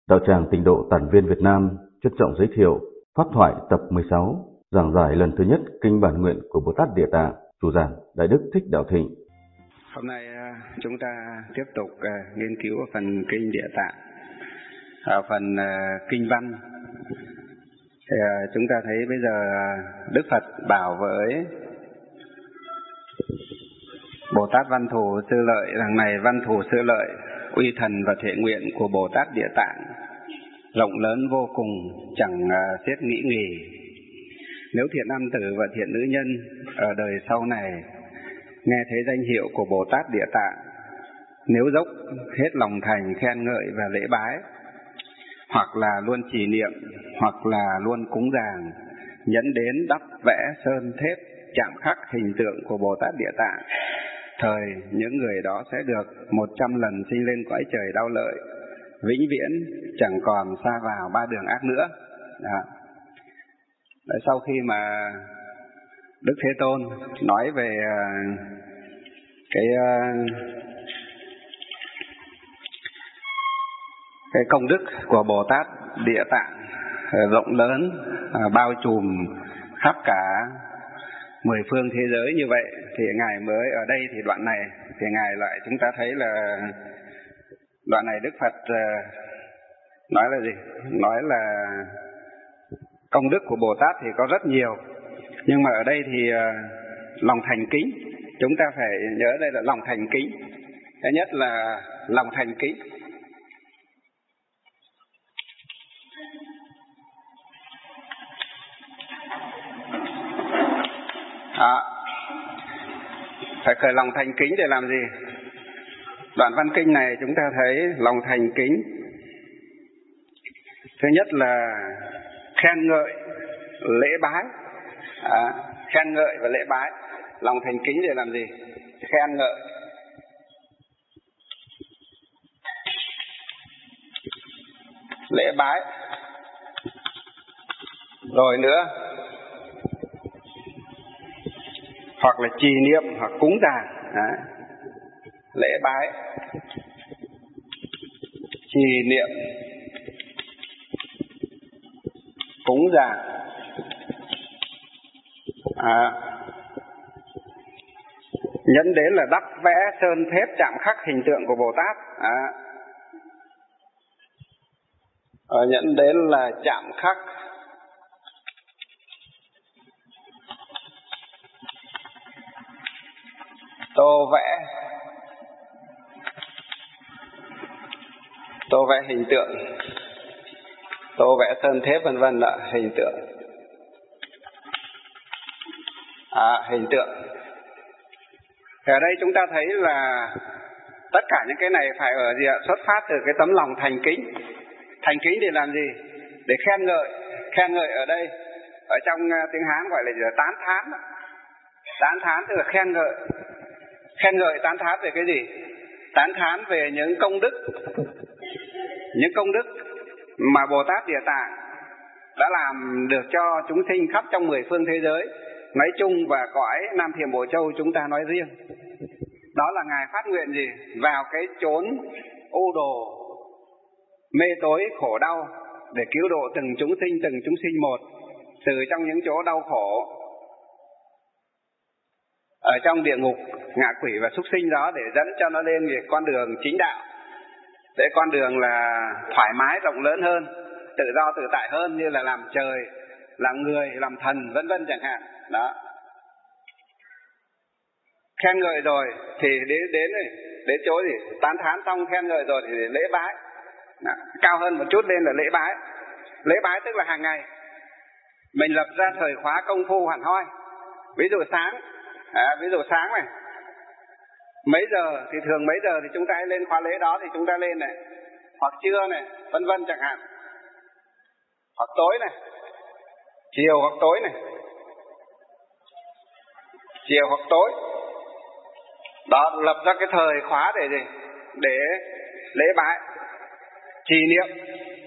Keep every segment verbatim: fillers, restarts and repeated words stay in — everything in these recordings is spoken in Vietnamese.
Đạo tràng Tịnh độ Tản Viên Việt Nam trân trọng giới thiệu Pháp thoại tập mười sáu, giảng giải lần thứ nhất Kinh Bản Nguyện của Bồ Tát Địa Tạng, chủ giảng Đại Đức Thích Đạo Thịnh. Hôm nay chúng ta tiếp tục nghiên cứu phần Kinh Địa Tạng, ở phần Kinh Văn. Thì chúng ta thấy bây giờ Đức Phật bảo với Bồ Tát Văn Thù Sư Lợi rằng này Văn Thù Sư Lợi, uy thần và thể nguyện của Bồ Tát Địa Tạng rộng lớn vô cùng, chẳng xiết nghĩ nghỉ. Nếu thiện nam tử và thiện nữ nhân ở đời sau này nghe thấy danh hiệu của Bồ Tát Địa Tạng, nếu dốc hết lòng thành khen ngợi và lễ bái, hoặc là luôn trì niệm, hoặc là luôn cúng dường, nhẫn đến đắp vẽ sơn thép chạm khắc hình tượng của Bồ Tát Địa Tạng, thời những người đó sẽ được một trăm lần sinh lên cõi trời đau lợi, vĩnh viễn chẳng còn sa vào ba đường ác nữa. Đó. Đấy, sau khi mà Đức Thế Tôn nói về uh, cái uh, cái công đức của Bồ Tát Địa Tạng uh, rộng lớn, uh, bao trùm khắp cả mười phương thế giới như vậy, thì ngài mới ở đây thì đoạn này thì ngài lại chúng ta thấy là đoạn này Đức Phật uh, nói là gì? Nói là công đức của Bồ Tát thì có rất nhiều, nhưng mà ở đây thì uh, lòng thành kính, chúng ta phải nhớ đây là lòng thành kính. Thứ nhất là lòng thành kính. Đó. Phải khởi lòng thành kính để làm gì? Đoạn văn kinh này chúng ta thấy lòng thành kính. Thứ nhất là khen ngợi, lễ bái. À, khen ngợi và lễ bái. Lòng thành kính để làm gì? Khen ngợi. Lễ bái. Rồi nữa, hoặc là trì niệm hoặc cúng dường. À, lễ bái, trì niệm, cúng dường. À, nhấn đến là đắp vẽ sơn thép chạm khắc hình tượng của Bồ Tát. À, à, nhấn đến là chạm khắc tô vẽ tô vẽ hình tượng, tô vẽ sơn thép vân vân là hình tượng. À, hình tượng. Thì ở đây chúng ta thấy là tất cả những cái này phải ở gì ạ? Xuất phát từ cái tấm lòng thành kính. Thành kính để làm gì? Để khen ngợi. Khen ngợi ở đây ở trong tiếng Hán gọi là gì? Tán thán. Tán thán tức là khen ngợi. Khen ngợi tán thán về cái gì? Tán thán về những công đức, những công đức mà Bồ Tát Địa Tạng đã làm được cho chúng sinh khắp trong mười phương thế giới nói chung và cõi Nam Thiểm Bổ Châu chúng ta nói riêng. Đó là ngài phát nguyện gì? Vào cái chốn u đồ, mê tối, khổ đau để cứu độ từng chúng sinh, từng chúng sinh một từ trong những chỗ đau khổ ở trong địa ngục, ngạ quỷ và súc sinh đó, để dẫn cho nó lên về con đường chính đạo, để con đường là thoải mái, rộng lớn hơn, tự do tự tại hơn, như là làm trời, làm người, làm thần vân vân chẳng hạn. Đó. Khen ngợi rồi thì đến đến đến chỗ gì? Tán thán xong khen ngợi rồi thì lễ bái. Đó. Cao hơn một chút lên là lễ bái. Lễ bái tức là hàng ngày mình lập ra thời khóa công phu hẳn hoi. Ví dụ sáng, à, ví dụ sáng này, mấy giờ thì thường mấy giờ thì chúng ta lên khóa lễ đó thì chúng ta lên này, hoặc trưa này, vân vân chẳng hạn, hoặc tối này, chiều hoặc tối này, chiều hoặc tối. Đó, lập ra cái thời khóa để gì? Để lễ bái, trì niệm.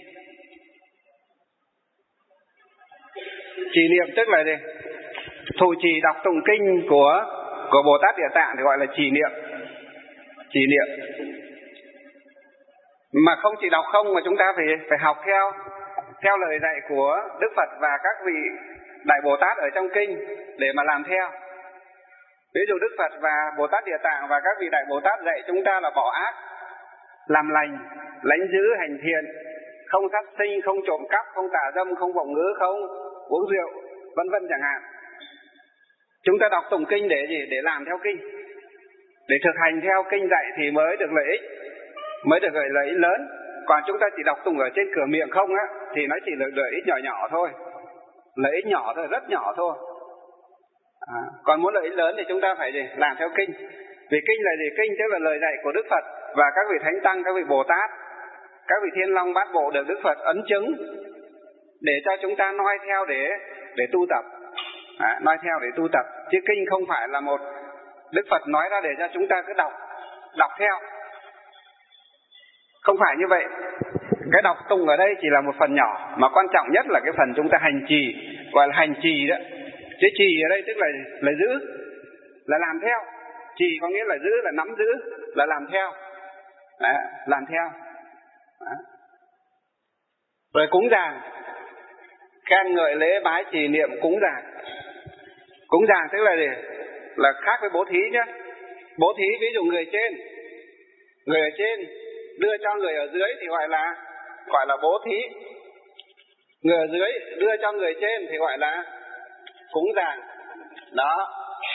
Trì niệm tức là gì? Thụ trì đọc tụng kinh của của Bồ Tát Địa Tạng thì gọi là trì niệm. Trì niệm. Mà không chỉ đọc không mà chúng ta phải phải học theo theo lời dạy của Đức Phật và các vị Đại Bồ Tát ở trong kinh để mà làm theo. Ví dụ Đức Phật và Bồ Tát Địa Tạng và các vị Đại Bồ Tát dạy chúng ta là bỏ ác, làm lành, lãnh giữ, hành thiện, không sát sinh, không trộm cắp, không tà dâm, không vọng ngữ, không uống rượu, vân vân chẳng hạn. Chúng ta đọc tụng kinh để gì? Để làm theo kinh, để thực hành theo kinh dạy thì mới được lợi ích, mới được lợi ích lớn. Còn chúng ta chỉ đọc tụng ở trên cửa miệng không á, thì nó chỉ lợi, lợi ích nhỏ nhỏ thôi, lợi ích nhỏ thôi, rất nhỏ thôi. À, còn muốn lợi ích lớn thì chúng ta phải gì? Làm theo kinh. Vì kinh là gì? Kinh tức là lời dạy của Đức Phật và các vị Thánh Tăng, các vị Bồ Tát, các vị Thiên Long Bát Bộ được Đức Phật ấn chứng để cho chúng ta noi theo để để tu tập. À, noi theo để tu tập. Chứ kinh không phải là một Đức Phật nói ra để cho chúng ta cứ đọc, đọc theo. Không phải như vậy. Cái đọc tụng ở đây chỉ là một phần nhỏ, mà quan trọng nhất là cái phần chúng ta hành trì, gọi là hành trì đó. Chứ trì ở đây tức là là giữ, là làm theo. Trì có nghĩa là giữ, là nắm giữ, là làm theo. Đó, làm theo. Đó. Rồi cúng dường, khen ngợi lễ bái trì niệm cúng dường. Cúng dường tức là gì? Là khác với bố thí nhé. Bố thí ví dụ người trên, người ở trên đưa cho người ở dưới thì gọi là gọi là bố thí. Người ở dưới đưa cho người trên thì gọi là cúng dường. Đó.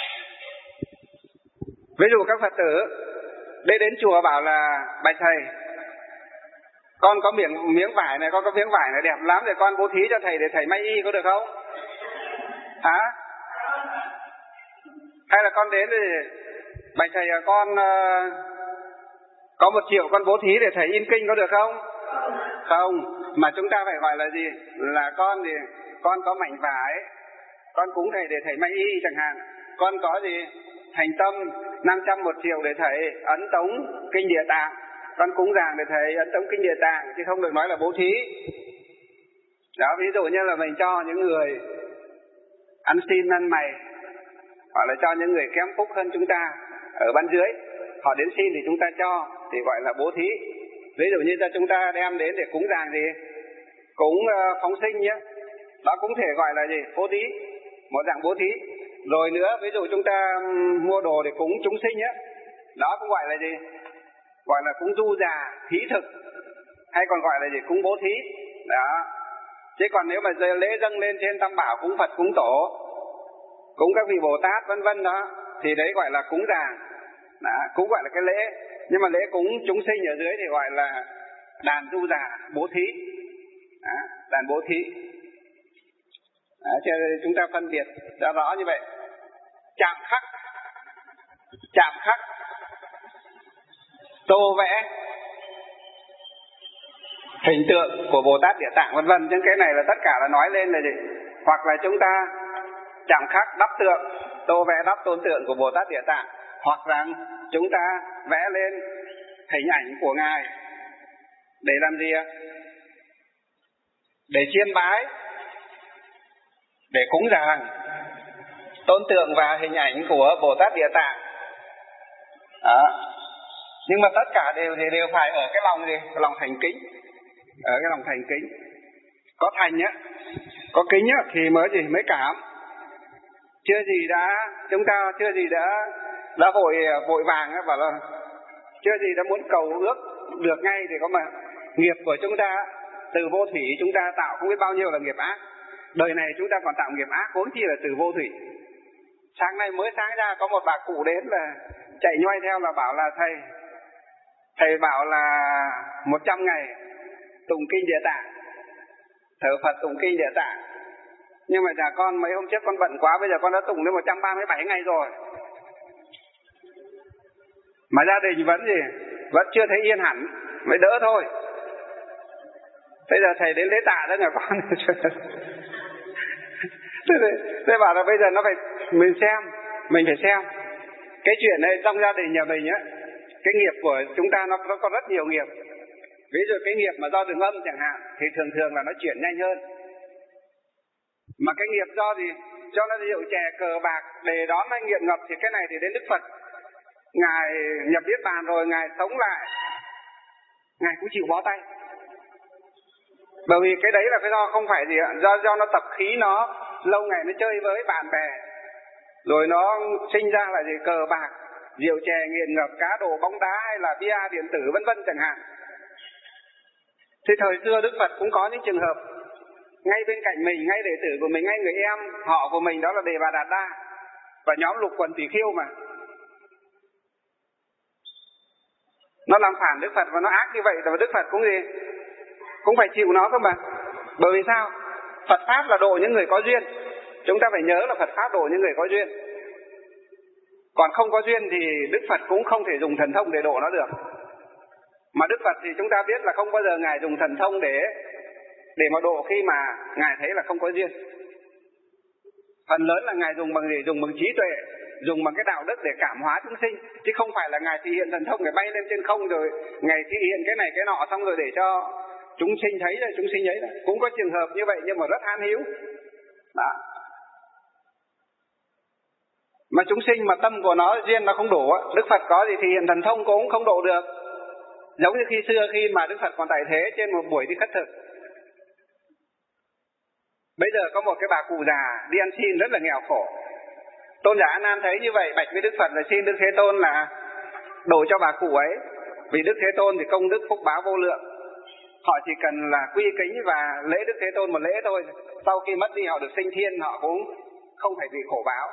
Ví dụ các Phật tử đi đến chùa bảo là bạch thầy, con có miếng miếng vải này, con có miếng vải này đẹp lắm, để con bố thí cho thầy để thầy may y, có được không? Hả? Hay là con đến thì bạch thầy con uh, có một triệu con bố thí để thầy in kinh, có được không? Không, mà chúng ta phải gọi là gì? Là con thì con có mảnh vải, con cúng thầy để thầy may y chẳng hạn. Con có gì? Thành tâm năm trăm một triệu để thầy ấn tống kinh Địa Tạng, con cúng dường để thầy ấn tống kinh Địa Tạng, chứ không được nói là bố thí. Đó, ví dụ như là mình cho những người ăn xin ăn mày, hoặc là cho những người kém phúc hơn chúng ta ở ban dưới, họ đến xin thì chúng ta cho, thì gọi là bố thí. Ví dụ như cho chúng ta đem đến để cúng dường gì? Cúng uh, phóng sinh nhé, đó cũng thể gọi là gì? Bố thí, một dạng bố thí. Rồi nữa, ví dụ chúng ta mua đồ để cúng chúng sinh nhé, đó cũng gọi là gì? Gọi là cúng du già, thí thực, hay còn gọi là gì? Cúng bố thí. Đó. Chứ còn nếu mà lễ dâng lên trên tam bảo, cúng Phật, cúng Tổ, cúng các vị Bồ Tát vân vân đó, thì đấy gọi là cúng dường. Đó, cũng gọi là cái lễ. Nhưng mà lễ cúng chúng sinh ở dưới thì gọi là đàn du già, bố thí. Đó, đàn bố thí. Đó, cho chúng ta phân biệt cho rõ như vậy. Chạm khắc, chạm khắc, tô vẽ hình tượng của Bồ Tát Địa Tạng vân vân. Những cái này là tất cả là nói lên là gì? Hoặc là chúng ta chạm khắc đắp tượng, tô vẽ đắp tôn tượng của Bồ Tát Địa Tạng, hoặc rằng chúng ta vẽ lên hình ảnh của Ngài để làm gì ạ? Để chiêm bái, để cúng dường tôn tượng và hình ảnh của Bồ Tát Địa Tạng. Đó. Nhưng mà tất cả đều thì đều phải ở cái lòng gì? Cái lòng thành kính. Ở cái lòng thành kính. Có thành nhá, có kính nhá thì mới gì? Mới cảm. Chưa gì đã, chúng ta chưa gì đã đã vội vội vàng á, bảo là chưa gì đã muốn cầu ước được ngay, thì có mà nghiệp của chúng ta từ vô thủy chúng ta tạo không biết bao nhiêu là nghiệp ác. Đời này chúng ta còn tạo nghiệp ác, huống chi là từ vô thủy. Sáng nay mới sáng ra có một bà cụ đến là chạy nhoay theo là bảo là thầy thầy bảo là một trăm ngày tụng kinh Địa Tạng, thờ Phật tụng kinh Địa Tạng. Nhưng mà nhà con mấy hôm trước con bận quá, bây giờ con đã tụng đến một trăm ba mươi bảy ngày rồi. Mà gia đình vẫn gì? Vẫn chưa thấy yên hẳn, mới đỡ thôi. Bây giờ thầy đến lễ tạ đó nhà con. Thế bảo là bây giờ nó phải mình xem, mình phải xem cái chuyện này trong gia đình nhà mình á, cái nghiệp của chúng ta nó, nó có rất nhiều nghiệp. Ví dụ cái nghiệp mà do đường âm chẳng hạn thì thường thường là nó chuyển nhanh hơn. Mà cái nghiệp do gì? Cho nó rượu chè cờ bạc để đón anh nghiện ngập, thì cái này thì đến Đức Phật Ngài nhập Niết Bàn rồi, Ngài sống lại, Ngài cũng chịu bó tay. Bởi vì cái đấy là cái do không phải gì ạ, do do nó tập khí nó lâu ngày nó chơi với bạn bè, rồi nó sinh ra là gì cờ bạc, rượu chè nghiện ngập, cá độ, bóng đá hay là bia điện tử vân vân chẳng hạn. Thì thời xưa Đức Phật cũng có những trường hợp ngay bên cạnh mình, ngay đệ tử của mình, ngay người em họ của mình, đó là Đề Bà Đạt Đa và nhóm lục quần tỷ khiêu mà. Nó làm phản Đức Phật và nó ác như vậy, và Đức Phật cũng gì cũng phải chịu nó cơ mà. Bởi vì sao? Phật Pháp là độ những người có duyên. Chúng ta phải nhớ là Phật Pháp độ những người có duyên. Còn không có duyên thì Đức Phật cũng không thể dùng thần thông để độ nó được. Mà Đức Phật thì chúng ta biết là không bao giờ Ngài dùng thần thông để để mà độ khi mà Ngài thấy là không có duyên. Phần lớn là Ngài dùng bằng gì? Dùng bằng trí tuệ, dùng bằng cái đạo đức để cảm hóa chúng sinh, chứ không phải là Ngài thể hiện thần thông để bay lên trên không rồi Ngài thể hiện cái này cái nọ xong rồi để cho chúng sinh thấy rồi chúng sinh ấy. Cũng có trường hợp như vậy nhưng mà rất han hiếu. Đó. Mà chúng sinh mà tâm của nó duyên nó không đủ, Đức Phật có gì thì hiện thần thông cũng không độ được. Giống như khi xưa khi mà Đức Phật còn tại thế trên một buổi đi khất thực, bây giờ có một cái bà cụ già đi ăn xin rất là nghèo khổ. Tôn giả A Nan thấy như vậy bạch với Đức Phật là xin Đức Thế Tôn là độ cho bà cụ ấy, vì Đức Thế Tôn thì công đức phúc báo vô lượng, họ chỉ cần là quy kính và lễ Đức Thế Tôn một lễ thôi, sau khi mất đi họ được sinh thiên, họ cũng không phải vì khổ báo.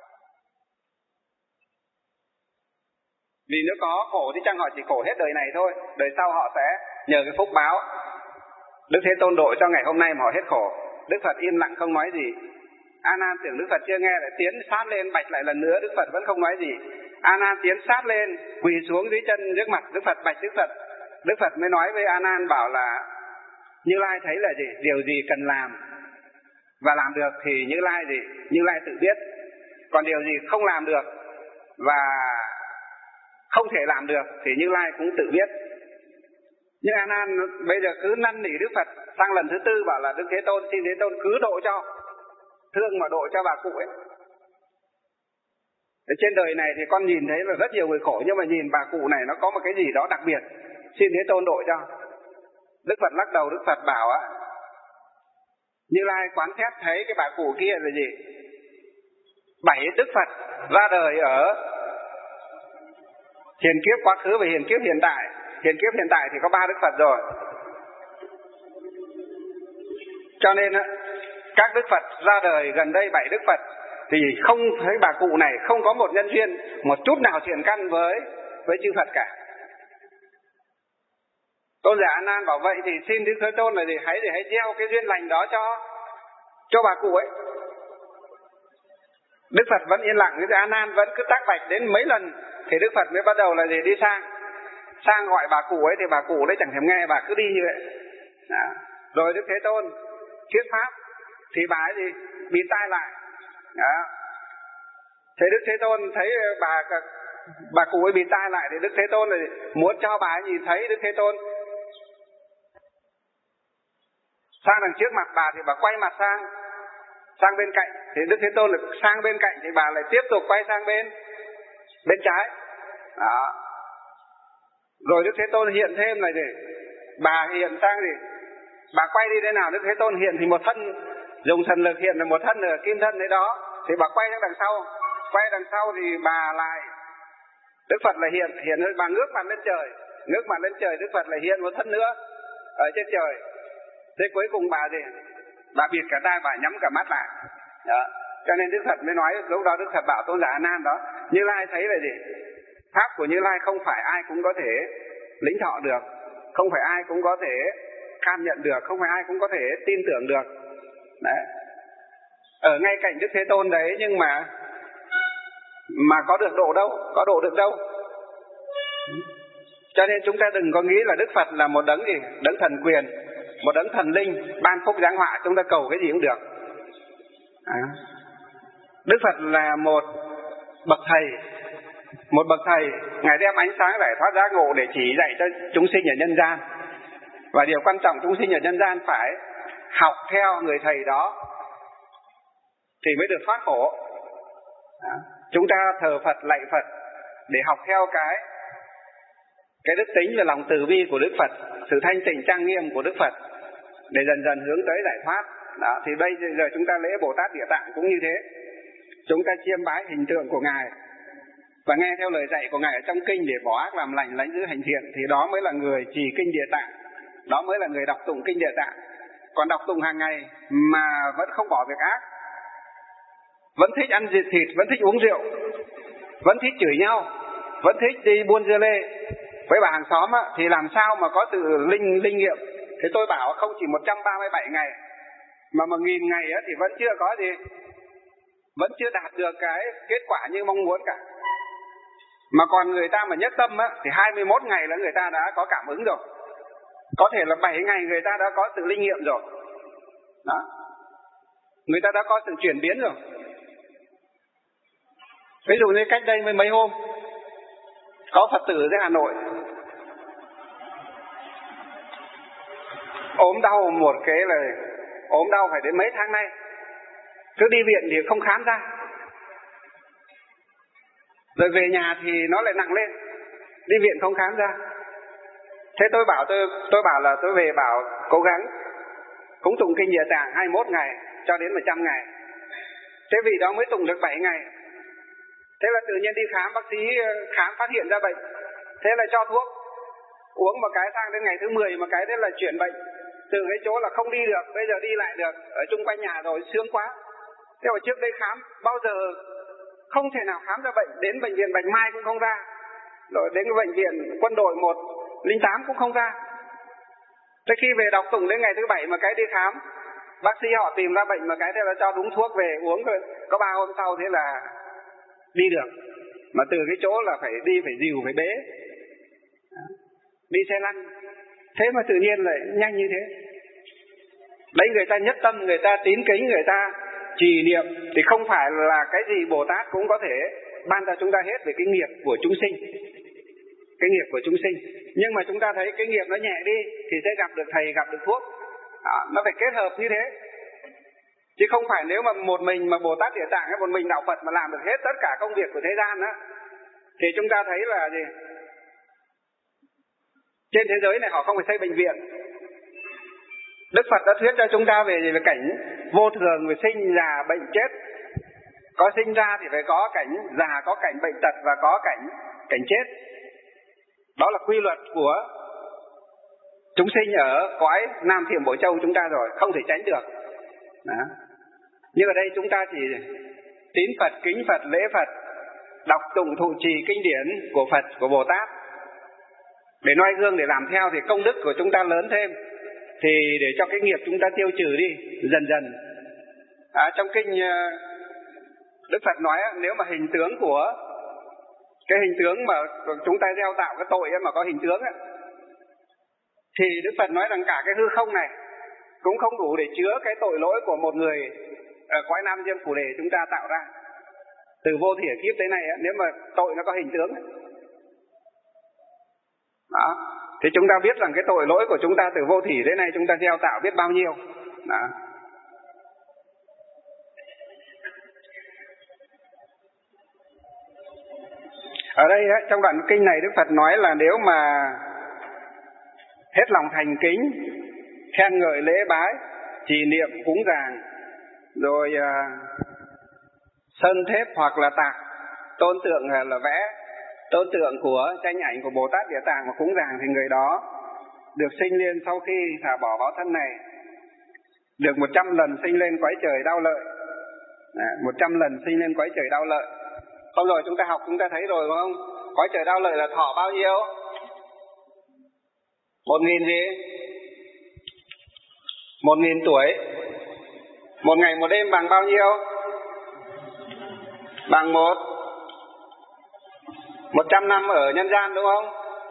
Vì nếu có khổ thì chẳng họ chỉ khổ hết đời này thôi, đời sau họ sẽ nhờ cái phúc báo Đức Thế Tôn độ cho ngày hôm nay mà họ hết khổ. Đức Phật im lặng không nói gì. A Nan tưởng Đức Phật chưa nghe lại tiến sát lên bạch lại lần nữa, Đức Phật vẫn không nói gì. A Nan tiến sát lên quỳ xuống dưới chân trước mặt Đức Phật bạch Đức Phật. Đức Phật mới nói với A Nan bảo là Như Lai thấy là gì? Điều gì cần làm và làm được thì Như Lai gì? Như Lai tự biết. Còn điều gì không làm được và không thể làm được thì Như Lai cũng tự biết. Nhưng A Nan bây giờ cứ năn nỉ Đức Phật sang lần thứ tư bảo là Đức Thế Tôn, xin Thế Tôn cứ độ cho, thương mà độ cho bà cụ ấy. Ở trên đời này thì con nhìn thấy là rất nhiều người khổ, nhưng mà nhìn bà cụ này nó có một cái gì đó đặc biệt, xin Thế Tôn độ cho. Đức Phật lắc đầu, Đức Phật bảo á, Như Lai quán xét thấy cái bà cụ kia là gì? Bảy Đức Phật ra đời ở hiền kiếp quá khứ và hiền kiếp hiện tại. Hiền kiếp hiện tại thì có ba Đức Phật rồi. Cho nên các Đức Phật ra đời gần đây bảy Đức Phật thì không thấy bà cụ này không có một nhân duyên một chút nào thiện căn với với chư Phật cả. Tôn giả A Nan bảo vậy thì xin Đức Thế Tôn là gì? Hãy để hãy gieo cái duyên lành đó cho cho bà cụ ấy. Đức Phật vẫn yên lặng, A Nan vẫn cứ tác bạch đến mấy lần thì Đức Phật mới bắt đầu là gì? Đi sang sang gọi bà cụ ấy thì bà cụ đấy chẳng thèm nghe, bà cứ đi như vậy. Đó. Rồi Đức Thế Tôn thuyết pháp thì bà ấy gì? Bịt tai lại. Đó. Thế Đức Thế Tôn thấy bà bà cụ ấy bịt tai lại thì Đức Thế Tôn là muốn cho bà ấy nhìn thấy Đức Thế Tôn sang đằng trước mặt bà thì bà quay mặt sang sang bên cạnh, thì Đức Thế Tôn là sang bên cạnh thì bà lại tiếp tục quay sang bên bên trái. Đó. Rồi Đức Thế Tôn hiện thêm là gì? Bà hiện sang gì? Bà quay đi thế nào Đức Thế Tôn hiện thì một thân, dùng thần lực hiện là một thân ở kim thân đấy đó, thì bà quay sang đằng sau, quay đằng sau thì bà lại Đức Phật là hiện hiện bà ngước mặt lên trời, ngước mặt lên trời Đức Phật lại hiện một thân nữa ở trên trời. Thế cuối cùng bà gì? Bà bịt cả tai, bà nhắm cả mắt lại. Đó. Cho nên Đức Phật mới nói, lúc đó Đức Phật bảo Tôn giả A Nan đó, Như Lai thấy là gì? Pháp của Như Lai không phải ai cũng có thể lĩnh thọ được, không phải ai cũng có thể cảm nhận được, không phải ai cũng có thể tin tưởng được. Đấy. Ở ngay cạnh Đức Thế Tôn đấy, nhưng mà mà có được độ đâu, có độ được đâu. Cho nên chúng ta đừng có nghĩ là Đức Phật là một đấng gì, đấng thần quyền, một đấng thần linh ban phúc giáng họa, chúng ta cầu cái gì cũng được. À. Đức Phật là một bậc thầy, một bậc thầy, Ngài đem ánh sáng giải thoát giác ngộ để chỉ dạy cho chúng sinh ở nhân gian. Và điều quan trọng chúng sinh ở nhân gian phải học theo người thầy đó thì mới được thoát khổ. Đó. Chúng ta thờ Phật, lạy Phật để học theo cái cái đức tính và lòng từ bi của Đức Phật, sự thanh tịnh trang nghiêm của Đức Phật, để dần dần hướng tới giải thoát. Đó, thì bây giờ chúng ta lễ Bồ Tát Địa Tạng cũng như thế. Chúng ta chiêm bái hình tượng của Ngài và nghe theo lời dạy của Ngài ở trong kinh để bỏ ác làm lành, lãnh giữ hành thiện, thì đó mới là người trì kinh Địa Tạng, đó mới là người đọc tụng kinh Địa Tạng. Còn đọc tụng hàng ngày mà vẫn không bỏ việc ác, vẫn thích ăn thịt, vẫn thích uống rượu, vẫn thích chửi nhau, vẫn thích đi buôn dưa lê với bà hàng xóm á, thì làm sao mà có sự linh linh nghiệm? Thế tôi bảo không chỉ một trăm ba mươi bảy ngày mà một nghìn ngày á, thì vẫn chưa có gì, vẫn chưa đạt được cái kết quả như mong muốn cả. Mà còn người ta mà nhất tâm á, thì hai mươi mốt ngày là người ta đã có cảm ứng rồi, có thể là bảy ngày người ta đã có sự linh nghiệm rồi. Đó, người ta đã có sự chuyển biến rồi. Ví dụ như cách đây mấy mấy hôm có Phật tử ở Hà Nội ốm đau, một cái là ốm đau phải đến mấy tháng nay, cứ đi viện thì không khám ra, rồi về nhà thì nó lại nặng lên, đi viện không khám ra. Thế tôi bảo tôi tôi bảo là tôi về bảo cố gắng cúng tụng kinh Địa Tạng hai mươi mốt ngày cho đến một trăm ngày. Thế vì đó mới tụng được bảy ngày. Thế là tự nhiên đi khám, bác sĩ khám phát hiện ra bệnh, thế là cho thuốc uống một cái, sang đến ngày thứ mười một cái, thế là chuyển bệnh. Từ cái chỗ là không đi được, bây giờ đi lại được, ở chung quanh nhà rồi, sướng quá. Thế mà trước đây khám bao giờ không thể nào khám ra bệnh, đến bệnh viện Bạch Mai cũng không ra, rồi đến cái bệnh viện Quân đội một không tám cũng không ra. Thế khi về đọc tụng đến ngày thứ bảy mà cái đi khám, bác sĩ họ tìm ra bệnh mà cái, thế là cho đúng thuốc về uống rồi, có ba hôm sau thế là đi được. Mà từ cái chỗ là phải đi, phải dìu, phải bế, đi xe lăn, thế mà tự nhiên lại nhanh như thế. Đấy, người ta nhất tâm, người ta tín kính, người ta trì niệm, thì không phải là cái gì Bồ Tát cũng có thể ban cho chúng ta hết về cái nghiệp của chúng sinh, cái nghiệp của chúng sinh. Nhưng mà chúng ta thấy cái nghiệp nó nhẹ đi thì sẽ gặp được thầy, gặp được thuốc. Đó, nó phải kết hợp như thế, chứ không phải nếu mà một mình mà Bồ Tát Địa Tạng hay một mình đạo Phật mà làm được hết tất cả công việc của thế gian á, thì chúng ta thấy là gì? Trên thế giới này họ không phải xây bệnh viện. Đức Phật đã thuyết cho chúng ta về, về cảnh vô thường, về sinh già bệnh chết. Có sinh ra thì phải có cảnh già, có cảnh bệnh tật và có cảnh cảnh chết. Đó là quy luật của chúng sinh ở cõi Nam Thiểm Bộ Châu chúng ta rồi, không thể tránh được. Đó. Nhưng ở đây chúng ta chỉ tín Phật, kính Phật, lễ Phật, đọc tụng thụ trì kinh điển của Phật, của Bồ Tát để noi gương, để làm theo, thì công đức của chúng ta lớn thêm, thì để cho cái nghiệp chúng ta tiêu trừ đi dần dần. À, trong kinh Đức Phật nói nếu mà hình tướng của cái hình tướng mà chúng ta gieo tạo cái tội mà có hình tướng ấy, thì Đức Phật nói rằng cả cái hư không này cũng không đủ để chứa cái tội lỗi của một người ở cõi Nam Diêm Phù Đề chúng ta tạo ra từ vô thỉa kiếp tới này ấy, nếu mà tội nó có hình tướng ấy. Đó, thì chúng ta biết rằng cái tội lỗi của chúng ta từ vô thỉ đến nay chúng ta gieo tạo biết bao nhiêu. Đó. Ở đây ấy, trong đoạn kinh này Đức Phật nói là nếu mà hết lòng thành kính, khen ngợi lễ bái, trì niệm cúng dường, rồi uh, sơn thép hoặc là tạc tôn tượng hay là vẽ tôn tượng của tranh ảnh của Bồ Tát Địa Tạng và cúng dường, thì người đó được sinh lên sau khi thả bỏ báo thân này, được một trăm lần sinh lên cõi trời đau lợi. Một trăm lần sinh lên cõi trời đau lợi. Hôm rồi chúng ta học chúng ta thấy rồi đúng không? Cõi trời đau lợi là thọ bao nhiêu? Một nghìn gì? Một nghìn tuổi. Một ngày một đêm bằng bao nhiêu? Bằng một Một trăm năm ở nhân gian đúng không?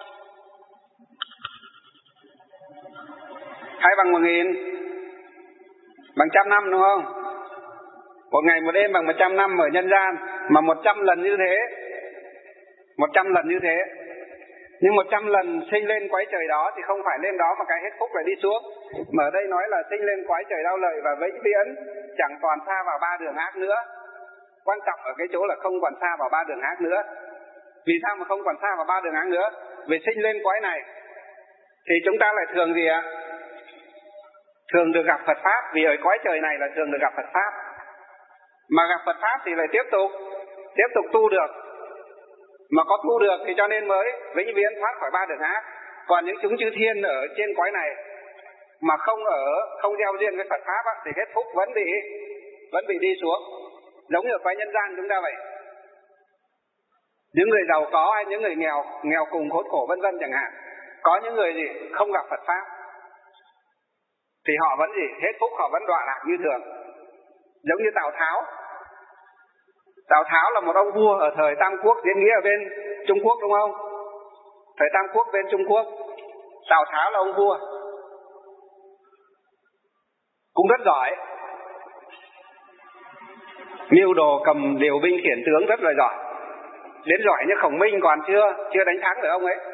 Hay bằng một nghìn? Bằng trăm năm đúng không? Một ngày một đêm bằng một trăm năm ở nhân gian. Mà một trăm lần như thế, một trăm lần như thế. Nhưng một trăm lần sinh lên cõi trời đó thì không phải lên đó mà cái hết phúc lại đi xuống. Mà ở đây nói là sinh lên cõi trời đau lợi và vĩnh viễn chẳng còn xa vào ba đường ác nữa. Quan trọng ở cái chỗ là không còn xa vào ba đường ác nữa. Vì sao mà không còn xa vào ba đường ác nữa? vì sinh lên cõi này thì chúng ta lại thường gì ạ? Thường được gặp Phật Pháp, vì ở cõi trời này là thường được gặp Phật Pháp. Mà gặp Phật Pháp thì lại tiếp tục, tiếp tục tu được. Mà có tu được thì cho nên mới vĩnh viễn thoát khỏi ba đường ác. Còn những chúng chư thiên ở trên cõi này mà không ở, không gieo duyên với Phật Pháp á, thì hết phúc vẫn bị, vẫn bị đi xuống. Giống như cõi nhân gian chúng ta vậy. Những người giàu có hay những người nghèo, nghèo cùng khốn khổ vân vân chẳng hạn. Có những người gì không gặp Phật Pháp thì họ vẫn gì, hết phúc họ vẫn đọa lạc như thường. Giống như Tào Tháo. Tào Tháo là một ông vua ở thời Tam Quốc, diễn nghĩa ở bên Trung Quốc đúng không? Thời Tam Quốc bên Trung Quốc, Tào Tháo là ông vua, cũng rất giỏi, mưu đồ cầm điều binh khiển tướng rất là giỏi, đến giỏi như Khổng Minh còn chưa chưa đánh thắng được ông ấy.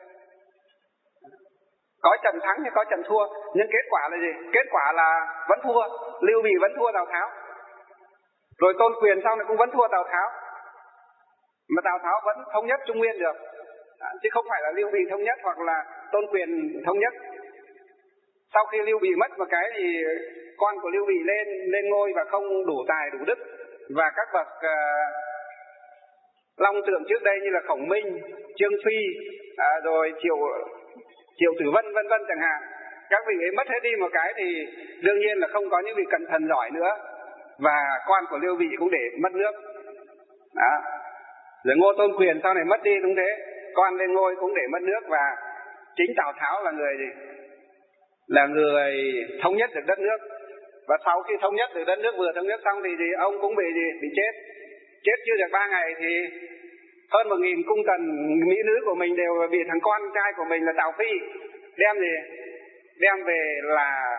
Có trận thắng nhưng có trận thua, nhưng kết quả là gì? Kết quả là vẫn thua. Lưu Bị vẫn thua Tào Tháo, rồi Tôn Quyền sau này cũng vẫn thua Tào Tháo, mà Tào Tháo vẫn thống nhất Trung Nguyên được, à, chứ không phải là Lưu Bị thống nhất hoặc là Tôn Quyền thống nhất. Sau khi Lưu Bị mất một cái thì con của Lưu Bị lên lên ngôi và không đủ tài đủ đức, và các bậc uh, long tượng trước đây như là Khổng Minh, Trương Phi, à, rồi Triệu Triệu Tử Vân vân vân chẳng hạn, các vị ấy mất hết đi một cái thì đương nhiên là không có những vị cận thần giỏi nữa, và con của Lưu Bị cũng để mất nước. Đó. Rồi Ngô Tôn Quyền sau này mất đi cũng thế, con lên ngôi cũng để mất nước, và chính Tào Tháo là người gì? Là người thống nhất được đất nước. Và sau khi thống nhất được đất nước, vừa thống nhất xong thì gì? Ông cũng bị gì? Bị chết. Chết chưa được ba ngày thì hơn một nghìn cung tần mỹ nữ của mình đều bị thằng con trai của mình là Tào Phi đem gì? Đem về là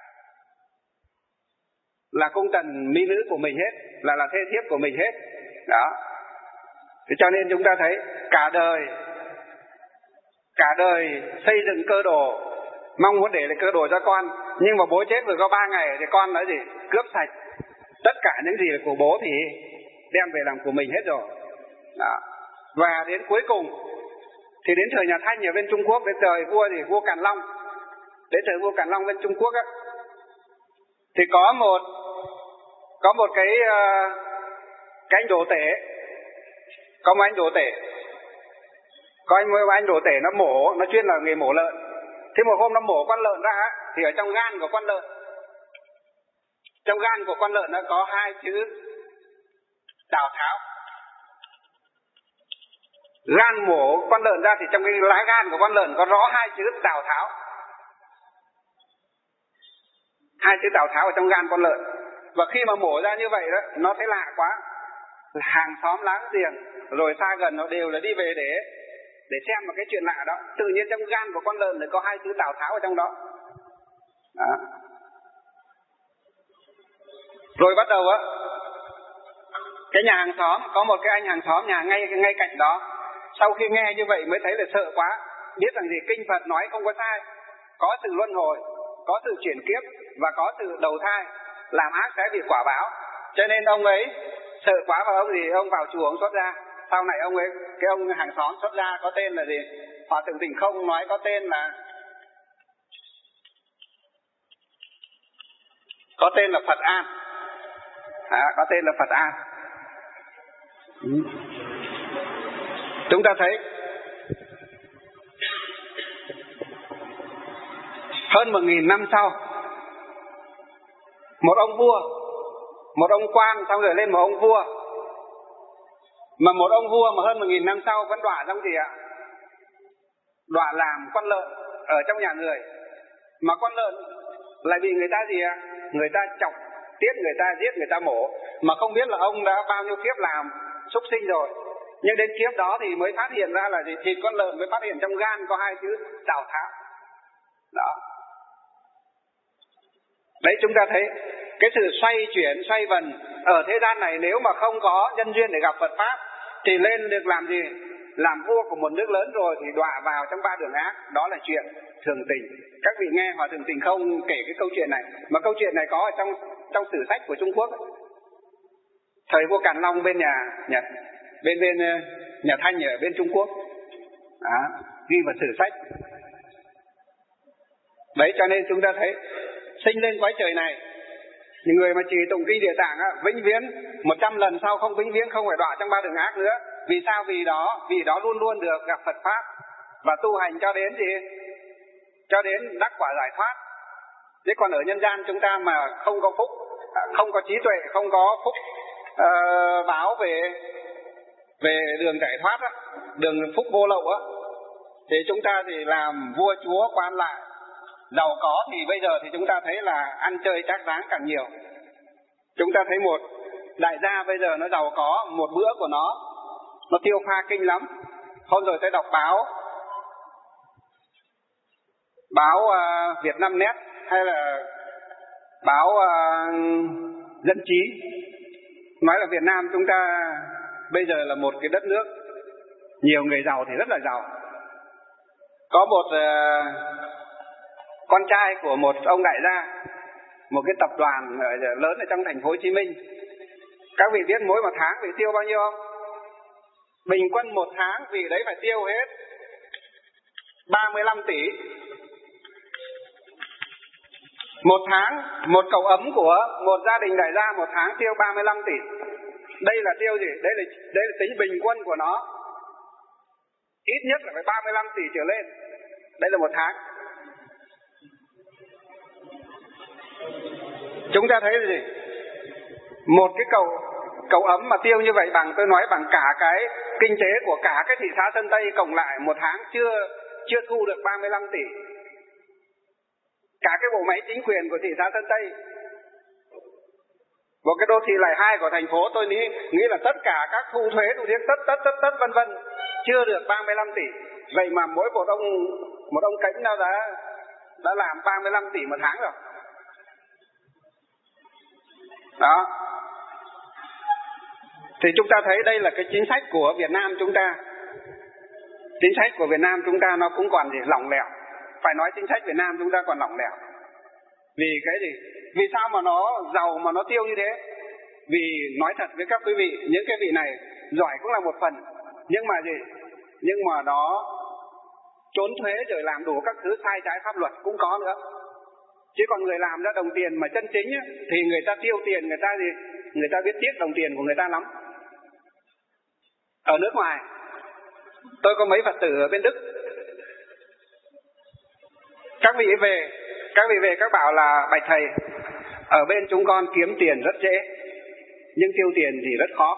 là cung tần mỹ nữ của mình hết, là là thê thiếp của mình hết. Đó. Thế cho nên chúng ta thấy cả đời cả đời xây dựng cơ đồ, mong muốn để lại cơ đồ cho con, nhưng mà bố chết vừa có ba ngày thì con nói gì? Cướp sạch tất cả những gì là của bố thì đem về làm của mình hết rồi. Đó. Và đến cuối cùng thì đến thời nhà Thanh ở bên Trung Quốc, đến thời vua thì vua Càn Long, đến thời vua Càn Long bên Trung Quốc á, thì có một có một cái uh, cái anh đồ tể, có một anh đồ tể, có anh một anh đồ tể nó mổ, nó chuyên là nghề mổ lợn. Thế một hôm nó mổ con lợn ra á, thì ở trong gan của con lợn, trong gan của con lợn nó có hai chữ Tào Tháo. Gan mổ con lợn ra thì trong cái lá gan của con lợn có rõ hai chữ Tào Tháo, hai chữ Tào Tháo ở trong gan con lợn. Và khi mà mổ ra như vậy đó, nó thấy lạ quá, hàng xóm láng giềng rồi xa gần nó đều là đi về để để xem một cái chuyện lạ đó. Tự nhiên trong gan của con lợn lại có hai chữ Tào Tháo ở trong đó. Đó. Rồi bắt đầu á, cái nhà hàng xóm, có một cái anh hàng xóm nhà ngay ngay cạnh đó, sau khi nghe như vậy mới thấy là sợ quá, biết rằng gì kinh Phật nói không có sai, có sự luân hồi, có sự chuyển kiếp và có sự đầu thai, làm ác sẽ bị quả báo. Cho nên ông ấy sợ quá, và ông gì ông vào chùa ông xuất ra. Sau này ông ấy, cái ông hàng xóm xuất ra có tên là gì? Hòa Thượng Tình Không nói có tên là có tên là Phật An. À, có tên là Phật An. Ừ. Chúng ta thấy hơn một nghìn năm sau, một ông vua, một ông quan xong rồi lên một ông vua, mà một ông vua mà hơn một nghìn năm sau vẫn đọa trong gì ạ? Đọa làm con lợn ở trong nhà người. Mà con lợn lại bị người ta gì ạ? Người ta chọc tiết, người ta giết, người ta mổ, mà không biết là ông đã bao nhiêu kiếp làm súc sinh rồi. Nhưng đến kiếp đó thì mới phát hiện ra là gì? Thịt con lợn mới phát hiện trong gan có hai chữ Tào Tháo. Đó. Đấy, chúng ta thấy cái sự xoay chuyển, xoay vần ở thế gian này, nếu mà không có nhân duyên để gặp Phật Pháp thì lên được làm gì? Làm vua của một nước lớn rồi thì đọa vào trong ba đường ác. Đó là chuyện thường tình. Các vị nghe Hòa Thượng Tình Không kể cái câu chuyện này, mà câu chuyện này có ở trong trong sử sách của Trung Quốc. Thời vua Càn Long bên nhà, nhà bên bên nhà Thanh ở bên Trung Quốc. Đó. ghi vào sử sách. Đấy, cho nên chúng ta thấy sinh lên cõi trời này, những người mà trì tụng kinh Địa Tạng á, vĩnh viễn một trăm lần sau không vĩnh viễn không phải đọa trong ba đường ác nữa. Vì sao? Vì đó vì đó luôn luôn được gặp Phật pháp và tu hành cho đến gì? Cho đến đắc quả giải thoát. Thế còn ở nhân gian chúng ta mà không có phúc, không có trí tuệ, không có phúc uh, báo về về đường giải thoát á, đường phúc vô lậu á, thì chúng ta thì làm vua chúa quan lại, giàu có thì bây giờ thì chúng ta thấy là ăn chơi trác táng càng nhiều. Chúng ta thấy một đại gia bây giờ nó giàu có, một bữa của nó nó tiêu pha kinh lắm. Hôm rồi tôi đọc báo báo uh, Việt Nam Net hay là báo uh, Dân Trí nói là Việt Nam chúng ta bây giờ là một cái đất nước nhiều người giàu thì rất là giàu. Có một uh, con trai của một ông đại gia, một cái tập đoàn lớn ở trong thành phố Hồ Chí Minh. Các vị biết mỗi một tháng vị tiêu bao nhiêu không? Bình quân một tháng vị đấy phải tiêu hết ba mươi lăm tỷ. Một tháng, một cậu ấm của một gia đình đại gia một tháng tiêu ba mươi lăm tỷ. Đây là tiêu gì? Đây là, đây là tính bình quân của nó. Ít nhất là phải ba mươi lăm tỷ trở lên. Đây là một tháng. Chúng ta thấy là gì? Một cái cầu cầu ấm mà tiêu như vậy bằng, tôi nói bằng cả cái kinh tế của cả cái thị xã Sơn Tây cộng lại một tháng chưa chưa thu được ba mươi lăm tỷ. Cả cái bộ máy chính quyền của thị xã Sơn Tây, một cái đô thị lẻ hai của thành phố, tôi nghĩ nghĩ là tất cả các thu thuế, thu thuế tất tất tất tất vân vân chưa được ba mươi lăm tỷ. Vậy mà mỗi một ông một ông cánh nào đã đã làm ba mươi lăm tỷ một tháng rồi. Đó. Thì chúng ta thấy đây là cái chính sách của Việt Nam chúng ta. Chính sách của Việt Nam chúng ta nó cũng còn gì lỏng lẻo. Phải nói chính sách Việt Nam chúng ta còn lỏng lẻo. Vì cái gì? Vì sao mà nó giàu mà nó tiêu như thế? Vì nói thật với các quý vị, những cái vị này giỏi cũng là một phần, nhưng mà gì? Nhưng mà nó trốn thuế rồi làm đủ các thứ sai trái pháp luật cũng có nữa. Chứ còn người làm ra đồng tiền mà chân chính ấy, thì người ta tiêu tiền, người ta gì? Người ta biết tiếc đồng tiền của người ta lắm. Ở nước ngoài, tôi có mấy Phật tử ở bên Đức. Các vị về, các vị về các bảo là bạch thầy, ở bên chúng con kiếm tiền rất dễ, nhưng tiêu tiền thì rất khó.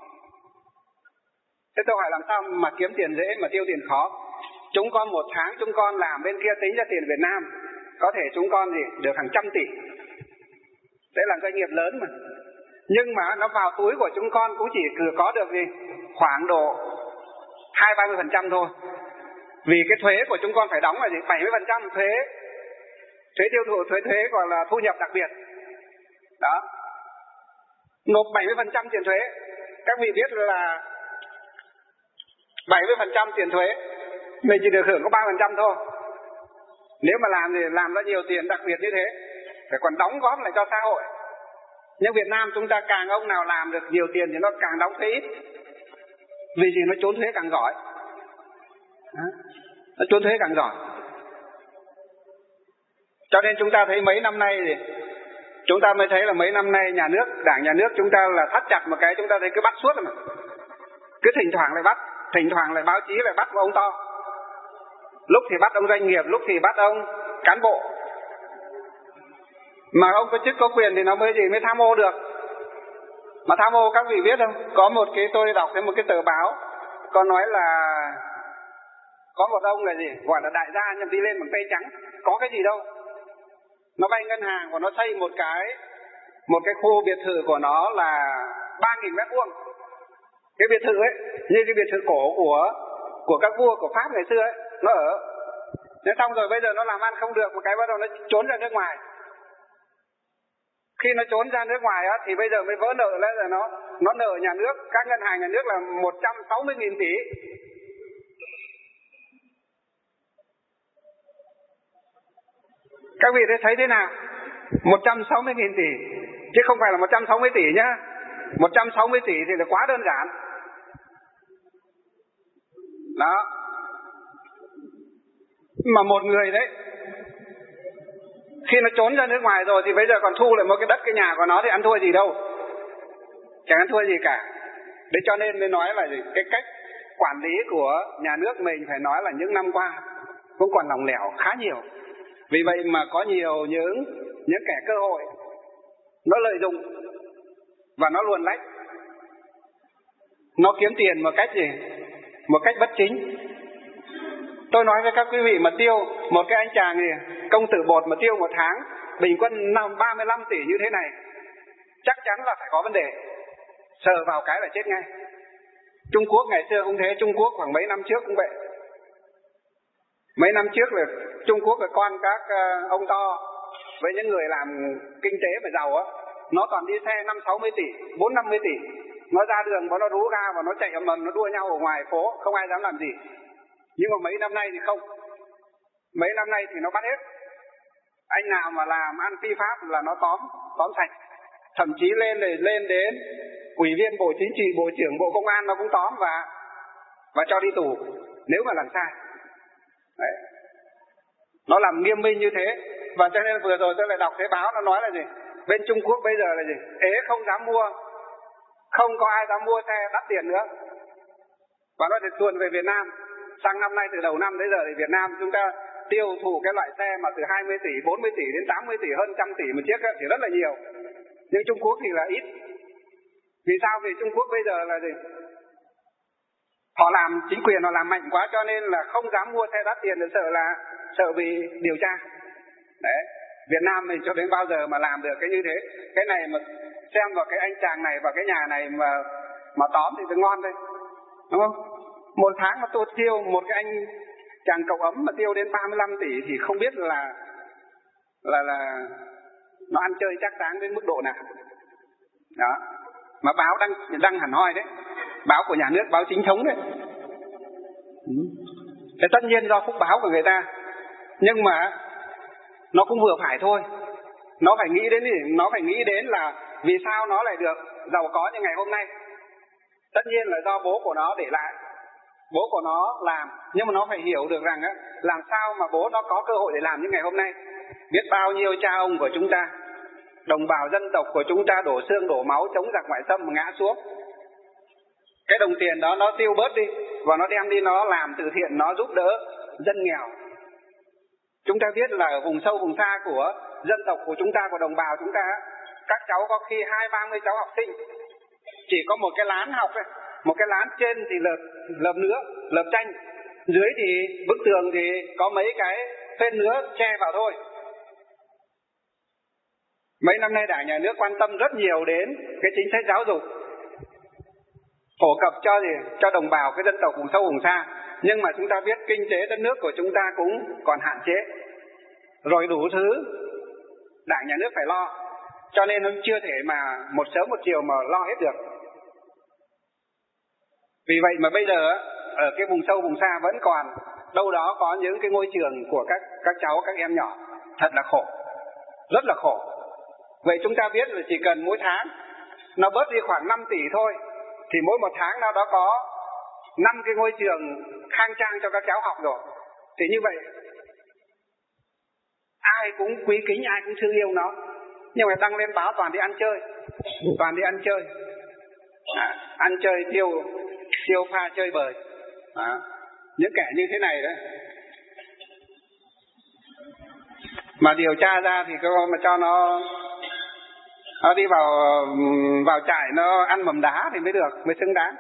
Thế tôi hỏi làm sao mà kiếm tiền dễ mà tiêu tiền khó? Chúng con một tháng chúng con làm bên kia tính ra tiền Việt Nam, có thể chúng con thì được hàng trăm tỷ. Đấy là doanh nghiệp lớn mà. Nhưng mà nó vào túi của chúng con cũng chỉ cứ có được gì? Khoảng độ hai ba mươi phần trăm thôi. Vì cái thuế của chúng con phải đóng là gì? bảy mươi phần trăm thuế. Thuế tiêu thụ, thuế thuế gọi là thu nhập đặc biệt. Đó. Nộp bảy mươi phần trăm tiền thuế. Các vị biết là bảy mươi phần trăm tiền thuế, mình chỉ được hưởng có ba phần trăm thôi. Nếu mà làm thì làm ra nhiều tiền đặc biệt như thế, phải còn đóng góp lại cho xã hội. Nhưng Việt Nam chúng ta càng ông nào làm được nhiều tiền thì nó càng đóng thuế ít. Vì gì? Nó trốn thuế càng giỏi. Đó. Nó trốn thuế càng giỏi. Cho nên chúng ta thấy mấy năm nay thì chúng ta mới thấy là mấy năm nay nhà nước, đảng nhà nước chúng ta là thắt chặt một cái, chúng ta thấy cứ bắt suốt mà. Cứ thỉnh thoảng lại bắt, thỉnh thoảng lại báo chí lại bắt một ông to. Lúc thì bắt ông doanh nghiệp, lúc thì bắt ông cán bộ. Mà ông có chức có quyền thì nó mới gì mới tham ô được. Mà tham ô các vị biết không? Có một cái tôi đọc thấy một cái tờ báo có nói là có một ông là gì? Gọi là đại gia nhưng đi lên bằng tay trắng. Có cái gì đâu. Nó vay ngân hàng và nó xây một cái một cái khu biệt thự của nó là ba nghìn mét vuông. Cái biệt thự ấy như cái biệt thự cổ của của các vua của Pháp ngày xưa ấy, nó ở. Thế xong rồi bây giờ nó làm ăn không được, một cái bắt đầu nó trốn ra nước ngoài. Khi nó trốn ra nước ngoài á, thì bây giờ mới vỡ nợ lên rồi nó nó nợ nhà nước, các ngân hàng nhà nước là một trăm sáu mươi nghìn tỷ. Các vị thấy thế nào? một trăm sáu mươi nghìn tỷ chứ không phải là một trăm sáu mươi tỷ nhá. một trăm sáu mươi tỷ thì là quá đơn giản. Đó. Mà một người đấy, khi nó trốn ra nước ngoài rồi thì bây giờ còn thu lại một cái đất cái nhà của nó thì ăn thua gì đâu, chẳng ăn thua gì cả. Đấy cho nên mới nói là gì? Cái cách quản lý của nhà nước mình phải nói là những năm qua cũng còn lỏng lẻo khá nhiều. Vì vậy mà có nhiều những những kẻ cơ hội nó lợi dụng và nó luồn lách, nó kiếm tiền một cách gì? Một cách bất chính. Tôi nói với các quý vị mà tiêu một cái anh chàng gì công tử bột mà tiêu một tháng bình quân năm ba mươi lăm tỷ như thế này, chắc chắn là phải có vấn đề. Sờ vào cái là chết ngay. Trung Quốc ngày xưa cũng thế, Trung Quốc khoảng mấy năm trước cũng vậy. Mấy năm trước là Trung Quốc là con các uh, ông to với những người làm kinh tế mà giàu á, nó toàn đi xe năm sáu mươi tỷ, bốn năm mươi tỷ, nó ra đường và nó rú ga và nó chạy ầm ầm, nó đua nhau ở ngoài phố, không ai dám làm gì. Nhưng mà mấy năm nay thì không, mấy năm nay thì nó bắt hết. Anh nào mà làm ăn phi pháp là nó tóm tóm sạch, thậm chí lên để lên đến ủy viên Bộ Chính trị, Bộ trưởng Bộ Công an nó cũng tóm và và cho đi tù nếu mà làm sai. Đấy. Nó làm nghiêm minh như thế. Và cho nên vừa rồi tôi lại đọc thấy báo nó nói là gì? Bên Trung Quốc bây giờ là gì? Ế không dám mua, không có ai dám mua xe đắt tiền nữa. Và nó được tuồn về Việt Nam. Sang năm nay từ đầu năm đến giờ thì Việt Nam chúng ta tiêu thụ cái loại xe mà từ hai mươi tỷ, bốn mươi tỷ đến tám mươi tỷ, hơn trăm tỷ một chiếc thì rất là nhiều. Nhưng Trung Quốc thì là ít. Vì sao? Vì Trung Quốc bây giờ là gì? Họ làm, chính quyền họ làm mạnh quá cho nên là không dám mua xe đắt tiền để sợ là sợ bị điều tra. Đấy, Việt Nam mình cho đến bao giờ mà làm được cái như thế. Cái này mà xem vào cái anh chàng này và cái nhà này mà mà tóm thì nó ngon đây, đúng không? Một tháng mà tôi tiêu một cái anh chàng cậu ấm mà tiêu đến ba mươi lăm tỷ thì không biết là là là nó ăn chơi chắc táng đến mức độ nào. Đó. Mà báo đăng đăng hẳn hoi đấy, báo của nhà nước, báo chính thống đấy. Thế tất nhiên do phúc báo của người ta, nhưng mà nó cũng vừa phải thôi. Nó phải nghĩ đến gì? Nó phải nghĩ đến là vì sao nó lại được giàu có như ngày hôm nay. Tất nhiên là do bố của nó để lại, bố của nó làm, nhưng mà nó phải hiểu được rằng á, làm sao mà bố nó có cơ hội để làm như ngày hôm nay. Biết bao nhiêu cha ông của chúng ta, đồng bào dân tộc của chúng ta đổ xương đổ máu chống giặc ngoại xâm mà ngã xuống. Cái đồng tiền đó nó tiêu bớt đi và nó đem đi nó làm từ thiện, nó giúp đỡ dân nghèo. Chúng ta biết là ở vùng sâu vùng xa của dân tộc của chúng ta, của đồng bào chúng ta, các cháu có khi hai ba mươi cháu học sinh, chỉ có một cái lán học thôi, một cái lán trên thì lợp lợp nứa, lợp tranh, dưới thì bức tường thì có mấy cái phên nứa che vào thôi. Mấy năm nay Đảng Nhà nước quan tâm rất nhiều đến cái chính sách giáo dục, phổ cập cho gì cho đồng bào cái dân tộc vùng sâu vùng xa. Nhưng mà chúng ta biết kinh tế đất nước của chúng ta cũng còn hạn chế, rồi đủ thứ Đảng Nhà nước phải lo, cho nên nó chưa thể mà một sớm một chiều mà lo hết được. Vì vậy mà bây giờ ở cái vùng sâu vùng xa vẫn còn đâu đó có những cái ngôi trường của các các cháu, các em nhỏ, thật là khổ, rất là khổ. Vậy chúng ta biết là chỉ cần mỗi tháng nó bớt đi khoảng năm tỷ thôi, thì mỗi một tháng nó đã có năm cái ngôi trường khang trang cho các cháu học rồi. Thì như vậy ai cũng quý kính, ai cũng thương yêu nó. Nhưng mà đăng lên báo toàn đi ăn chơi, toàn đi ăn chơi, à, ăn chơi tiêu tiêu pha chơi bời, à, những kẻ như thế này đấy. Mà điều tra ra thì cơ mà cho nó nó đi vào vào trại nó ăn mầm đá thì mới được, mới xứng đáng.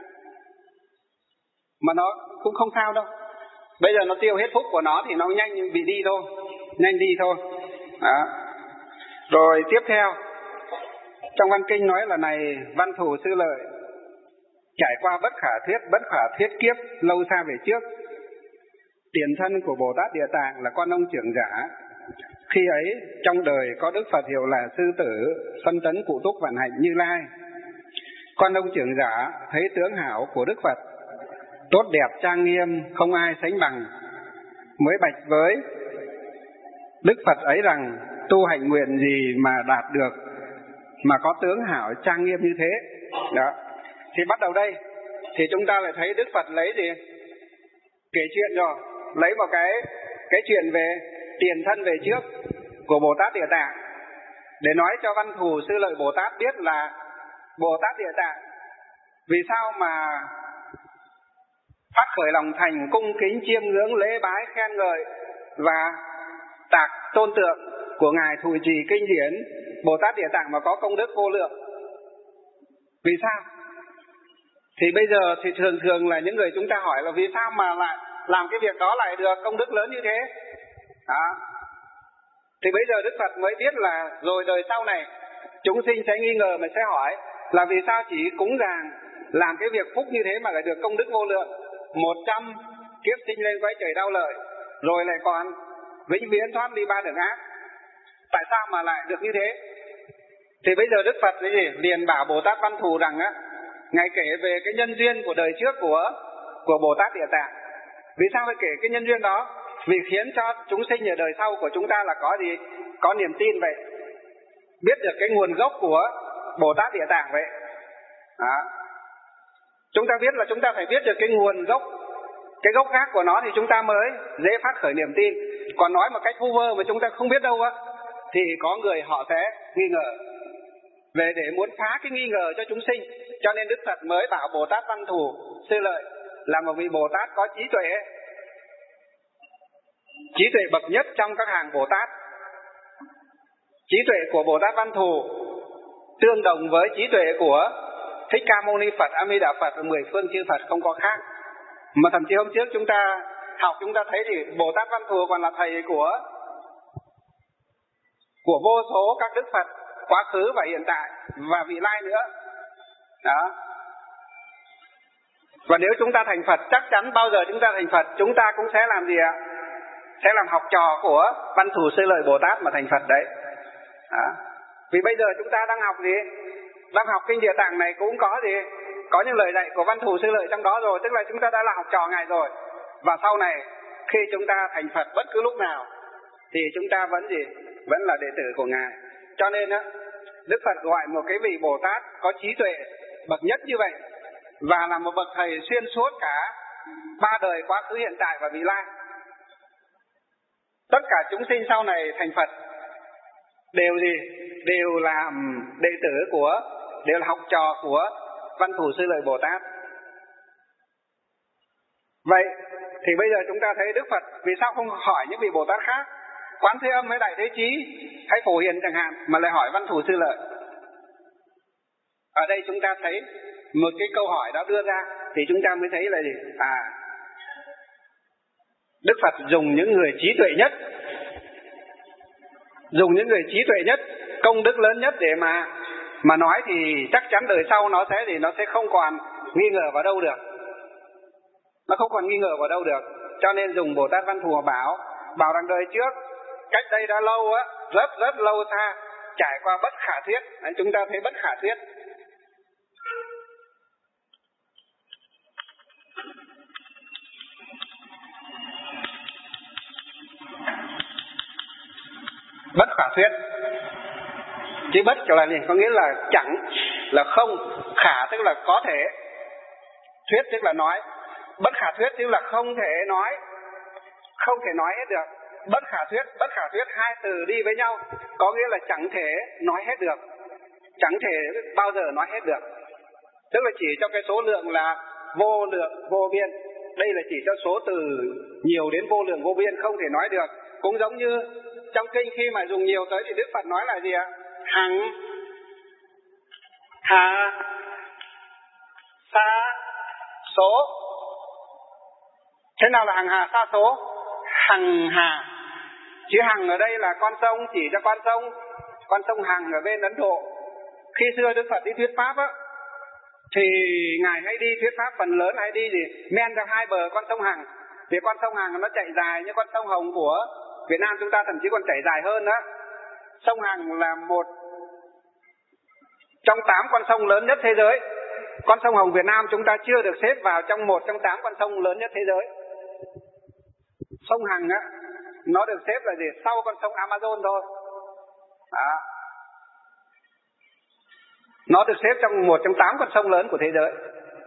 Mà nó cũng không sao đâu. Bây giờ nó tiêu hết phúc của nó thì nó nhanh bị đi thôi, nhanh đi thôi. Đó. Rồi tiếp theo trong văn kinh nói là này văn thù sư lợi, trải qua bất khả thuyết bất khả thuyết kiếp lâu xa về trước, tiền thân của Bồ Tát Địa Tạng là con ông trưởng giả. Khi ấy trong đời có Đức Phật hiệu là Sư Tử, phân tấn cụ túc vạn hạnh Như Lai. Con ông trưởng giả thấy tướng hảo của Đức Phật tốt đẹp trang nghiêm, không ai sánh bằng, mới bạch với Đức Phật ấy rằng tu hạnh nguyện gì mà đạt được mà có tướng hảo trang nghiêm như thế. Đó. Thì bắt đầu đây thì chúng ta lại thấy Đức Phật lấy gì? Kể chuyện rồi, lấy một cái cái chuyện về tiền thân về trước của Bồ Tát Địa Tạng, để nói cho Văn Thù Sư Lợi Bồ Tát biết là Bồ Tát Địa Tạng vì sao mà phát khởi lòng thành cung kính chiêm ngưỡng lễ bái khen ngợi và tạc tôn tượng của ngài thụ trì kinh điển Bồ Tát Địa Tạng mà có công đức vô lượng. Vì sao? Thì bây giờ thì thường thường là những người chúng ta hỏi là vì sao mà lại làm cái việc đó lại được công đức lớn như thế? Đó. Thì bây giờ Đức Phật mới biết là rồi đời sau này chúng sinh sẽ nghi ngờ mà sẽ hỏi là vì sao chỉ cúng dường làm cái việc phúc như thế mà lại được công đức vô lượng, một trăm kiếp sinh lên quay trời đau lợi, rồi lại còn vĩnh viễn thoát đi ba đường ác. Tại sao mà lại được như thế? Thì bây giờ Đức Phật liền bảo Bồ Tát Văn Thù rằng á, ngài kể về cái nhân duyên của đời trước của của Bồ Tát Địa Tạng. Vì sao phải kể cái nhân duyên đó? Vì khiến cho chúng sinh ở đời sau của chúng ta là có gì? Có niềm tin vậy, biết được cái nguồn gốc của Bồ Tát Địa Tạng vậy. Đó. Chúng ta biết là chúng ta phải biết được cái nguồn gốc, cái gốc gác của nó thì chúng ta mới dễ phát khởi niềm tin. Còn nói một cách vu vơ mà chúng ta không biết đâu á, thì có người họ sẽ nghi ngờ. Về để muốn phá cái nghi ngờ cho chúng sinh, cho nên Đức Phật mới bảo Bồ Tát Văn Thù Sư Lợi là một vị Bồ Tát có trí tuệ, trí tuệ bậc nhất trong các hàng Bồ Tát. Trí tuệ của Bồ Tát Văn Thù tương đồng với trí tuệ của Thích Ca Mâu Ni Phật, A Di Đà Phật và mười phương chư Phật không có khác. Mà thậm chí hôm trước chúng ta học chúng ta thấy thì Bồ Tát Văn Thù còn là thầy của của vô số các Đức Phật quá khứ và hiện tại và vị lai nữa. Đó. Và nếu chúng ta thành Phật, chắc chắn bao giờ chúng ta thành Phật, chúng ta cũng sẽ làm gì ạ? Sẽ làm học trò của Văn Thù Sư Lợi Bồ Tát mà thành Phật đấy. Đó. Vì bây giờ chúng ta đang học gì? Đang học kinh Địa Tạng này cũng có gì? Có những lời dạy của Văn Thù Sư Lợi trong đó rồi, tức là chúng ta đã là học trò ngài rồi. Và sau này khi chúng ta thành Phật bất cứ lúc nào thì chúng ta vẫn gì? Vẫn là đệ tử của ngài. Cho nên á, Đức Phật gọi một cái vị Bồ Tát có trí tuệ bậc nhất như vậy và là một bậc thầy xuyên suốt cả ba đời quá khứ hiện tại và vị lai. Tất cả chúng sinh sau này thành Phật đều gì? Đều là đệ tử của, đều là học trò của Văn Thù Sư Lợi Bồ Tát. Vậy thì bây giờ chúng ta thấy Đức Phật vì sao không hỏi những vị Bồ Tát khác, Quán Thế Âm hay Đại Thế Chí hay Phổ Hiền chẳng hạn, mà lại hỏi Văn Thù Sư Lợi? Ở đây chúng ta thấy một cái câu hỏi đó đưa ra thì chúng ta mới thấy là gì? À, Đức Phật dùng những người trí tuệ nhất, dùng những người trí tuệ nhất, công đức lớn nhất để mà mà nói thì chắc chắn đời sau nó sẽ thì nó sẽ không còn nghi ngờ vào đâu được. Nó không còn nghi ngờ vào đâu được. Cho nên dùng Bồ Tát Văn Thù bảo bảo rằng đời trước cách đây đã lâu á, rất rất lâu xa, trải qua bất khả thuyết. Đấy, chúng ta thấy bất khả thuyết. Bất khả thuyết. Chứ bất là gì? Có nghĩa là chẳng, là không. Khả tức là có thể. Thuyết tức là nói. Bất khả thuyết tức là không thể nói, không thể nói hết được. Bất khả thuyết, bất khả thuyết hai từ đi với nhau, có nghĩa là chẳng thể nói hết được, chẳng thể bao giờ nói hết được. Tức là chỉ cho cái số lượng là vô lượng vô biên. Đây là chỉ cho số từ nhiều đến vô lượng vô biên, không thể nói được. Cũng giống như trong kinh khi mà dùng nhiều tới thì Đức Phật nói là gì ạ? Hằng hà sa số. Thế nào là hằng hà sa số? Hằng hà, chữ hằng ở đây là con sông, chỉ cho con sông, con sông Hằng ở bên Ấn Độ. Khi xưa Đức Phật đi thuyết pháp á, thì ngài hay đi thuyết pháp phần lớn hay đi gì men ra hai bờ con sông Hằng. Vì con sông Hằng nó chạy dài như con sông Hồng của Việt Nam chúng ta, thậm chí còn chảy dài hơn đó. Sông Hằng là một trong tám con sông lớn nhất thế giới. Con sông Hồng Việt Nam chúng ta chưa được xếp vào trong một trong tám con sông lớn nhất thế giới. Sông Hằng á, nó được xếp là gì? Sau con sông Amazon thôi. Đó. Nó được xếp trong một trong tám con sông lớn của thế giới.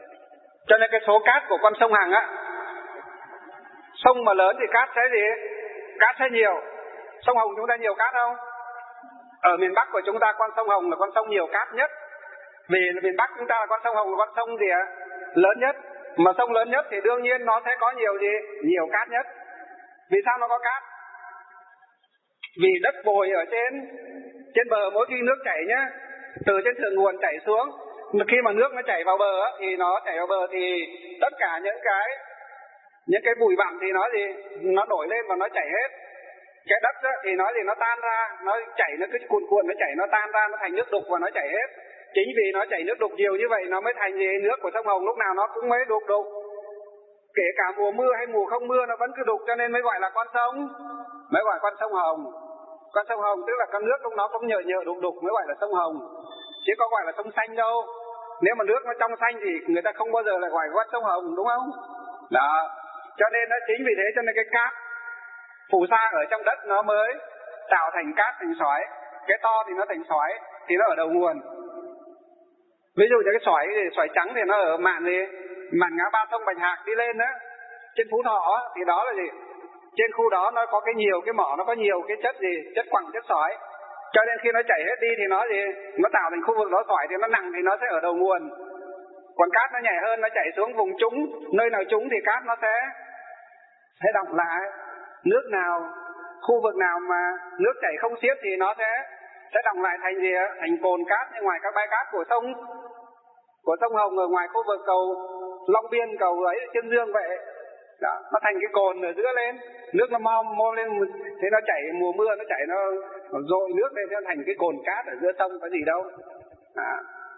Cho nên cái số cát của con sông Hằng á, sông mà lớn thì cát sẽ gì? cát sẽ nhiều. Sông Hồng chúng ta nhiều cát không? Ở miền Bắc của chúng ta con sông Hồng là con sông nhiều cát nhất. Vì miền Bắc chúng ta là con sông Hồng là con sông gì ạ? Lớn nhất. Mà sông lớn nhất thì đương nhiên nó sẽ có nhiều gì? Nhiều cát nhất. Vì sao nó có cát? Vì đất bồi ở trên trên bờ mỗi khi nước chảy nhá, từ trên thượng nguồn chảy xuống, khi mà nước nó chảy vào bờ á, thì nó chảy vào bờ thì tất cả những cái những cái bụi bặm thì nó gì nó nổi lên và nó chảy hết. Cái đất á, thì nó gì nó tan ra, nó chảy nó cứ cuồn cuộn nó chảy nó tan ra nó thành nước đục và nó chảy hết. Chính vì nó chảy nước đục nhiều như vậy nó mới thành gì nước của sông Hồng lúc nào nó cũng mới đục đục. Kể cả mùa mưa hay mùa không mưa nó vẫn cứ đục, cho nên mới gọi là con sông, mới gọi con sông Hồng. Con sông Hồng tức là con nước trong nó cũng nhợ nhợ đục đục mới gọi là sông Hồng, chứ có gọi là sông xanh đâu. Nếu mà nước nó trong xanh thì người ta không bao giờ lại gọi con sông Hồng, đúng không? Đó, cho nên nó chính vì thế cho nên cái cát phù sa ở trong đất nó mới tạo thành cát thành sỏi. Cái to thì nó thành sỏi thì nó ở đầu nguồn. Ví dụ như cái sỏi thì sỏi trắng thì nó ở mạn gì mạn ngã ba sông Bạch Hạc đi lên đó, trên Phú Thọ thì đó là gì, trên khu đó nó có cái nhiều cái mỏ, nó có nhiều cái chất gì, chất quặng, chất sỏi, cho nên khi nó chảy hết đi thì nó gì nó tạo thành khu vực đó sỏi thì nó nặng thì nó sẽ ở đầu nguồn. Còn cát nó nhẹ hơn, nó chảy xuống vùng trũng, nơi nào trũng thì cát nó sẽ sẽ đọng lại. Nước nào, khu vực nào mà nước chảy không xiết thì nó sẽ sẽ đọng lại thành gì, thành cồn cát như ngoài các bãi cát của sông của sông Hồng ở ngoài khu vực cầu Long Biên, cầu ấy Trương Dương vậy. Đó, nó thành cái cồn ở giữa lên, nước nó mo mo lên, thế nó chảy mùa mưa nó chảy nó, nó dội nước lên nó thành cái cồn cát ở giữa sông, có gì đâu. À.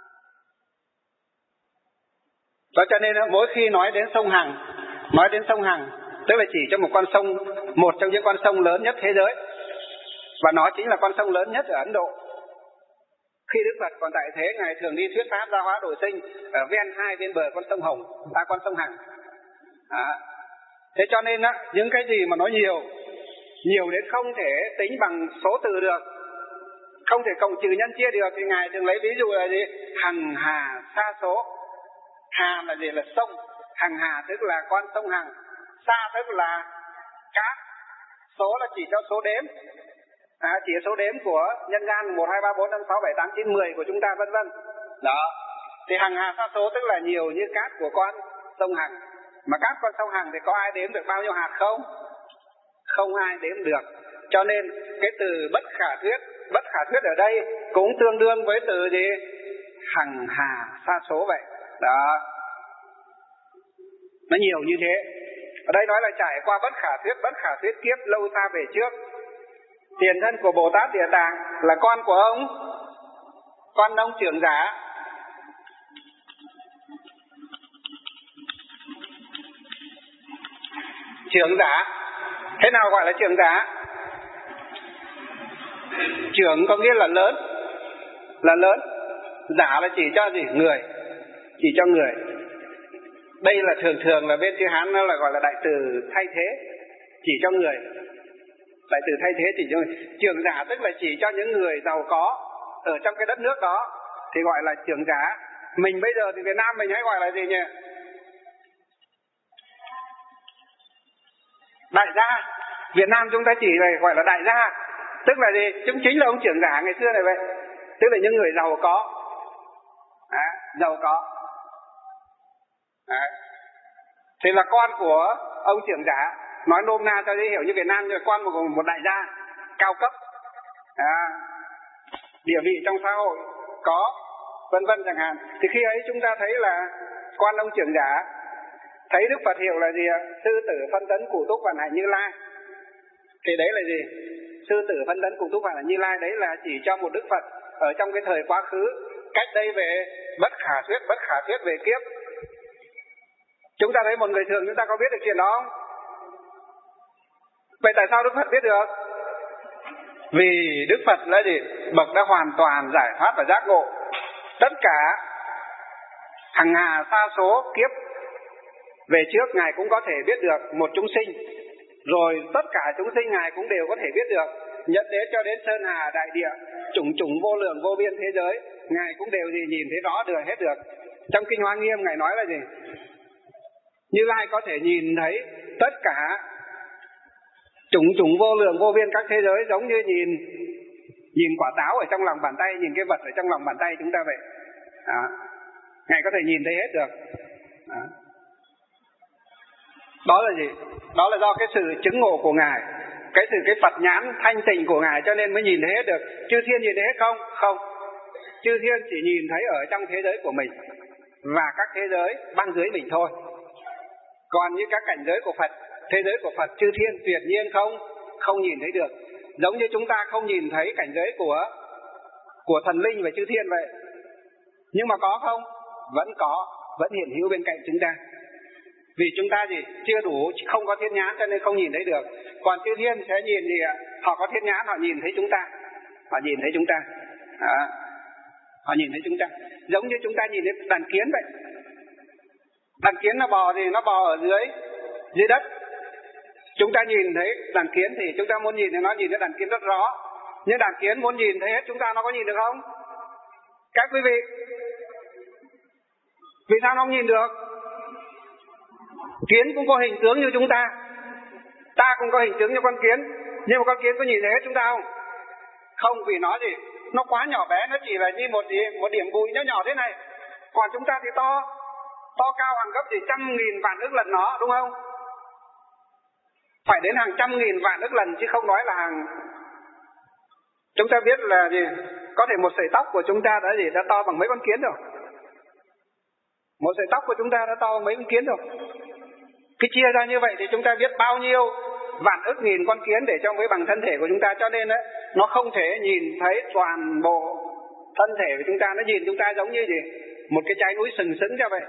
Đó, cho nên mỗi khi nói đến sông Hằng, nói đến sông Hằng tức là chỉ cho một con sông, một trong những con sông lớn nhất thế giới, và nó chính là con sông lớn nhất ở Ấn Độ. Khi Đức Phật còn tại thế, ngài thường đi thuyết pháp Giáo hóa độ sinh ở ven hai bên bờ con sông Hồng, ta con sông Hằng. À. Thế cho nên á, những cái gì mà nó nhiều, nhiều đến không thể tính bằng số từ được, không thể cộng trừ nhân chia được, thì ngài thường lấy ví dụ là gì? Hằng hà sa số. Hà là gì? Là sông. Hằng hà tức là con sông Hằng. Sa tức là cát. Số là chỉ cho số đếm. À, chỉ số đếm của nhân gian một, hai, ba, bốn, năm, sáu, bảy, tám, chín, mười của chúng ta vân vân. Đó. Thì hằng hà sa số tức là nhiều như cát của con sông Hằng. Mà cát con sông Hằng thì có ai đếm được bao nhiêu hạt không? Không ai đếm được. Cho nên cái từ bất khả thuyết, bất khả thuyết ở đây cũng tương đương với từ gì? Hằng hà sa số vậy. Đó. Nó nhiều như thế. Ở đây nói là trải qua bất khả thuyết, bất khả thuyết kiếp lâu xa về trước. Tiền thân của Bồ Tát Địa Tạng là con của ông, con ông Trưởng Giả. Trưởng Giả, thế nào gọi là Trưởng Giả? Trưởng có nghĩa là lớn, là lớn. Giả là chỉ cho gì? Người, chỉ cho người. Đây là thường thường là bên chữ Hán nó là gọi là đại từ thay thế, chỉ cho người. Đại từ thay thế chỉ cho người. Trưởng giả tức là chỉ cho những người giàu có ở trong cái đất nước đó thì gọi là trưởng giả. Mình bây giờ thì Việt Nam mình hay gọi là gì nhỉ? Đại gia. Việt Nam chúng ta chỉ là gọi là đại gia, tức là gì? Chúng chính là ông trưởng giả ngày xưa này vậy. Tức là những người giàu có. À, giàu có. À. Thì là con của ông trưởng giả. Nói nôm na cho dễ hiểu như Việt Nam như là con của một đại gia cao cấp, à, địa vị trong xã hội có, vân vân chẳng hạn. Thì khi ấy chúng ta thấy là con ông trưởng giả, thấy Đức Phật hiệu là gì ạ? Sư tử phân tấn cụ túc vạn hạnh Như Lai. Thì đấy là gì? Sư tử phân tấn cụ túc vạn hạnh Như Lai đấy là chỉ cho một Đức Phật ở trong cái thời quá khứ, cách đây về bất khả thuyết, bất khả thuyết về kiếp. Chúng ta thấy một người thường chúng ta có biết được chuyện đó không? Vậy tại sao Đức Phật biết được? Vì Đức Phật là gì? Bậc đã hoàn toàn giải thoát và giác ngộ. Tất cả hằng hà sa số kiếp về trước Ngài cũng có thể biết được một chúng sinh. Rồi tất cả chúng sinh Ngài cũng đều có thể biết được. Nhất đế cho đến sơn hà đại địa, chủng chủng vô lượng vô biên thế giới, Ngài cũng đều gì nhìn thấy rõ được hết được. Trong Kinh Hoa Nghiêm Ngài nói là gì? Như Lai có thể nhìn thấy tất cả Chủng chủng vô lượng vô biên các thế giới, giống như nhìn nhìn quả táo ở trong lòng bàn tay, nhìn cái vật ở trong lòng bàn tay chúng ta vậy. Đó. Ngài có thể nhìn thấy hết được. Đó. Đó là gì? Đó là do cái sự chứng ngộ của Ngài, cái sự cái Phật nhãn thanh tịnh của Ngài, cho nên mới nhìn thấy hết được. Chư thiên nhìn thấy hết không? Không. Chư thiên chỉ nhìn thấy ở trong thế giới của mình và các thế giới ban dưới mình thôi. Còn như các cảnh giới của Phật, thế giới của Phật chư thiên tuyệt nhiên không không nhìn thấy được. Giống như chúng ta không nhìn thấy cảnh giới của của thần linh và chư thiên vậy. Nhưng mà có không? Vẫn có, vẫn hiện hữu bên cạnh chúng ta. Vì chúng ta gì? Chưa đủ, không có thiên nhãn cho nên không nhìn thấy được. Còn chư thiên sẽ nhìn gì ạ? Họ có thiên nhãn, họ nhìn thấy chúng ta. Họ nhìn thấy chúng ta. À, họ nhìn thấy chúng ta. Giống như chúng ta nhìn thấy đàn kiến vậy. Đàn kiến nó bò thì nó bò ở dưới dưới đất. Chúng ta nhìn thấy đàn kiến thì chúng ta muốn nhìn thì nó nhìn thấy đàn kiến rất rõ. Nhưng đàn kiến muốn nhìn thấy hết chúng ta, nó có nhìn được không? Các quý vị, vì sao nó không nhìn được? Kiến cũng có hình tướng như chúng ta, ta cũng có hình tướng như con kiến, nhưng mà con kiến có nhìn thấy hết chúng ta không? Không, vì nó gì? Nó quá nhỏ bé, nó chỉ là như một một điểm bụi nhỏ nhỏ thế này. Còn chúng ta thì to, to cao hàng gấp thì trăm nghìn vạn ức lần nó, đúng không? Phải đến hàng trăm nghìn vạn ức lần chứ không nói là hàng. Chúng ta biết là gì? Có thể một sợi tóc của chúng ta đã gì? Đã to bằng mấy con kiến rồi. Một sợi tóc của chúng ta đã to bằng mấy con kiến rồi. Cái chia ra như vậy thì chúng ta biết bao nhiêu vạn ức nghìn con kiến để cho mới bằng thân thể của chúng ta. Cho nên ấy, nó không thể nhìn thấy toàn bộ thân thể của chúng ta. Nó nhìn chúng ta giống như gì? Một cái trái núi sừng sững cho vậy.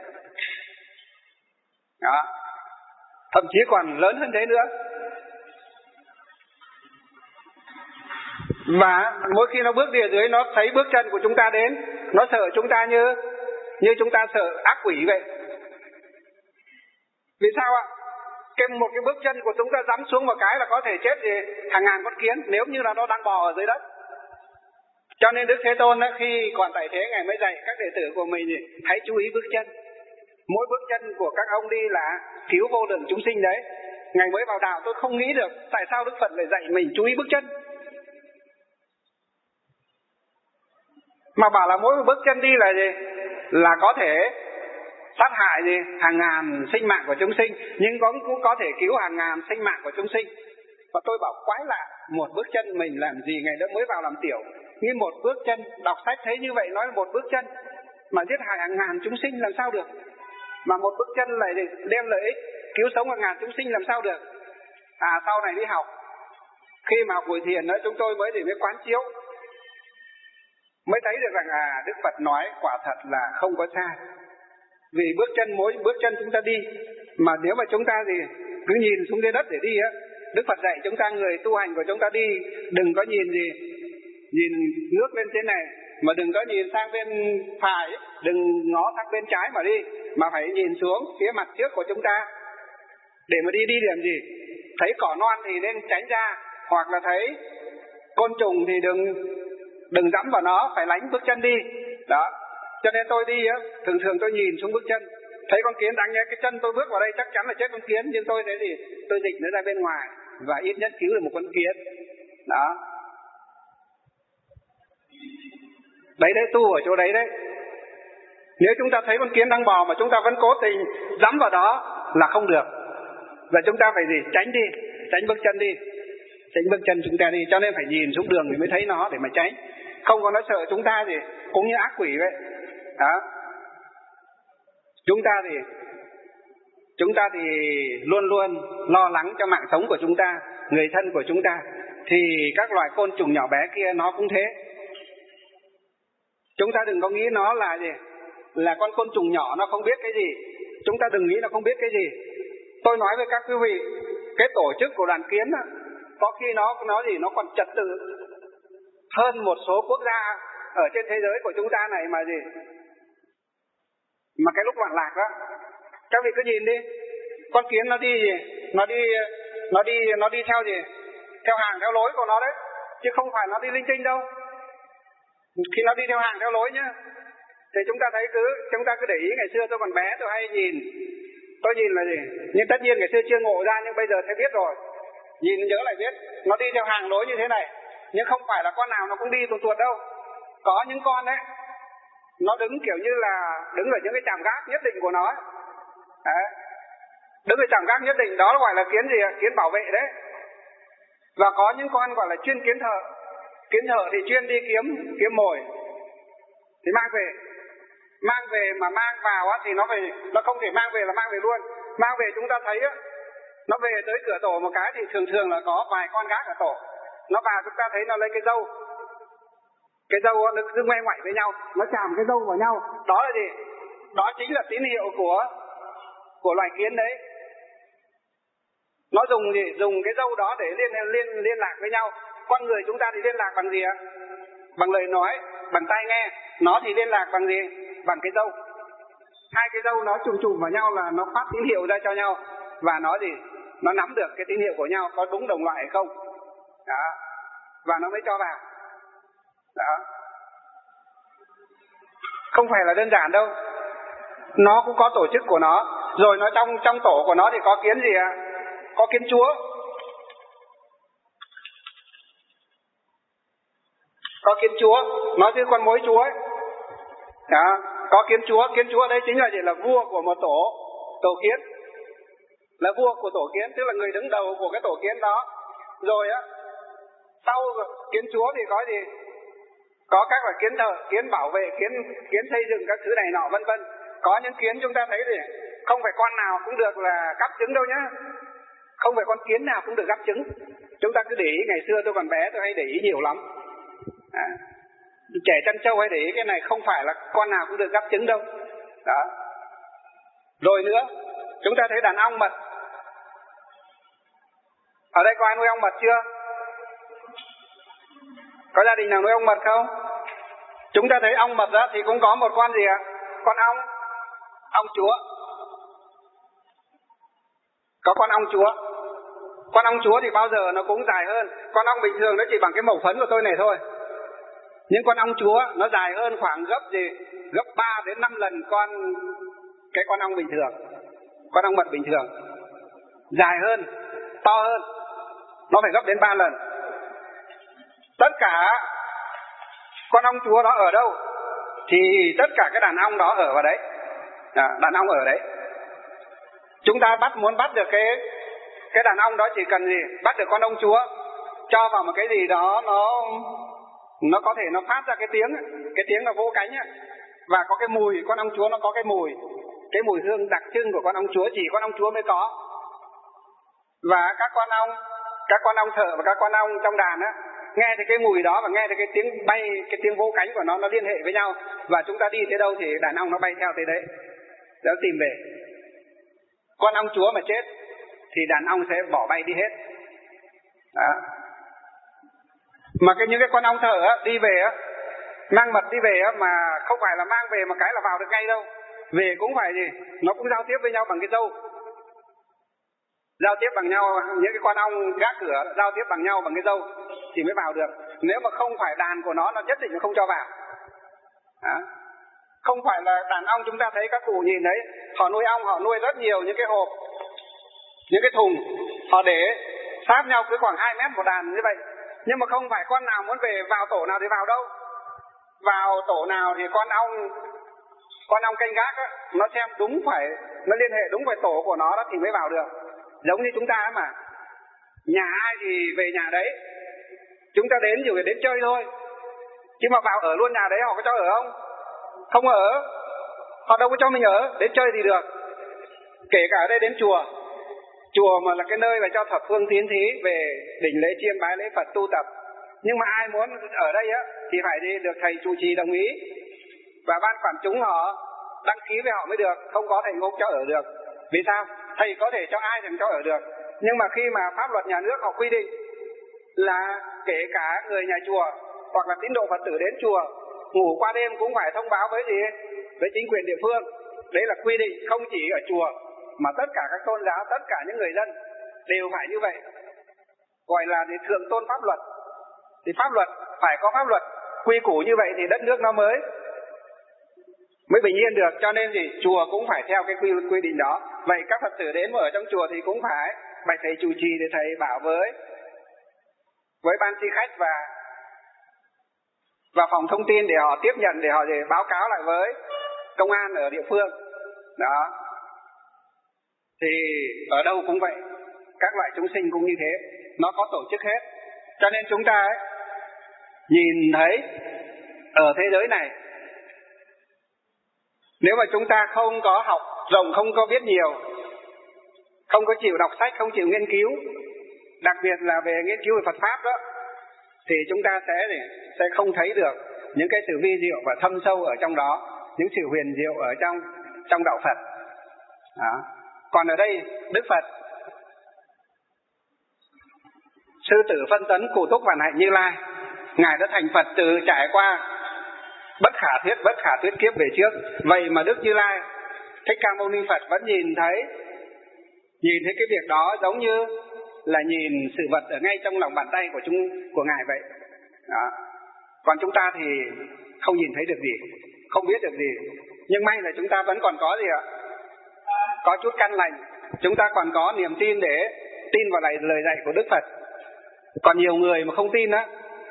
Đó. Thậm chí còn lớn hơn thế nữa. Và mỗi khi nó bước đi ở dưới, nó thấy bước chân của chúng ta đến, nó sợ chúng ta như như chúng ta sợ ác quỷ vậy. Vì sao ạ? Cái một cái bước chân của chúng ta dẫm xuống một cái là có thể chết gì hàng ngàn con kiến nếu như là nó đang bò ở dưới đất. Cho nên Đức Thế Tôn đó, khi còn tại thế Ngài mới dạy các đệ tử của mình thì hãy chú ý bước chân. Mỗi bước chân của các ông đi là cứu vô lượng chúng sinh đấy. Ngày mới vào đạo tôi không nghĩ được tại sao Đức Phật lại dạy mình chú ý bước chân. Mà bảo là mỗi bước chân đi là gì? Là có thể sát hại gì? Hàng ngàn sinh mạng của chúng sinh, nhưng cũng, cũng có thể cứu hàng ngàn sinh mạng của chúng sinh. Và tôi bảo quái lạ, một bước chân mình làm gì ngày đó mới vào làm tiểu. Như một bước chân, đọc sách thấy như vậy nói là một bước chân mà giết hại hàng ngàn chúng sinh làm sao được. Mà một bước chân lại đem lợi ích cứu sống hàng ngàn chúng sinh làm sao được. À sau này đi học, khi mà học buổi thiền đó, chúng tôi mới để mới quán chiếu, mới thấy được rằng à Đức Phật nói quả thật là không có sai. Vì bước chân, mỗi bước chân chúng ta đi, mà nếu mà chúng ta thì cứ nhìn xuống dưới đất để đi á, Đức Phật dạy chúng ta, người tu hành của chúng ta đi đừng có nhìn gì nhìn ngước lên thế này, mà đừng có nhìn sang bên phải, đừng ngó sang bên trái mà đi, mà phải nhìn xuống phía mặt trước của chúng ta để mà đi. Đi làm gì? Thấy cỏ non thì nên tránh ra, hoặc là thấy côn trùng thì đừng đừng dẫm vào nó, phải lánh bước chân đi. Đó. Cho nên tôi đi á, thường thường tôi nhìn xuống bước chân, thấy con kiến đáng nhẽ cái chân tôi bước vào đây chắc chắn là chết con kiến, nhưng tôi thấy gì? Tôi dịch nó ra bên ngoài và ít nhất cứu được một con kiến. Đó. Đấy đấy, tu ở chỗ đấy đấy. Nếu chúng ta thấy con kiến đang bò mà chúng ta vẫn cố tình dẫm vào đó là không được. Và chúng ta phải gì? Tránh đi, tránh bước chân đi, tránh bước chân chúng ta đi. Cho nên phải nhìn xuống đường thì mới thấy nó để mà tránh. Không có nó sợ chúng ta gì, cũng như ác quỷ vậy. Đó. Chúng ta thì chúng ta thì luôn luôn lo lắng cho mạng sống của chúng ta, người thân của chúng ta. Thì các loài côn trùng nhỏ bé kia nó cũng thế. Chúng ta đừng có nghĩ nó là gì, là con côn trùng nhỏ nó không biết cái gì. Chúng ta đừng nghĩ nó không biết cái gì. Tôi nói với các quý vị, cái tổ chức của đàn kiến đó, có khi nó nó gì nó còn trật tự hơn một số quốc gia ở trên thế giới của chúng ta này mà gì. Mà cái lúc loạn lạc đó, các vị cứ nhìn đi, con kiến nó đi gì, nó đi nó đi nó đi theo gì, theo hàng theo lối của nó đấy, chứ không phải nó đi linh tinh đâu. Khi nó đi theo hàng theo lối nhá, thì chúng ta thấy cứ chúng ta cứ để ý. Ngày xưa tôi còn bé tôi hay nhìn, tôi nhìn là gì, nhưng tất nhiên ngày xưa chưa ngộ ra, nhưng bây giờ thấy biết rồi. nhìn nhớ lại biết, nó đi theo hàng lối như thế này, nhưng không phải là con nào nó cũng đi tuột tuột đâu. Có những con đấy, nó đứng kiểu như là đứng ở những cái trạm gác nhất định của nó. Đấy. Đứng ở trạm gác nhất định đó gọi là kiến gì ạ? Kiến bảo vệ đấy. Và có những con gọi là chuyên kiến thợ. Kiến thợ thì chuyên đi kiếm kiếm mồi thì mang về. Mang về mà mang vào á, thì nó về, nó không thể mang về là mang về luôn. Mang về chúng ta thấy á, nó về tới cửa tổ một cái thì thường thường là có vài con gác ở tổ. Nó vào chúng ta thấy nó lấy cái dâu, cái dâu nó cứ ngoe ngoại với nhau, nó chạm cái dâu vào nhau. Đó là gì? Đó chính là tín hiệu của của loài kiến đấy. Nó dùng gì? Dùng cái dâu đó để liên liên liên lạc với nhau. Con người chúng ta thì liên lạc bằng gì ạ? Bằng lời nói, bằng tai nghe. Nó thì liên lạc bằng gì? Bằng cái dâu. Hai cái dâu nó chùm chùm vào nhau là nó phát tín hiệu ra cho nhau. Và nó gì? Nó nắm được cái tín hiệu của nhau có đúng đồng loại hay không. Đó. Và nó mới cho vào. Đó. Không phải là đơn giản đâu. Nó cũng có tổ chức của nó. Rồi nó trong trong tổ của nó thì có kiến gì ạ? Có kiến chúa. Có kiến chúa, nó như con mối chúa ấy. Đó. Có kiến chúa, kiến chúa đấy chính là gì? Là vua của một tổ, tổ kiến. Là vua của tổ kiến, tức là người đứng đầu của cái tổ kiến đó. Rồi á, sau kiến chúa thì có gì? Có các loại kiến thợ, kiến bảo vệ, kiến kiến xây dựng các thứ này nọ vân vân. Có những kiến chúng ta thấy thì không phải con nào cũng được là gắp trứng đâu nhá. Không phải con kiến nào cũng được gắp trứng. Chúng ta cứ để ý, ngày xưa tôi còn bé tôi hay để ý nhiều lắm. À, trẻ chăn trâu hay để ý cái này, không phải là con nào cũng được gắp trứng đâu. Đó. Rồi nữa, chúng ta thấy đàn ong mật. Ở đây có ai nuôi ong mật chưa? Có gia đình nào nuôi ong mật không? Chúng ta thấy ong mật đó thì cũng có một con gì ạ? Con ong, ong chúa. Có con ong chúa. Con ong chúa thì bao giờ nó cũng dài hơn. Con ong bình thường nó chỉ bằng cái mẩu phấn của tôi này thôi. Nhưng con ong chúa nó dài hơn khoảng gấp gì? Gấp ba đến năm lần con cái con ong bình thường. Con ong mật bình thường. Dài hơn, to hơn. Nó phải gấp đến ba lần. Tất cả con ong chúa đó ở đâu thì tất cả cái đàn ong đó ở vào đấy. À, đàn ong ở đấy. Chúng ta bắt muốn bắt được cái cái đàn ong đó chỉ cần gì? Bắt được con ong chúa, cho vào một cái gì đó nó nó có thể nó phát ra cái tiếng, cái tiếng là vỗ cánh ấy. Và có cái mùi, con ong chúa nó có cái mùi, cái mùi hương đặc trưng của con ong chúa chỉ con ong chúa mới có. Và các con ong, các con ong thợ và các con ong trong đàn á, nghe thấy cái mùi đó và nghe thấy cái tiếng bay, cái tiếng vỗ cánh của nó, nó liên hệ với nhau. Và chúng ta đi tới đâu thì đàn ong nó bay theo tới đấy, nó tìm về. Con ong chúa mà chết thì đàn ong sẽ bỏ bay đi hết. Đó. Mà cái những cái con ong thợ á, đi về á, mang mật đi về á, mà không phải là mang về một cái là vào được ngay đâu. Về cũng phải gì? Nó cũng giao tiếp với nhau bằng cái dâu. Giao tiếp bằng nhau, những cái con ong gác cửa giao tiếp bằng nhau bằng cái dâu thì mới vào được. Nếu mà không phải đàn của nó, nó nhất định nó không cho vào. Đó. Không phải là đàn ong chúng ta thấy các cụ nhìn đấy, họ nuôi ong, họ nuôi rất nhiều những cái hộp, những cái thùng, họ để sát nhau cứ khoảng hai mét một đàn như vậy. Nhưng mà không phải con nào muốn về vào tổ nào thì vào đâu. Vào tổ nào thì con ong con ong canh gác á, nó xem đúng phải, nó liên hệ đúng với tổ của nó đó thì mới vào được. Giống như chúng ta mà, nhà ai thì về nhà đấy. Chúng ta đến chỉ đến chơi thôi, chứ mà vào ở luôn nhà đấy họ có cho ở không? Không ở. Họ đâu có cho mình ở, đến chơi thì được. Kể cả ở đây đến chùa, chùa mà là cái nơi mà cho thập phương tiến thí về đỉnh lễ chiêm bái lễ Phật tu tập. Nhưng mà ai muốn ở đây á thì phải đi được thầy trụ trì đồng ý và ban quản chúng họ đăng ký với họ mới được, không có thầy không cho ở được. Vì sao? Thầy có thể cho ai thì cho ở được, nhưng mà khi mà pháp luật nhà nước họ quy định là kể cả người nhà chùa hoặc là tín đồ Phật tử đến chùa ngủ qua đêm cũng phải thông báo với gì? Với chính quyền địa phương. Đấy là quy định không chỉ ở chùa mà tất cả các tôn giáo, tất cả những người dân đều phải như vậy. Gọi là thì thượng tôn pháp luật. Thì pháp luật phải có pháp luật quy củ như vậy thì đất nước nó mới mới bình yên được. Cho nên gì? Chùa cũng phải theo cái quy, quy định đó. Vậy các Phật tử đến mà ở trong chùa thì cũng phải bạch thầy chủ trì để thầy bảo với với ban tri khách và và phòng thông tin để họ tiếp nhận, để họ để báo cáo lại với công an ở địa phương. Đó. Thì ở đâu cũng vậy, các loại chúng sinh cũng như thế, nó có tổ chức hết. Cho nên chúng ta ấy, nhìn thấy ở thế giới này, nếu mà chúng ta không có học rộng, không có biết nhiều, không có chịu đọc sách, không chịu nghiên cứu, đặc biệt là về nghiên cứu về Phật Pháp đó, thì chúng ta sẽ sẽ không thấy được những cái sự vi diệu và thâm sâu ở trong đó, những sự huyền diệu ở trong trong đạo Phật. Đó. Còn ở đây Đức Phật, Sư tử phân tấn cụ túc vạn hạnh Như Lai, Ngài đã thành Phật từ trải qua bất khả thuyết bất khả thuyết kiếp về trước. Vậy mà Đức Như Lai Thích Ca Mâu Ni Phật vẫn nhìn thấy nhìn thấy cái việc đó giống như là nhìn sự vật ở ngay trong lòng bàn tay của chúng của Ngài vậy. Đó. Còn chúng ta thì không nhìn thấy được gì, không biết được gì. Nhưng may là chúng ta vẫn còn có gì ạ? Có chút căn lành, chúng ta còn có niềm tin để tin vào lại lời dạy của Đức Phật. Còn nhiều người mà không tin á,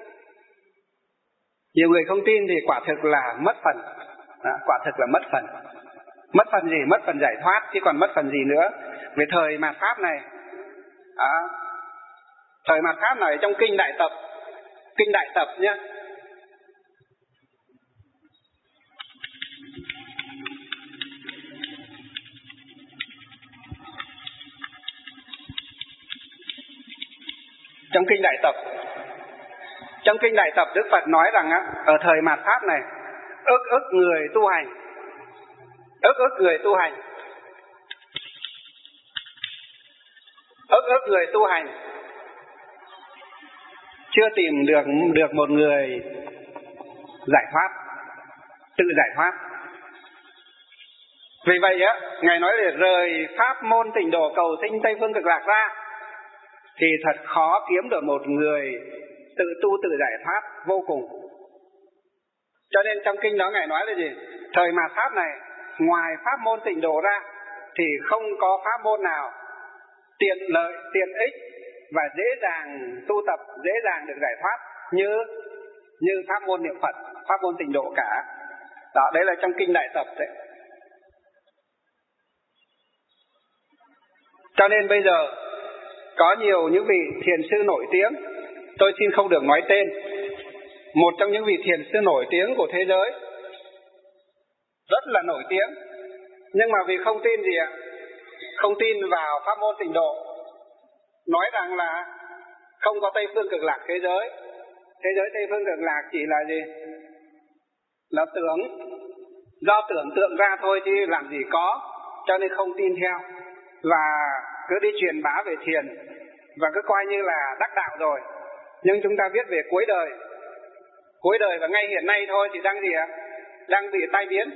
nhiều người không tin thì quả thực là mất phần. Đó, quả thực là mất phần. Mất phần gì? Mất phần giải thoát, chứ còn mất phần gì nữa. Về thời mạt Pháp này, đó, thời mạt Pháp này trong kinh Đại Tập, kinh Đại Tập nhé, trong kinh Đại Tập, trong kinh Đại Tập Đức Phật nói rằng á, ở thời mạt Pháp này, ức ức người tu hành, ức ức người tu hành, ức ức người tu hành chưa tìm được được một người giải thoát, tự giải thoát. Vì vậy á, Ngài nói để rời pháp môn tịnh độ cầu sinh Tây Phương Cực Lạc ra thì thật khó kiếm được một người tự tu tự giải thoát vô cùng. Cho nên trong kinh đó Ngài nói là gì? Thời mạt Pháp này, ngoài pháp môn tịnh độ ra thì không có pháp môn nào tiện lợi, tiện ích và dễ dàng tu tập, dễ dàng được giải thoát như như pháp môn niệm Phật, pháp môn tịnh độ cả. Đó, đấy là trong kinh Đại Tập đấy. Cho nên bây giờ có nhiều những vị thiền sư nổi tiếng, tôi xin không được nói tên, một trong những vị thiền sư nổi tiếng của thế giới, rất là nổi tiếng, nhưng mà vì không tin gì ạ? Không tin vào pháp môn tịnh độ, nói rằng là không có Tây Phương Cực Lạc thế giới. Thế giới Tây Phương Cực Lạc chỉ là gì? Là tưởng, do tưởng tượng ra thôi chứ làm gì có, cho nên không tin theo. Và cứ đi truyền bá về thiền và cứ coi như là đắc đạo rồi. Nhưng chúng ta biết về cuối đời, cuối đời và ngay hiện nay thôi thì đang gì ạ? Đang bị tai biến.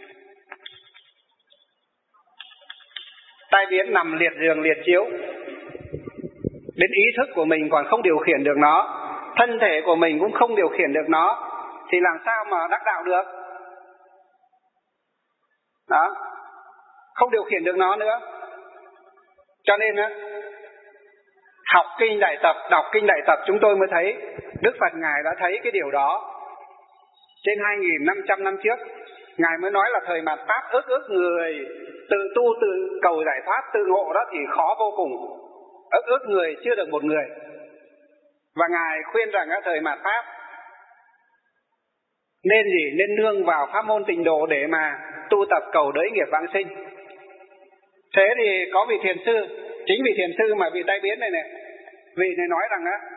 Tai biến nằm liệt giường liệt chiếu. Đến ý thức của mình còn không điều khiển được nó, thân thể của mình cũng không điều khiển được nó, thì làm sao mà đắc đạo được? Đó, không điều khiển được nó nữa. Cho nên á, học kinh Đại Tập, đọc kinh Đại Tập chúng tôi mới thấy Đức Phật Ngài đã thấy cái điều đó. Trên hai nghìn năm trăm năm trước, Ngài mới nói là thời mạt Pháp ức ức người tự tu tự cầu giải thoát, tự ngộ đó thì khó vô cùng. Ức ức người chưa được một người. Và Ngài khuyên rằng á, thời mạt Pháp nên gì? Nên nương vào pháp môn tịnh độ để mà tu tập cầu đới nghiệp vãng sinh. Thế thì có vị thiền sư, chính vị thiền sư mà bị tai biến này này, vị này nói rằng á,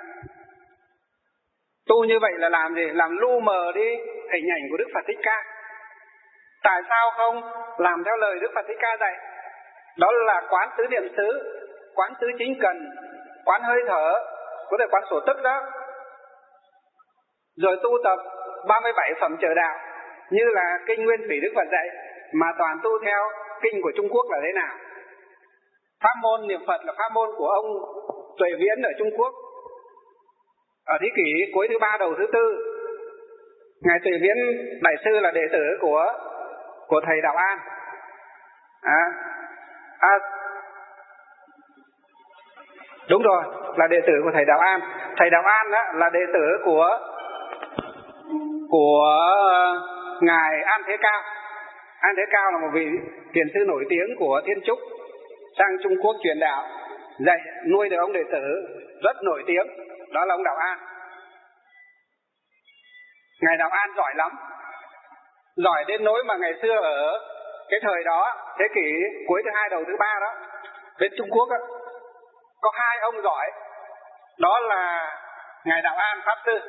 tu như vậy là làm gì? Làm lu mờ đi hình ảnh của Đức Phật Thích Ca. Tại sao không làm theo lời Đức Phật Thích Ca dạy? Đó là quán tứ niệm xứ, quán tứ chính cần, quán hơi thở, có thể quán sổ tức đó. Rồi tu tập ba mươi bảy phẩm trợ đạo như là kinh Nguyên Thủy Đức Phật dạy, mà toàn tu theo kinh của Trung Quốc là thế nào? Pháp môn niệm Phật là pháp môn của ông Tuệ Viễn ở Trung Quốc ở thế kỷ cuối thứ ba đầu thứ tư. Ngài Tuệ Viễn đại sư là đệ tử của của thầy Đạo An. À, à, Đúng rồi, là đệ tử của thầy Đạo An. Thầy Đạo An đó là đệ tử của của ngài An Thế Cao. An Thế Cao là một vị thiền sư nổi tiếng của Thiên Trúc, sang Trung Quốc truyền đạo, dạy nuôi được ông đệ tử rất nổi tiếng, đó là ông Đạo An. Ngài Đạo An giỏi lắm, giỏi đến nỗi mà ngày xưa ở cái thời đó, thế kỷ cuối thứ hai đầu thứ ba đó, bên Trung Quốc đó, có hai ông giỏi, đó là ngài Đạo An Pháp Sư.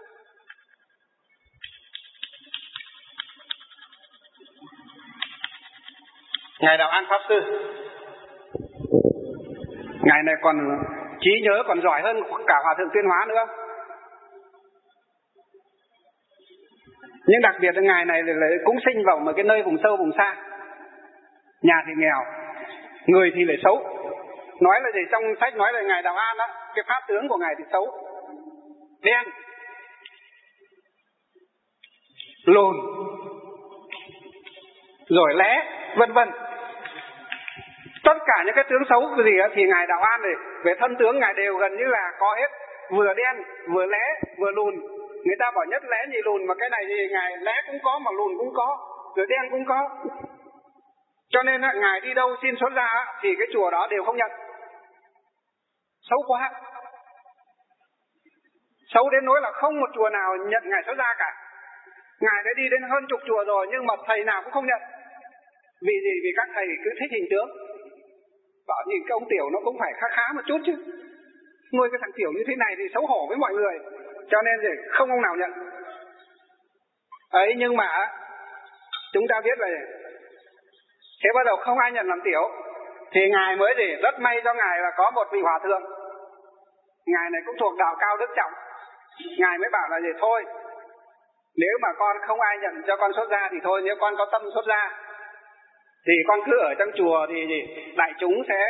Ngài Đạo An Pháp Sư, ngài này còn trí nhớ còn giỏi hơn cả Hòa Thượng Tuyên Hóa nữa. Nhưng đặc biệt là ngài này là cũng sinh vào một cái nơi vùng sâu vùng xa, nhà thì nghèo, người thì lại xấu. Nói là gì, trong sách nói là ngài Đạo An á, cái pháp tướng của ngài thì xấu, đen, lùn, rồi lé, vân vân. Tất cả những cái tướng xấu cái gì á, thì ngài Đạo An này về thân tướng ngài đều gần như là có hết, vừa đen, vừa lé, vừa lùn. Người ta bảo nhất lé nhì lùn, mà cái này thì ngài lé cũng có mà lùn cũng có, rồi đen cũng có. Cho nên á, ngài đi đâu xin xuất gia á, thì cái chùa đó đều không nhận. Xấu quá, xấu đến nỗi là không một chùa nào nhận ngài xuất gia cả. Ngài đã đi đến hơn chục chùa rồi, nhưng mà thầy nào cũng không nhận. Vì gì? Vì các thầy cứ thích hình tướng, bảo nhìn cái ông Tiểu nó cũng phải khá khá một chút chứ, nuôi cái thằng Tiểu như thế này thì xấu hổ với mọi người, cho nên thì không ông nào nhận ấy. Nhưng mà chúng ta biết là thế bắt đầu không ai nhận làm Tiểu, thì ngài mới gì rất may cho ngài là có một vị hòa thượng, ngài này cũng thuộc đạo Cao Đức Trọng. Ngài mới bảo là gì, thôi nếu mà con không ai nhận cho con xuất gia thì thôi, nếu con có tâm xuất gia thì con cứ ở trong chùa thì gì, đại chúng sẽ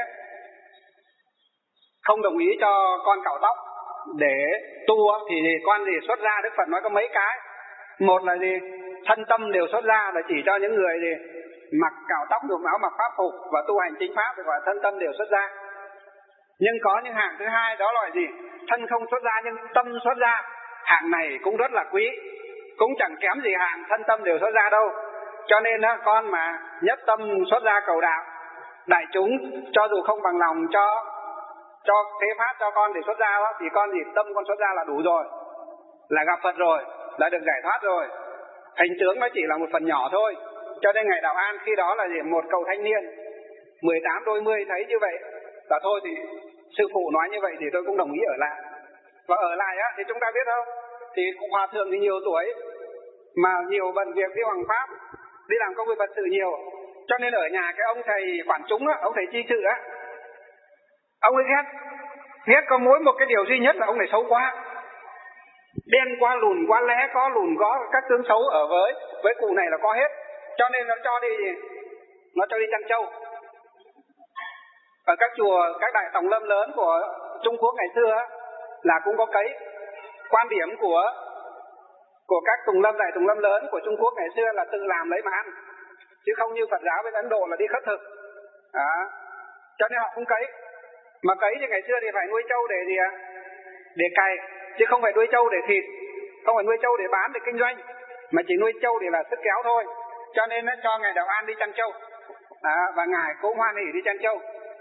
không đồng ý cho con cạo tóc để tu, thì gì, con gì xuất gia. Đức Phật nói có mấy cái, một là gì, thân tâm đều xuất gia, là chỉ cho những người gì mặc cạo tóc, nhuộm áo, mặc pháp phục và tu hành chính pháp, thì gọi là thân tâm đều xuất gia. Nhưng có những hạng thứ hai, đó là gì, thân không xuất gia nhưng tâm xuất gia. Hạng này cũng rất là quý, cũng chẳng kém gì hạng thân tâm đều xuất gia đâu. Cho nên đó, con mà nhất tâm xuất gia cầu đạo, đại chúng cho dù không bằng lòng cho cho thế pháp cho con để xuất gia đó, thì con gì tâm con xuất gia là đủ rồi, là gặp Phật rồi, là được giải thoát rồi. Hình tướng nó chỉ là một phần nhỏ thôi. Cho nên ngài Đạo An khi đó là gì, một cậu thanh niên mười tám đôi mươi thấy như vậy, và thôi thì sư phụ nói như vậy thì tôi cũng đồng ý ở lại. Và ở lại á thì chúng ta biết không, thì hòa thượng thì nhiều tuổi mà nhiều bận việc đi hoàng pháp, đi làm công việc Phật sự nhiều, cho nên ở nhà cái ông thầy quản chúng á, ông thầy chi sự á, ông ấy ghét ghét có mỗi một cái điều duy nhất là ông này xấu quá, đen quá, lùn quá, lé có, lùn có, các tướng xấu ở với với cụ này là có hết. Cho nên nó cho đi nó cho đi chăn trâu. Ở các chùa, các đại tòng lâm lớn của Trung Quốc ngày xưa á, là cũng có cấy. Quan điểm của của các tùng lâm, đại tùng lâm lớn của Trung Quốc ngày xưa là tự làm lấy mà ăn, chứ không như Phật giáo bên Ấn Độ là đi khất thực đó. Cho nên họ không cấy. Mà cấy thì ngày xưa thì phải nuôi trâu để gì ạ? Để cày, chứ không phải nuôi trâu để thịt, không phải nuôi trâu để bán để kinh doanh, mà chỉ nuôi trâu để là sức kéo thôi. Cho nên nó cho ngài Đạo An đi chăn trâu đó, và ngài cũng hoan hỉ đi chăn trâu.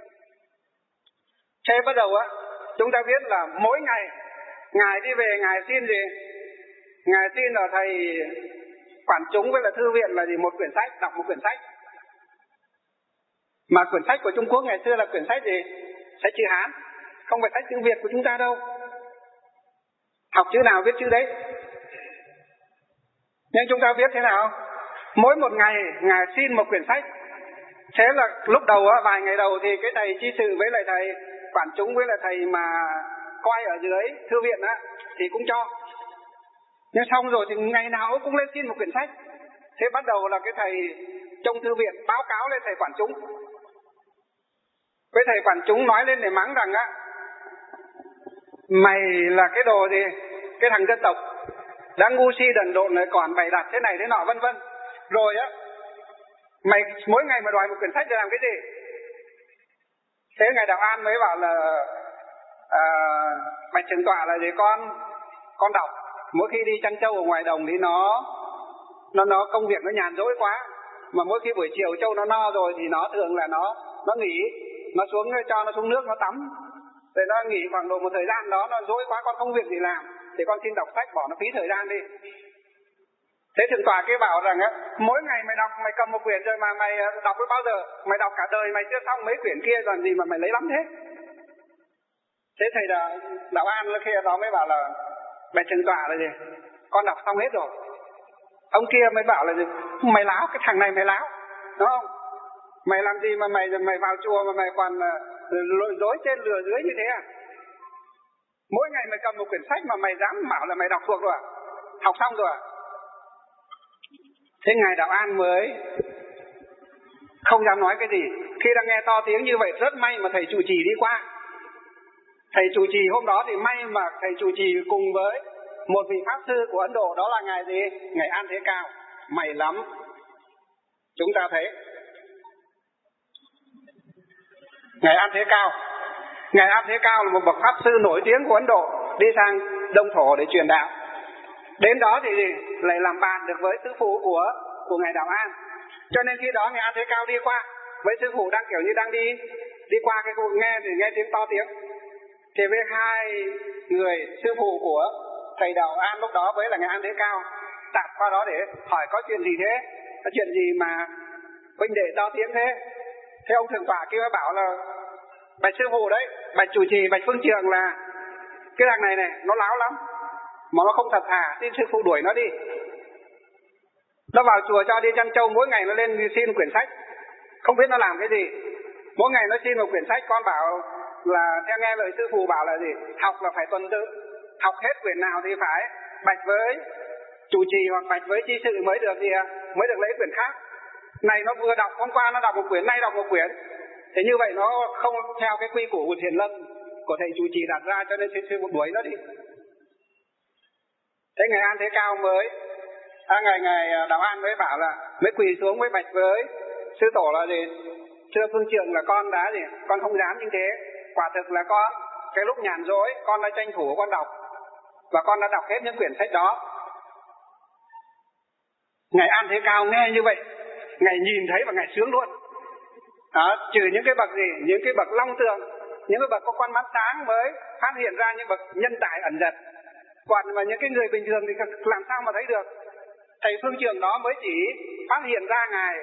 Thế bắt đầu á, chúng ta biết là mỗi ngày ngài đi về, ngài xin gì? Ngài xin là thầy quản chúng với là thư viện là gì, một quyển sách, đọc một quyển sách. Mà quyển sách của Trung Quốc ngày xưa là quyển sách gì? Sách chữ Hán, không phải sách tiếng Việt của chúng ta đâu. Học chữ nào viết chữ đấy. Nhưng chúng ta viết thế nào? Mỗi một ngày ngài xin một quyển sách. Thế là lúc đầu á, vài ngày đầu thì cái thầy chi sự với lại thầy quản chúng với lại thầy mà coi ở dưới thư viện á thì cũng cho. Nhưng xong rồi thì ngày nào cũng lên xin một quyển sách. Thế bắt đầu là cái thầy trong thư viện báo cáo lên thầy quản chúng. Với thầy quản chúng nói lên để mắng rằng á, mày là cái đồ gì, cái thằng dân tộc đã ngu si đần độn lại còn bày đặt thế này thế nọ vân vân. Rồi á, mày mỗi ngày mà đòi một quyển sách để làm cái gì? Thế ngài Đạo An mới bảo là à, bạch thượng tọa là gì con con đọc mỗi khi đi chăn trâu ở ngoài đồng thì nó nó nó công việc nó nhàn rỗi quá, mà mỗi khi buổi chiều trâu nó no rồi thì nó thường là nó nó nghỉ, nó xuống cho nó xuống nước nó tắm, rồi nó nghỉ khoảng độ một thời gian đó nó rỗi quá con không việc gì làm thì con xin đọc sách bỏ nó phí thời gian đi. Thế thượng tọa kia bảo rằng á, mỗi ngày mày đọc mày cầm một quyển rồi mà mày đọc với bao giờ, mày đọc cả đời mày chưa xong mấy quyển kia làm gì mà mày lấy lắm thế. Thế thầy đạo, đạo An khi đó mới bảo là bạch thượng tọa là gì, con đọc xong hết rồi. Ông kia mới bảo là gì, mày láo, cái thằng này mày láo, đúng không? Mày làm gì mà mày mày vào chùa mà mày còn lội dối trên lừa dưới như thế à? Mỗi ngày mày cầm một quyển sách mà mày dám bảo là mày đọc thuộc rồi à? Học xong rồi à? Thế ngài Đạo An mới không dám nói cái gì. Khi đang nghe to tiếng như vậy rất may mà thầy trụ trì đi qua. Thầy trụ trì hôm đó thì may mà thầy trụ trì cùng với một vị pháp sư của Ấn Độ, đó là ngài gì? Ngài An Thế Cao. May lắm. Chúng ta thấy ngài An Thế Cao, ngài An Thế Cao là một bậc pháp sư nổi tiếng của Ấn Độ, đi sang Đông Thổ để truyền đạo. Đến đó thì lại làm bạn được với sư phụ của của ngài Đạo An. Cho nên khi đó ngài An Thế Cao đi qua với sư phụ đang kiểu như đang đi đi qua cái khu nghe thì nghe tiếng to tiếng. Thì với hai người sư phụ của thầy Đạo An lúc đó với là ngài An Thế Cao tạt qua đó để hỏi có chuyện gì thế, có chuyện gì mà huynh đệ to tiếng thế. Thế ông thượng tọa kia mới bảo là bạch sư phụ đấy, bạch chủ trì, bạch phương trường là cái thằng này này nó láo lắm mà nó không thật thà, xin sư phụ đuổi nó đi. Nó vào chùa cho đi chăn trâu, mỗi ngày nó lên xin quyển sách, không biết nó làm cái gì. Mỗi ngày nó xin một quyển sách, con bảo là theo nghe lời sư phụ bảo là gì, học là phải tuần tự, học hết quyển nào thì phải bạch với chủ trì hoặc bạch với chi sự mới được gì à? Mới được lấy quyển khác. Này nó vừa đọc, hôm qua nó đọc một quyển, nay đọc một quyển. Thế như vậy nó không theo cái quy củ của Thiền Lâm của thầy chủ trì đặt ra, cho nên sư phụ đuổi nó đi. Thế ngài An Thế Cao mới à, ngài ngài Đạo An mới bảo là mới quỳ xuống mới bạch với sư tổ là gì, thưa phương trường là con đã gì, con không dám như thế. Quả thực là con cái lúc nhàn rỗi con đã tranh thủ con đọc và con đã đọc hết những quyển sách đó. Ngài An Thế Cao nghe như vậy, ngài nhìn thấy và ngài sướng luôn. Đó, trừ những cái bậc gì, những cái bậc long tượng, những cái bậc có con mắt sáng mới phát hiện ra những bậc nhân tài ẩn giật. Còn mà những cái người bình thường thì làm sao mà thấy được. Thầy phương trường đó mới chỉ phát hiện ra ngài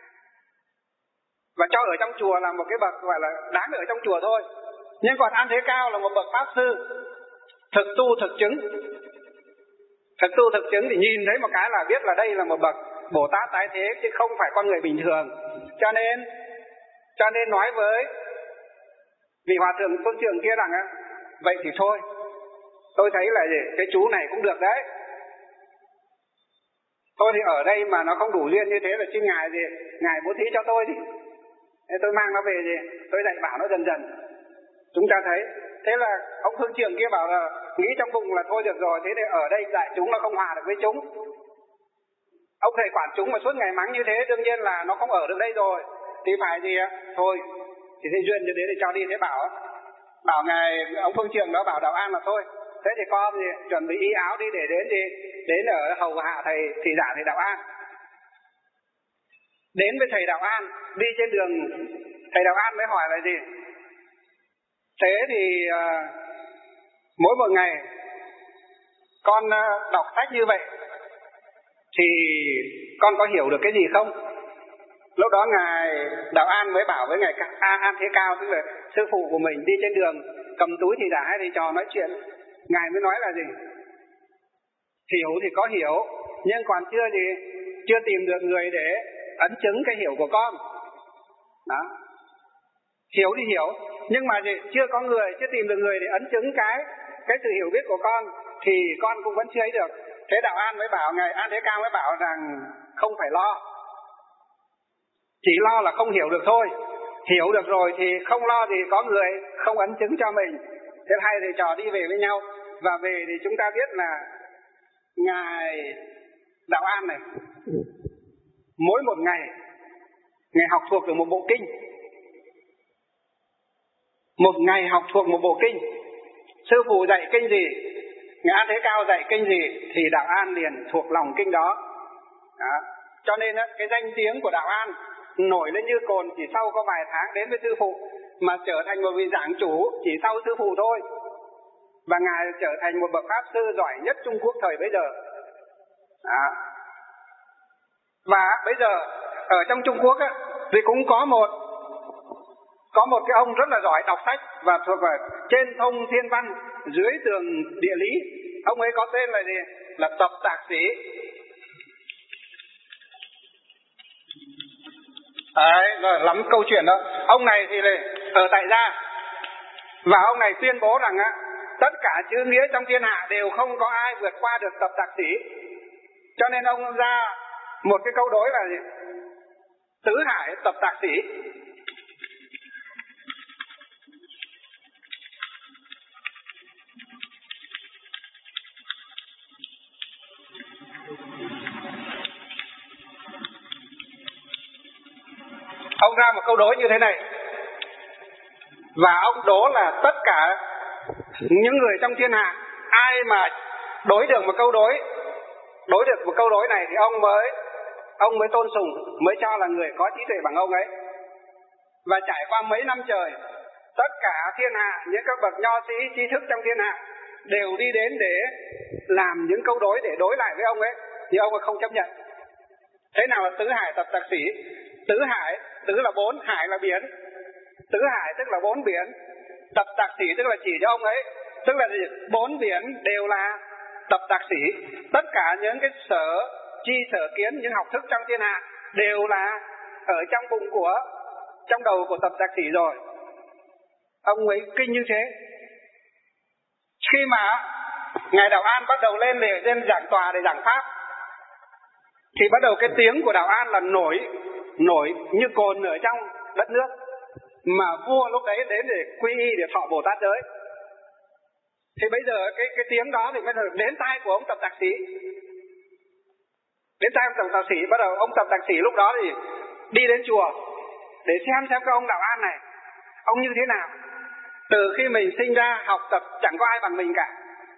và cho ở trong chùa là một cái bậc gọi là đáng ở trong chùa thôi. Nhưng còn An Thế Cao là một bậc pháp sư thực tu thực chứng. Thực tu thực chứng thì nhìn thấy một cái là biết là đây là một bậc Bồ Tát tái thế chứ không phải con người bình thường. Cho nên cho nên nói với vị hòa thượng phương trường kia rằng á, vậy thì thôi, tôi thấy là gì, cái chú này cũng được đấy. Tôi thì ở đây mà nó không đủ duyên như thế là xin ngài gì, ngài bố thí cho tôi đi. Thế tôi mang nó về gì, tôi dạy bảo nó dần dần. Chúng ta thấy, thế là ông phương trường kia bảo là nghĩ trong bụng là thôi được rồi, thế thì ở đây dạy chúng nó không hòa được với chúng. Ông thầy quản chúng mà suốt ngày mắng như thế đương nhiên là nó không ở được đây rồi. Thì phải gì ạ? Thôi, thì thế duyên như thế thì cho đi. Thế bảo bảo ngài ông phương trường đó bảo Đạo An là thôi. Thế thì con gì, chuẩn bị y áo đi để đến gì, đến ở hầu hạ thầy thị giả thầy Đạo An. Đến với thầy Đạo An, đi trên đường thầy Đạo An mới hỏi là gì? Thế thì uh, mỗi một ngày con uh, đọc sách như vậy thì con có hiểu được cái gì không? Lúc đó ngài Đạo An mới bảo với ngài An, An Thế Cao, tức là sư phụ của mình, đi trên đường cầm túi thì đã hay thì trò nói chuyện. Ngài mới nói là gì? Hiểu thì có hiểu, nhưng còn chưa gì, chưa tìm được người để ấn chứng cái hiểu của con. Đó. Hiểu thì hiểu, nhưng mà gì, chưa có người, chưa tìm được người để ấn chứng cái cái sự hiểu biết của con thì con cũng vẫn chưa ấy được. Thế Đạo An mới bảo, ngài An Thế Cao mới bảo rằng không phải lo, chỉ lo là không hiểu được thôi. Hiểu được rồi thì không lo thì có người không ấn chứng cho mình. Thế hai thầy trò đi về với nhau. Và về thì chúng ta biết là ngài Đạo An này mỗi một ngày ngài học thuộc được một bộ kinh. Một ngày học thuộc một bộ kinh. sư phụ dạy kinh gì, Ngài A Thế Cao dạy kinh gì thì Đạo An liền thuộc lòng kinh đó. Đó. Cho nên á, cái danh tiếng của Đạo An nổi lên như cồn chỉ sau có vài tháng đến với sư phụ, mà trở thành một vị giảng chủ chỉ sau sư phụ thôi. Và Ngài trở thành một bậc pháp sư giỏi nhất Trung Quốc thời bấy giờ. Đó. Và bây giờ ở trong Trung Quốc á, thì cũng có một có một cái ông rất là giỏi đọc sách và thuộc về trên thông thiên văn, dưới tường địa lý. Ông ấy có tên là gì? Là Tập Tạc Sĩ. Đấy, rồi lắm câu chuyện đó. Ông này thì là ở tại gia, và ông này tuyên bố rằng á, tất cả chữ nghĩa trong thiên hạ đều không có ai vượt qua được Tập Tạc Sĩ. Cho nên ông ra một cái câu đối là gì? Tứ hải Tập Tạc Sĩ. Ông ra một câu đối như thế này, và ông đố là tất cả những người trong thiên hạ, ai mà đối được một câu đối đối được một câu đối này thì ông mới ông mới tôn sùng, mới cho là người có trí tuệ bằng ông ấy. Và trải qua mấy năm trời, tất cả thiên hạ, những các bậc nho sĩ trí thức trong thiên hạ đều đi đến để làm những câu đối để đối lại với ông ấy, nhưng ông ấy không chấp nhận. Thế nào là tứ hải Tập Tạc Sĩ? Tứ hải, tứ là bốn, hải là biển. Tứ hải tức là bốn biển, Tập Tạc Sĩ tức là chỉ cho ông ấy, tức là gì? Bốn biển đều là Tập Tạc Sĩ. Tất cả những cái sở chi sở kiến, những học thức trong thiên hạ đều là ở trong bụng của, trong đầu của Tập Tạc Sĩ rồi. Ông ấy kinh như thế. Khi mà Ngài Đạo An bắt đầu lên để lên giảng tòa để giảng pháp, thì bắt đầu cái tiếng của Đạo An là nổi nổi như cồn ở trong đất nước, mà vua lúc đấy đến để quy y để thọ Bồ Tát giới. Thì bây giờ cái cái tiếng đó thì bây giờ đến tai của ông Tập Tạc Sĩ, đến tai ông Tập Tạc Sĩ. Bắt đầu ông Tập Tạc Sĩ lúc đó thì đi đến chùa để xem xem cái ông Đạo An này ông như thế nào. Từ khi mình sinh ra học tập chẳng có ai bằng mình cả,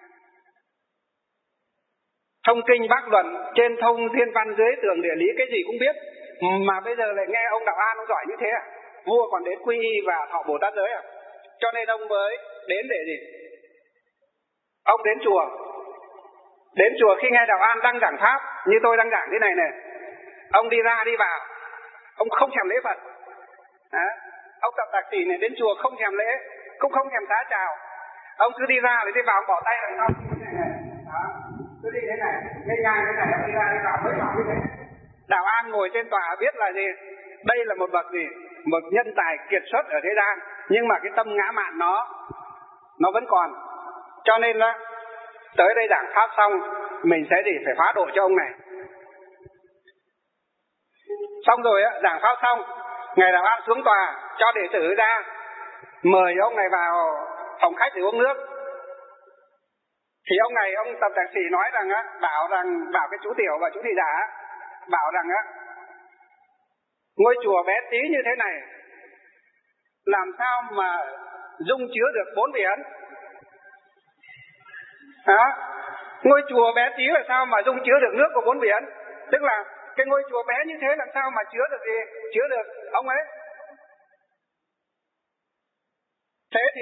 thông kinh bác luận, trên thông thiên văn, dưới tường địa lý, cái gì cũng biết, mà bây giờ lại nghe ông Đạo An ông giỏi như thế à? Vua còn đến quy y và thọ Bồ Tát giới à? Cho nên ông mới đến để gì? Ông đến chùa, đến chùa khi nghe Đạo An đang giảng pháp như tôi đang giảng thế này này, ông đi ra đi vào, ông không thèm lễ Phật. Đó. Ông Tập Tạc Sĩ này đến chùa không thèm lễ, cũng không thèm xá chào, ông cứ đi ra rồi đi vào, ông bỏ tay đằng sau như thế này. Đó. Cứ đi thế này, ngay ngang thế này, ông đi ra đi vào mới bảo như thế. Đạo An ngồi trên tòa biết là gì? Đây là một bậc gì? Một nhân tài kiệt xuất ở thế gian, nhưng mà cái tâm ngã mạn nó nó vẫn còn. Cho nên là tới đây giảng pháp xong, mình sẽ gì? Phải phá độ cho ông này. Xong rồi á, giảng pháp xong, Ngài Đạo An xuống tòa cho đệ tử ra, mời ông này vào phòng khách để uống nước. Thì ông này, ông Tập Tạc Sĩ nói rằng á, bảo rằng bảo cái chú tiểu và chú thị giả bảo rằng á, ngôi chùa bé tí như thế này làm sao mà dung chứa được bốn biển? Đó. Ngôi chùa bé tí là sao mà dung chứa được nước của bốn biển? Tức là cái ngôi chùa bé như thế làm sao mà chứa được gì? Chứa được ông ấy. Thế thì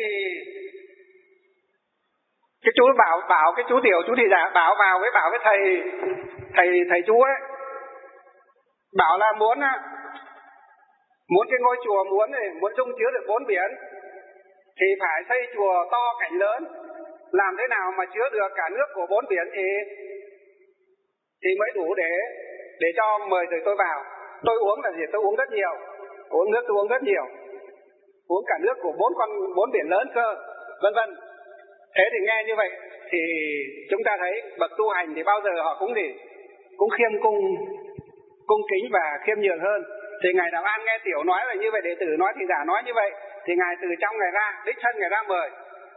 cái chú bảo bảo cái chú tiểu chú thị giả bảo vào với bảo với thầy thầy thầy chú ấy, bảo là muốn muốn cái ngôi chùa muốn này muốn dung chứa được bốn biển thì phải xây chùa to cảnh lớn, làm thế nào mà chứa được cả nước của bốn biển thì thì mới đủ để để cho mời thầy tôi vào. Tôi uống là gì? Tôi uống rất nhiều, uống nước tôi uống rất nhiều, uống cả nước của bốn con bốn biển lớn cơ, vân vân. Thế thì nghe như vậy thì chúng ta thấy bậc tu hành thì bao giờ họ cũng gì? Cũng khiêm cung, cung kính và khiêm nhường hơn. Thì Ngài Đạo An nghe tiểu nói là như vậy, đệ tử nói thì giả nói như vậy, thì Ngài từ trong Ngài ra, đích thân Ngài ra mời.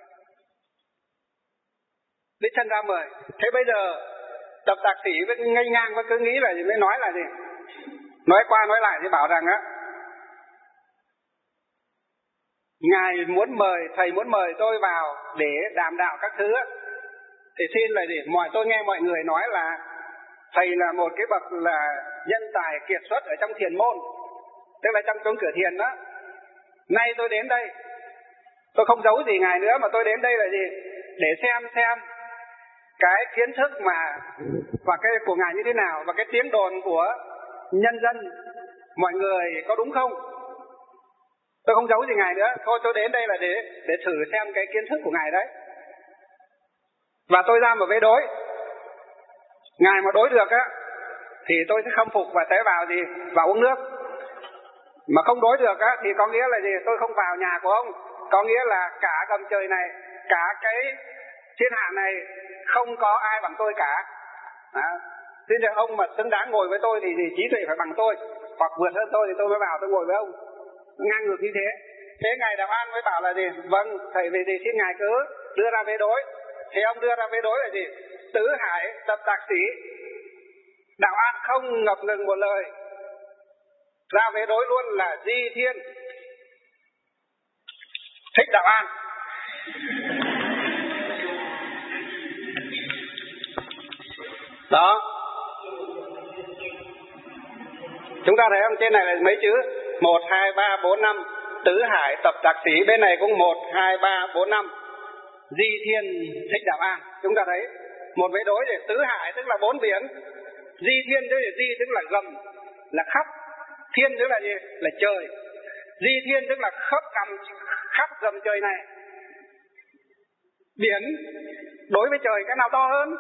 Đích thân ra mời. Thế bây giờ Tập Tạc Sĩ với ngây ngang và cứ nghĩ là gì? Mới nói là gì? Nói qua nói lại thì bảo rằng á, Ngài muốn mời, thầy muốn mời tôi vào để đàm đạo các thứ, thì xin là gì? Mọi tôi nghe mọi người nói là thầy là một cái bậc là nhân tài kiệt xuất ở trong thiền môn, tức là trong trong cửa thiền đó. Nay tôi đến đây, tôi không giấu gì ngài nữa, mà tôi đến đây là gì? Để xem xem cái kiến thức mà và cái của ngài như thế nào, và cái tiếng đồn của nhân dân mọi người có đúng không. Tôi không giấu gì ngài nữa, thôi tôi đến đây là để để thử xem cái kiến thức của ngài đấy. Và tôi ra một vế đối. Ngài mà đối được á thì tôi sẽ khâm phục và sẽ vào gì? Vào uống nước. Mà không đối được á thì có nghĩa là gì? Tôi không vào nhà của ông. Có nghĩa là cả gầm trời này, cả cái thiên hạ này không có ai bằng tôi cả. Đó. Thế nên ông mà xứng đáng ngồi với tôi thì, thì trí tuệ phải bằng tôi, hoặc vượt hơn tôi thì tôi mới vào tôi ngồi với ông. Ngang ngược như thế. Thế ngài Đạo An mới bảo là gì? Vâng, thầy vì gì xin ngài cứ đưa ra vế đối. Thì ông đưa ra vế đối là gì? Tứ hải tập tạc sĩ. Đạo An không ngập ngừng một lời, ra vế đối luôn là Di Thiên Thích Đạo An. Đó. Chúng ta thấy không? Trên này là mấy chữ? một, hai, ba, bốn, năm. Tứ hải tập tạc sĩ. Bên này cũng một, hai, ba, bốn, năm. Di Thiên Thích Đạo An. Chúng ta thấy một vế đối. Tứ hải tức là bốn biển. Di Thiên tức là di tức là gầm, là khắp. Thiên tức là gì? Là trời. Di Thiên tức là khắp gầm, khắp gầm trời này. Biển đối với trời cái nào to hơn?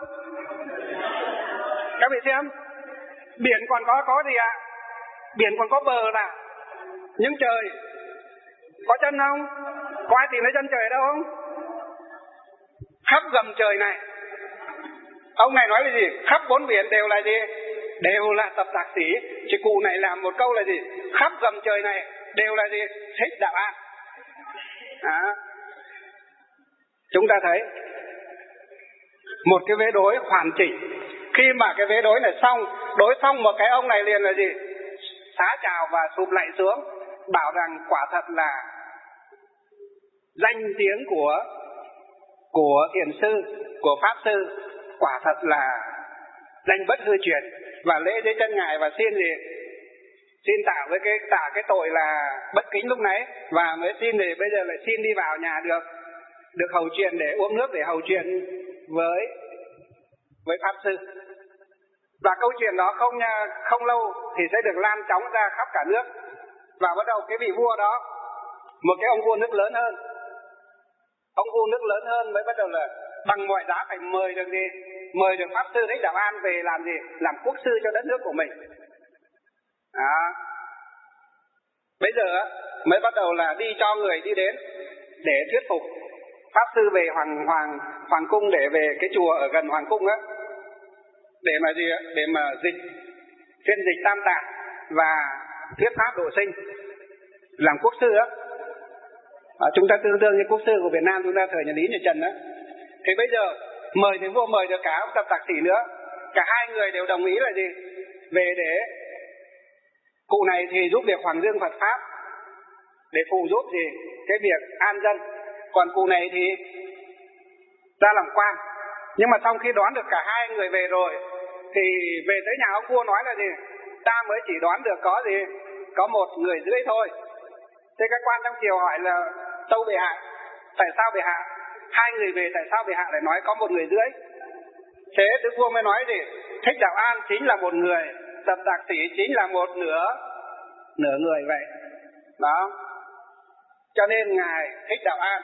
Các vị xem, biển còn có có gì ạ? À? Biển còn có bờ là, nhưng trời có chân không? Có ai tìm thấy chân trời đâu không? Khắp gầm trời này. Ông này nói là gì? Khắp bốn biển đều là gì? Đều là tập tạc sĩ. Chỉ cụ này làm một câu là gì? Khắp gầm trời này đều là gì? Thích Đạo An. Đó. Chúng ta thấy một cái vế đối hoàn chỉnh. Khi mà cái vế đối này xong, đối xong một cái ông này liền là gì? Xá chào và sụp lạy xuống, bảo rằng quả thật là danh tiếng của của thiền sư, của pháp sư, quả thật là danh bất hư truyền, và lễ dưới chân ngài và xin gì? Xin tạ với cái tạ cái tội là bất kính lúc nãy, và mới xin thì bây giờ lại xin đi vào nhà được được hầu chuyện để uống nước, để hầu chuyện với với pháp sư. Và câu chuyện đó không không lâu thì sẽ được lan chóng ra khắp cả nước. Và bắt đầu cái vị vua đó, một cái ông vua nước lớn hơn, ông vua nước lớn hơn mới bắt đầu là bằng mọi giá phải mời được gì? Mời được pháp sư Thích Đạo An về làm gì? Làm quốc sư cho đất nước của mình. Đó. Bây giờ mới bắt đầu là đi cho người đi đến để thuyết phục pháp sư về hoàng hoàng hoàng cung, để về cái chùa ở gần hoàng cung á, để mà gì? Để mà dịch phiên dịch tam tạng và thuyết pháp độ sinh, làm quốc sư á. À, chúng ta tương đương như quốc sư của Việt Nam chúng ta thời nhà Lý nhà Trần á. Thì bây giờ mời thì vua mời được cả ông tập tạc sĩ nữa, cả hai người đều đồng ý là gì? Về để cụ này thì giúp việc Hoàng Dương Phật pháp, để phụ giúp gì? Cái việc an dân. Còn cụ này thì ra làm quan. Nhưng mà sau khi đoán được cả hai người về rồi thì về tới nhà ông vua nói là gì? Ta mới chỉ đoán được có gì? Có một người rưỡi thôi. Thế các quan trong triều hỏi là tâu bệ hạ, tại sao bệ hạ hai người về, tại sao bệ hạ lại nói có một người rưỡi? Thế đức vua mới nói gì? Thích Đạo An chính là một người, tập tạc sĩ chính là một nửa nửa người vậy. Đó. Cho nên ngài Thích Đạo An,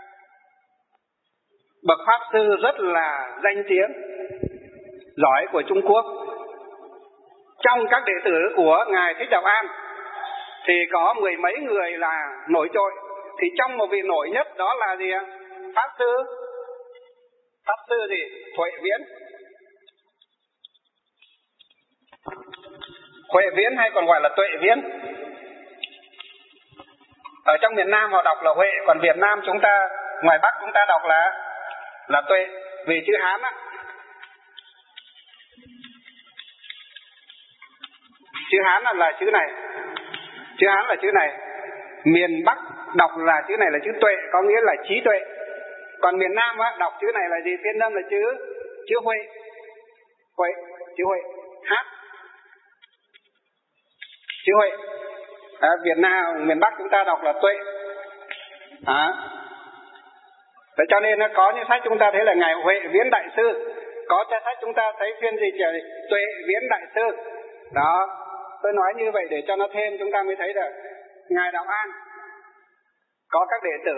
bậc pháp sư rất là danh tiếng, giỏi của Trung Quốc. Trong các đệ tử của ngài Thích Đạo An thì có mười mấy người là nổi trội. Thì trong một vị nổi nhất đó là gì? Pháp sư Pháp sư gì? Huệ Viễn. Huệ Viễn hay còn gọi là Tuệ Viễn. Ở trong miền Nam họ đọc là Huệ, còn Việt Nam chúng ta, ngoài Bắc chúng ta đọc là là Tuệ, vì chữ Hán á. Chữ Hán là, là chữ này. Chữ Hán là chữ này. Miền Bắc đọc là chữ này là chữ tuệ, có nghĩa là trí tuệ. Còn miền Nam á, đọc chữ này là gì? Phiên âm là chữ chữ Huệ. Huệ, chữ Huệ, hát. Chữ Huệ. À, Việt Nam, miền Bắc chúng ta đọc là tuệ. À. Vậy cho nên nó có những sách chúng ta thấy là Ngài Huệ Viễn Đại Sư, có sách chúng ta thấy phiên gì trời Tuệ Viễn Đại Sư. Đó, tôi nói như vậy để cho nó thêm chúng ta mới thấy được. Ngài Đạo An có các đệ tử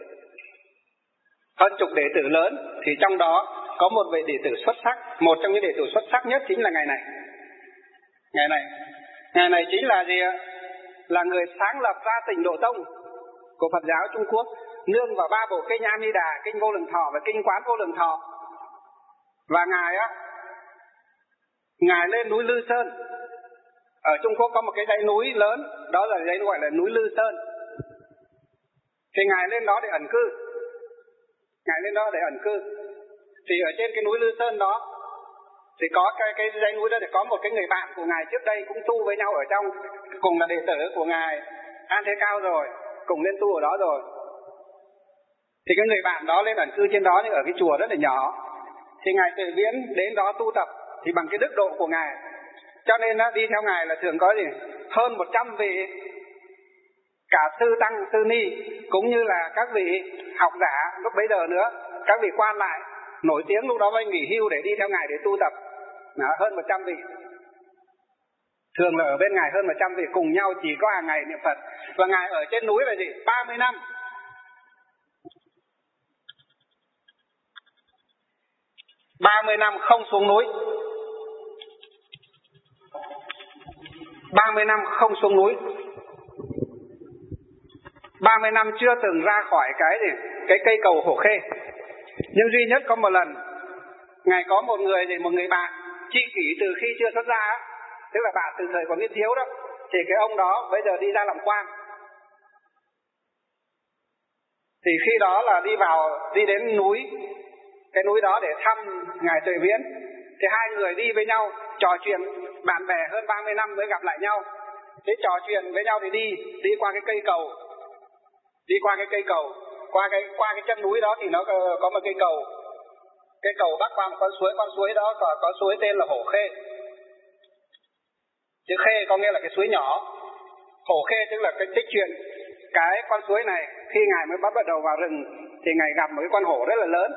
hơn chục đệ tử lớn, thì trong đó có một vị đệ tử xuất sắc. Một trong những đệ tử xuất sắc nhất chính là ngài này. Ngài này, ngài này chính là gì ạ? Là người sáng lập ra Tịnh Độ Tông của Phật giáo Trung Quốc, nương vào ba bộ kinh A Di Đà, kinh Vô Lượng Thọ và kinh Quán Vô Lượng Thọ. Và ngài á, ngài lên núi Lư Sơn. Ở Trung Quốc có một cái dãy núi lớn, đó là dãy gọi là núi Lư Sơn. Thì ngài lên đó để ẩn cư. Ngài lên đó để ẩn cư. Thì ở trên cái núi Lư Sơn đó thì có cái, cái dãy núi đó, thì có một cái người bạn của ngài trước đây cũng tu với nhau ở trong, cùng là đệ tử của ngài An Thế Cao rồi, cùng lên tu ở đó rồi. Thì cái người bạn đó lên ẩn cư trên đó, nhưng ở cái chùa rất là nhỏ. Thì ngài Tuệ Viễn đến đó tu tập, thì bằng cái đức độ của ngài, cho nên đó, đi theo ngài là thường có gì hơn một trăm vị cả sư tăng sư ni, cũng như là các vị học giả lúc bấy giờ nữa, các vị quan lại nổi tiếng lúc đó mới nghỉ hưu để đi theo ngài để tu tập. Đó, hơn một trăm vị. Thường là ở bên ngài hơn một trăm vị cùng nhau chỉ có hàng ngày niệm Phật. Và ngài ở trên núi là gì? ba mươi năm. ba mươi năm không xuống núi. ba mươi năm không xuống núi. ba mươi năm chưa từng ra khỏi cái gì? Cái cây cầu Hổ Khê. Nhưng duy nhất có một lần, ngài có một người gì, một người bạn tri kỷ từ khi chưa xuất gia, tức là bạn từ thời còn niên thiếu đó, thì cái ông đó bây giờ đi ra làm quan. Thì khi đó là đi vào, đi đến núi, cái núi đó để thăm ngài Tuệ Viễn. Thì hai người đi với nhau, trò chuyện bạn bè hơn ba mươi năm mới gặp lại nhau. Thế trò chuyện với nhau thì đi, đi qua cái cây cầu, đi qua cái cây cầu, qua cái qua cái chân núi đó thì nó có, có một cây cầu, cái cầu bắc qua một con suối, con suối đó có, có suối tên là Hổ Khê. Chữ Khê có nghĩa là cái suối nhỏ, Hổ Khê tức là cái tích chuyện cái con suối này. Khi ngài mới bắt bắt đầu vào rừng thì ngài gặp một cái con hổ rất là lớn,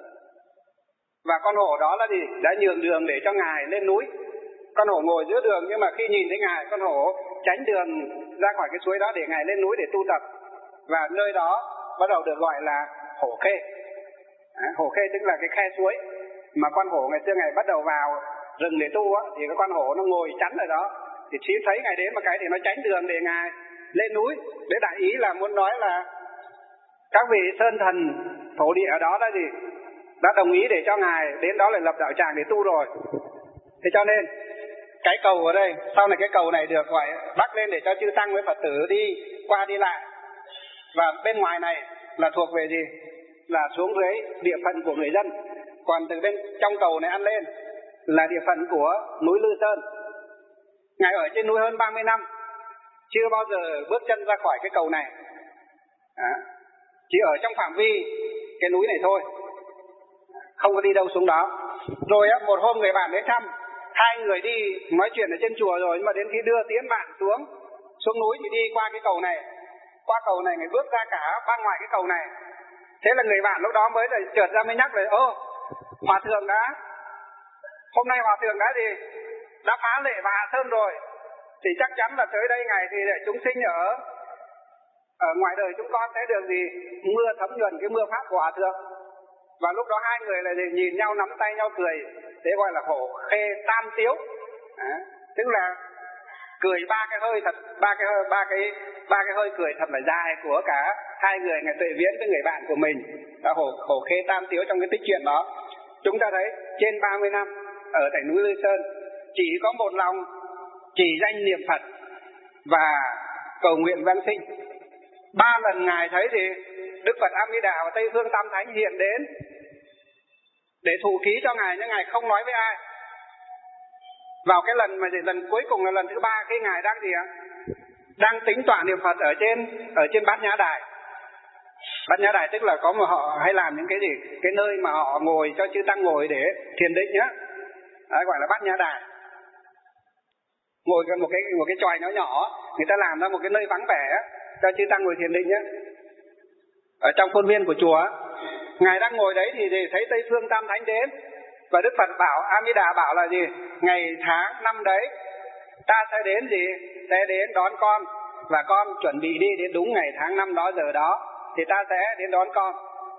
và con hổ đó là gì? Đã nhường đường để cho ngài lên núi. Con hổ ngồi giữa đường, nhưng mà khi nhìn thấy ngài, con hổ tránh đường ra khỏi cái suối đó để ngài lên núi để tu tập. Và nơi đó bắt đầu được gọi là Hổ Khê. À, Hổ Khê tức là cái khe suối mà con hổ ngày xưa ngài bắt đầu vào rừng để tu á, thì cái con hổ nó ngồi chắn ở đó. Thì chỉ thấy ngài đến một cái thì nó tránh đường để ngài lên núi. Để đại ý là muốn nói là các vị sơn thần thổ địa ở đó đó gì đã đồng ý để cho ngài đến đó là lập đạo tràng để tu rồi. Thế cho nên cái cầu ở đây, sau này cái cầu này được gọi bắc lên để cho chư tăng với Phật tử đi qua đi lại. Và bên ngoài này là thuộc về gì? Là xuống dưới địa phận của người dân. Còn từ bên trong cầu này ăn lên là địa phận của núi Lư Sơn. Ngài ở trên núi hơn ba mươi năm, chưa bao giờ bước chân ra khỏi cái cầu này. À, chỉ ở trong phạm vi cái núi này thôi, không có đi đâu xuống đó. Rồi á, một hôm người bạn đến thăm, hai người đi nói chuyện ở trên chùa rồi, nhưng mà đến khi đưa tiến bạn xuống xuống núi thì đi qua cái cầu này. Qua cầu này người bước ra cả ban ngoài cái cầu này. Thế là người bạn lúc đó mới là chợt ra mới nhắc là ô, hòa thượng đã hôm nay hòa thượng đã gì đã phá lệ và hạ sơn rồi, thì chắc chắn là tới đây ngày thì để chúng sinh ở ở ngoài đời chúng con sẽ được gì mưa thấm nhuần cái mưa pháp của hòa thượng. Và lúc đó hai người là gì, nhìn nhau nắm tay nhau cười, thế gọi là Hổ Khê tam tiếu. À, tức là cười ba cái hơi thật, ba cái hơi, ba cái ba cái hơi cười thật là dài của cả hai người, ngài Tuệ Viễn với người bạn của mình, là Hổ Hổ Khê tam tiếu. Trong cái tích chuyện đó chúng ta thấy trên ba mươi năm ở tại núi Lư Sơn chỉ có một lòng chỉ danh niệm Phật và cầu nguyện vãng sinh. Ba lần ngài thấy thì Đức Phật A Di Đà và Tây Phương Tam Thánh hiện đến để thụ ký cho ngài, nhưng ngài không nói với ai. Vào cái lần mà lần cuối cùng là lần thứ ba, khi ngài đang gì ạ? Đang tính tọa niệm Phật ở trên ở trên Bát Nhã Đài. Bát Nhã Đài tức là có một họ hay làm những cái gì, cái nơi mà họ ngồi cho chư tăng ngồi để thiền định nhá, đấy, gọi là Bát Nhã Đài. Ngồi một cái một cái chòi nhỏ nhỏ, người ta làm ra một cái nơi vắng vẻ cho chư tăng ngồi thiền định nhá. Ở trong khuôn viên của chùa, ngài đang ngồi đấy thì, thì thấy Tây Phương Tam Thánh đến, và Đức Phật bảo, A Di Đà bảo là gì, ngày tháng năm đấy ta sẽ đến gì, sẽ đến đón con, và con chuẩn bị đi đến đúng ngày tháng năm đó giờ đó thì ta sẽ đến đón con.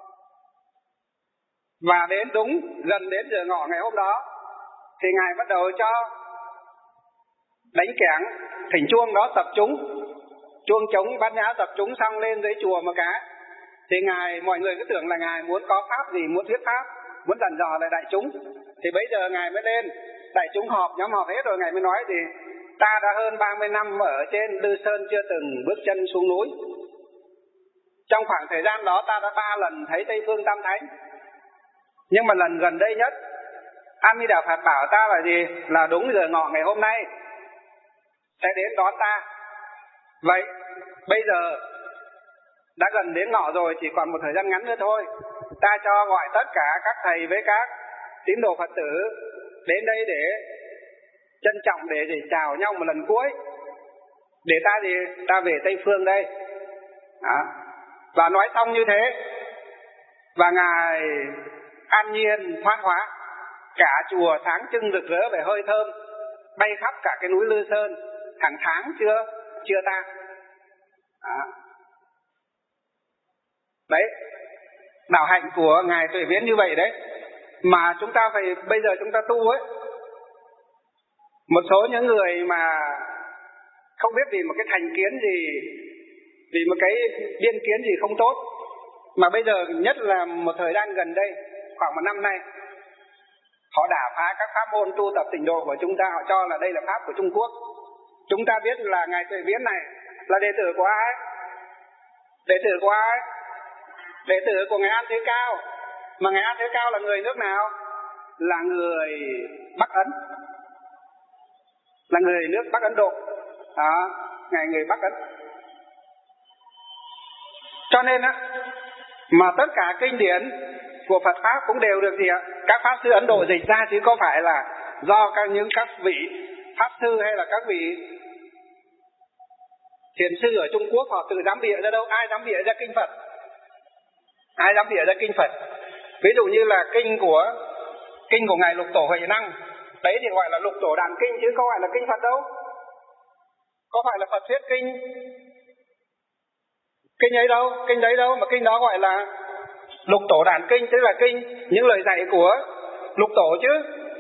Và đến đúng gần đến giờ ngọ ngày hôm đó thì ngài bắt đầu cho đánh kẻng, thỉnh chuông đó tập chúng, chuông trống Bát Nhã tập chúng xong lên dưới chùa một cái thì ngài, mọi người cứ tưởng là ngài muốn có pháp gì, muốn thuyết pháp, muốn dặn dò lại đại chúng. Thì bây giờ ngài mới lên, đại chúng họp, nhóm họp hết rồi, ngài mới nói gì, ta đã hơn ba mươi năm ở trên Lư Sơn chưa từng bước chân xuống núi. Trong khoảng thời gian đó ta đã ba lần thấy Tây Phương Tam Thánh, nhưng mà lần gần đây nhất A Di Đà Phật bảo ta là gì, là đúng giờ ngọ ngày hôm nay sẽ đến đón ta. Vậy bây giờ đã gần đến ngọ rồi, chỉ còn một thời gian ngắn nữa thôi, ta cho gọi tất cả các thầy với các tín đồ Phật tử đến đây để trân trọng, để, để chào nhau một lần cuối, để ta gì, ta về Tây Phương đây. Đó. Và nói xong như thế, và ngài an nhiên thoát hóa, cả chùa sáng trưng rực rỡ về hơi thơm, bay khắp cả cái núi Lư Sơn, hàng tháng chưa chưa tan. Đó. Đấy, đạo hạnh của ngài Tuệ Viễn như vậy đấy. Mà chúng ta phải, bây giờ chúng ta tu ấy, một số những người mà không biết vì một cái thành kiến gì, vì một cái biên kiến gì không tốt, mà bây giờ nhất là một thời gian gần đây, khoảng một năm nay, họ đả phá các pháp môn tu tập tịnh độ của chúng ta, họ cho là đây là pháp của Trung Quốc. Chúng ta biết là ngài Tuệ Viễn này là đệ tử của ai? Đệ tử của ai? Đệ tử của ngài An Thế Cao. Mà ngài An Thế Cao là người nước nào? Là người Bắc Ấn, là người nước Bắc Ấn Độ. Đó, ngài người Bắc Ấn. Cho nên á, mà tất cả kinh điển của Phật pháp cũng đều được gì ạ? Các pháp sư Ấn Độ dịch ra, chứ có phải là do các những các vị pháp sư hay là các vị thiền sư ở Trung Quốc họ tự dám bịa ra đâu. Ai dám bịa ra kinh Phật? Ai dám bịa ra kinh Phật? Ví dụ như là kinh của kinh của ngài Lục Tổ Huệ Năng, đấy thì gọi là Lục Tổ Đàn Kinh, chứ không phải là kinh Phật đâu. Có phải là Phật thuyết kinh kinh ấy đâu, kinh đấy đâu, mà kinh đó gọi là Lục Tổ Đàn Kinh, tức là kinh những lời dạy của Lục Tổ chứ.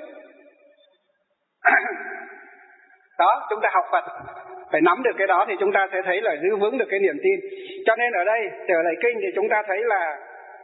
Đó, chúng ta học Phật phải nắm được cái đó thì chúng ta sẽ thấy là giữ vững được cái niềm tin. Cho nên ở đây, trở lại kinh thì chúng ta thấy là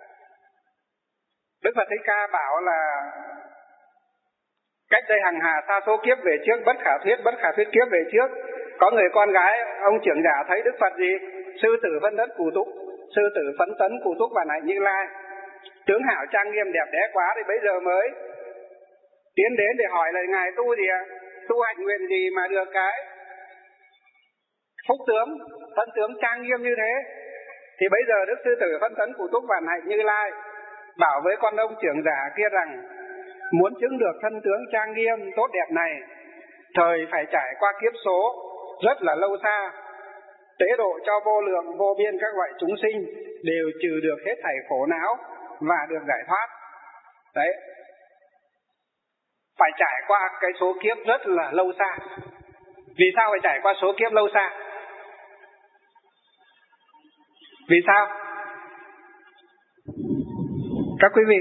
Đức Phật Thích Ca bảo là cách đây hằng hà sa số kiếp về trước, bất khả thuyết, bất khả thuyết kiếp về trước, có người con gái ông trưởng giả thấy Đức Phật gì, sư tử phân đất cù túc, sư tử phấn tấn cù túc và này Như Lai, tướng hảo trang nghiêm đẹp đẽ quá, thì bây giờ mới tiến đến để hỏi là ngài tu gì à? Tu hạnh nguyện gì mà được cái phúc tướng, thân tướng trang nghiêm như thế? Thì bây giờ Đức sư tử phân tấn cù túc và này Như Lai bảo với con ông trưởng giả kia rằng muốn chứng được thân tướng trang nghiêm tốt đẹp này, thời phải trải qua kiếp số rất là lâu xa, tế độ cho vô lượng vô biên các loại chúng sinh, đều trừ được hết thảy khổ não và được giải thoát. Đấy, phải trải qua cái số kiếp rất là lâu xa. Vì sao phải trải qua số kiếp lâu xa? Vì sao? Các quý vị,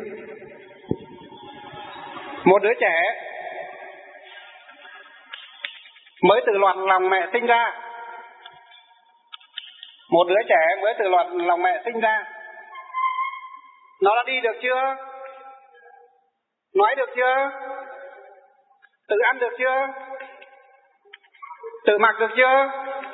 một đứa trẻ mới từ loạn lòng mẹ sinh ra, một đứa trẻ mới từ loạn lòng mẹ sinh ra, nó đã đi được chưa? Nói được chưa? Tự ăn được chưa? Tự mặc được chưa?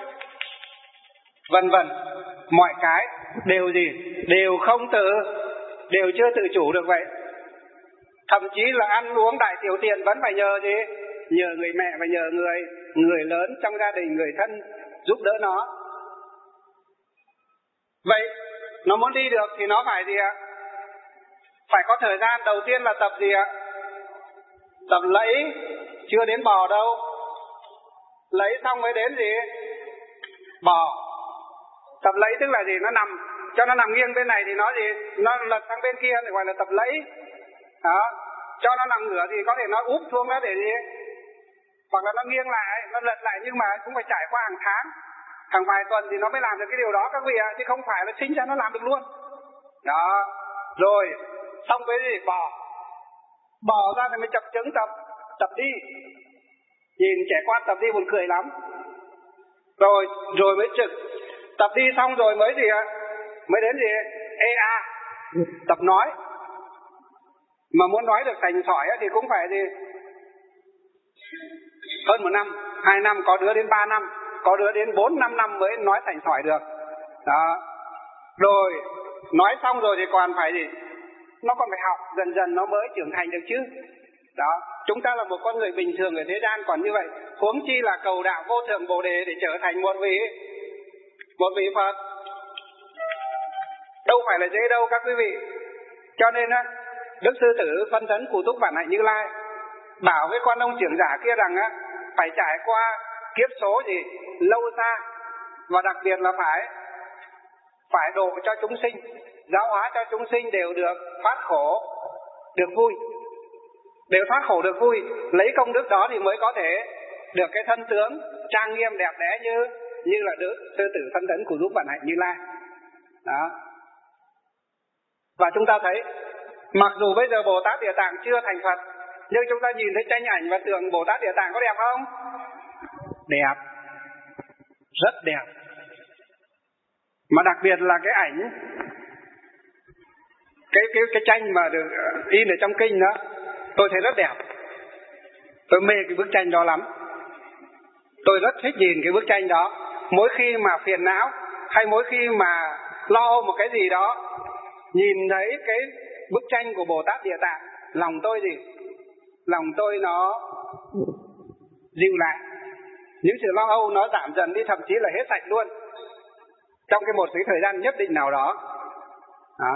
Vân vân, mọi cái đều gì? Đều không tự, đều chưa tự chủ được vậy. Thậm chí là ăn uống đại tiểu tiện vẫn phải nhờ gì? Nhờ người mẹ và nhờ người người lớn trong gia đình, người thân giúp đỡ nó. Vậy nó muốn đi được thì nó phải gì ạ? Phải có thời gian. Đầu tiên là tập gì ạ? Tập lẫy, chưa đến bò đâu. Lấy xong mới đến gì? Bò. Tập lẫy tức là gì? Nó nằm, cho nó nằm nghiêng bên này thì nó gì? Nó lật sang bên kia thì gọi là tập lẫy. Đó. Cho nó nằm ngửa thì có thể nó úp xuống đó để gì? Hoặc là nó nghiêng lại, nó lật lại, nhưng mà cũng phải trải qua hàng tháng, hàng vài tuần thì nó mới làm được cái điều đó các vị ạ, chứ không phải là sinh ra nó làm được luôn. Đó. Rồi, xong với gì? Bò. Bò ra thì mới chập chững tập, tập đi. Nhìn trẻ con tập đi buồn cười lắm. Rồi, rồi mới trực. Tập đi xong rồi mới gì ạ? Mới đến gì? ê a, tập nói. Mà muốn nói được sành sỏi thì cũng phải gì? Hơn một năm, hai năm, có đứa đến ba năm, có đứa đến bốn, năm năm mới nói sành sỏi được. Đó. Rồi, nói xong rồi thì còn phải gì? Nó còn phải học, dần dần nó mới trưởng thành được chứ. Đó, chúng ta là một con người bình thường ở thế gian còn như vậy, huống chi là cầu đạo vô thượng Bồ Đề để trở thành một vị một vị Phật. Đâu phải là dễ đâu các quý vị. Cho nên á, Đức Sư Tử phân tấn Cụ Túc Vạn Hạnh Như Lai bảo với con ông trưởng giả kia rằng á, phải trải qua kiếp số gì lâu xa, và đặc biệt là phải phải độ cho chúng sinh, giáo hóa cho chúng sinh đều được thoát khổ, được vui, đều thoát khổ được vui. Lấy công đức đó thì mới có thể được cái thân tướng trang nghiêm đẹp đẽ như như là Đức Sư Tử phân tấn Cụ Túc Vạn Hạnh Như Lai. Đó. Và chúng ta thấy, mặc dù bây giờ Bồ Tát Địa Tạng chưa thành Phật, nhưng chúng ta nhìn thấy tranh ảnh và tượng Bồ Tát Địa Tạng có đẹp không? Đẹp, rất đẹp. Mà đặc biệt là cái ảnh, cái cái cái tranh mà được in ở trong kinh đó, tôi thấy rất đẹp. Tôi mê cái bức tranh đó lắm. Tôi rất thích nhìn cái bức tranh đó. Mỗi khi mà phiền não hay mỗi khi mà lo một cái gì đó, nhìn thấy cái bức tranh của Bồ Tát Địa Tạng, lòng tôi gì? Lòng tôi nó dịu lại. Những sự lo âu nó giảm dần đi, thậm chí là hết sạch luôn trong cái một cái thời gian nhất định nào đó. Đó.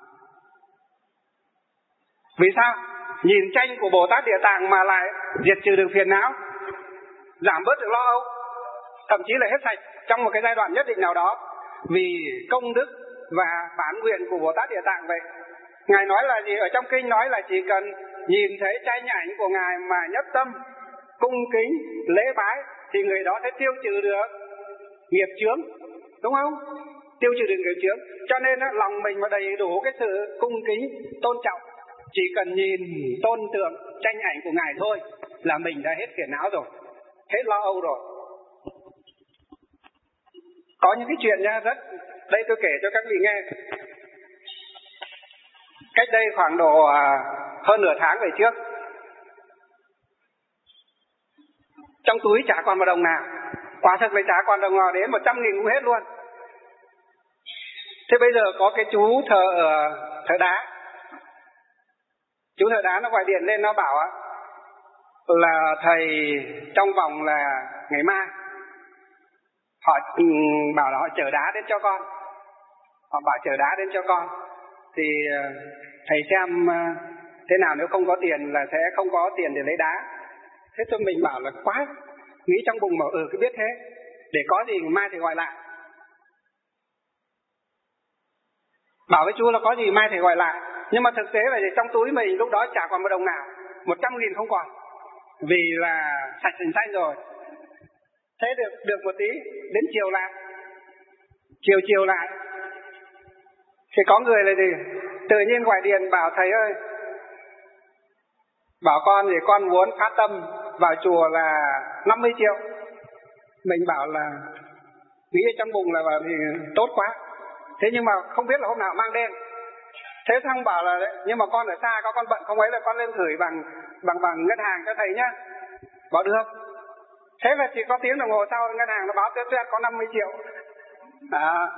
Vì sao? Nhìn tranh của Bồ Tát Địa Tạng mà lại diệt trừ được phiền não, giảm bớt được lo âu, thậm chí là hết sạch trong một cái giai đoạn nhất định nào đó. Vì công đức và bản nguyện của Bồ Tát Địa Tạng vậy. Ngài nói là gì? Ở trong kinh nói là chỉ cần nhìn thấy tranh ảnh của Ngài mà nhất tâm cung kính lễ bái thì người đó sẽ tiêu trừ được nghiệp chướng, đúng không? Tiêu trừ được nghiệp chướng. Cho nên lòng mình mà đầy đủ cái sự cung kính tôn trọng, chỉ cần nhìn tôn tượng tranh ảnh của Ngài thôi là mình đã hết phiền não rồi, hết lo âu rồi. Có những cái chuyện nha, rất đây tôi kể cho các vị nghe. Cách đây khoảng độ à, hơn nửa tháng về trước, trong túi chả còn một đồng nào, quả thực là chả còn đồng nào, đến một trăm nghìn cũng hết luôn. Thế bây giờ có cái chú thợ ở thợ đá, chú thợ đá nó gọi điện lên, nó bảo á là thầy trong vòng là ngày mai họ bảo là họ chở đá đến cho con, họ bảo chở đá đến cho con thì thầy xem thế nào, nếu không có tiền là sẽ không có tiền để lấy đá. Thế tôi mình bảo là quá, nghĩ trong bụng bảo ừ cứ biết thế, để có gì mai thì gọi lại. Bảo với chú là có gì mai thì gọi lại. Nhưng mà thực tế là gì? Trong túi mình lúc đó chả còn một đồng nào, một trăm nghìn không còn, vì là sạch sành xanh rồi. Thế được được một tí, đến chiều lại, chiều chiều lại thì có người là gì? Tự nhiên gọi điện bảo thầy ơi, bảo con thì con muốn phát tâm vào chùa là năm mươi triệu. Mình bảo là nghĩ trong bụng là bảo thì tốt quá, thế nhưng mà không biết là hôm nào mang đến. Thế xong bảo là nhưng mà con ở xa, có con bận không ấy, là con lên gửi bằng bằng bằng ngân hàng cho thầy nhá. Bảo được. Thế là chỉ có tiếng đồng hồ sau ngân hàng nó báo tuyết tuyết có năm mươi triệu. À.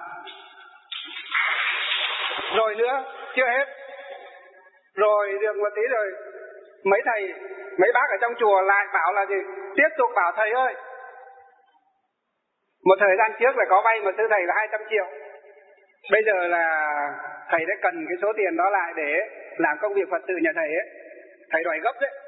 Rồi nữa, chưa hết. Rồi được một tí rồi mấy thầy, mấy bác ở trong chùa lại bảo là gì? Tiếp tục bảo thầy ơi, một thời gian trước là có vay một sư thầy là hai trăm triệu. bây giờ là thầy đã cần cái số tiền đó lại để làm công việc Phật sự nhà thầy ấy, thầy đòi gấp đấy,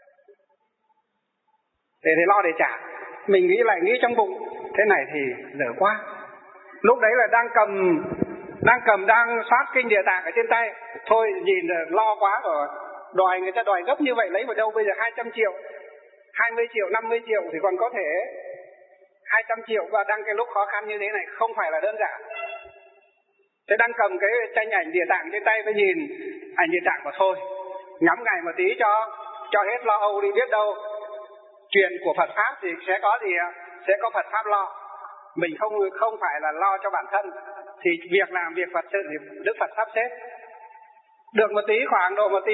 để thầy lo để trả. Mình nghĩ lại nghĩ trong bụng, thế này thì dở quá. Lúc đấy là đang cầm đang cầm đang soát kinh Địa Tạng ở trên tay, thôi nhìn là lo quá rồi, đòi người ta đòi gấp như vậy lấy vào đâu. Bây giờ hai trăm triệu, hai mươi triệu, năm mươi triệu thì còn có thể, hai trăm triệu và đang cái lúc khó khăn như thế này không phải là đơn giản. Thế đang cầm cái tranh ảnh Địa Tạng trên tay, mới nhìn ảnh Địa Tạng và thôi ngắm ngài một tí cho cho hết lo âu đi, biết đâu chuyện của Phật pháp thì sẽ có gì sẽ có Phật pháp lo. Mình không không phải là lo cho bản thân, thì việc làm việc Phật sự thì Đức Phật sắp xếp. Được một tí, khoảng độ một tí,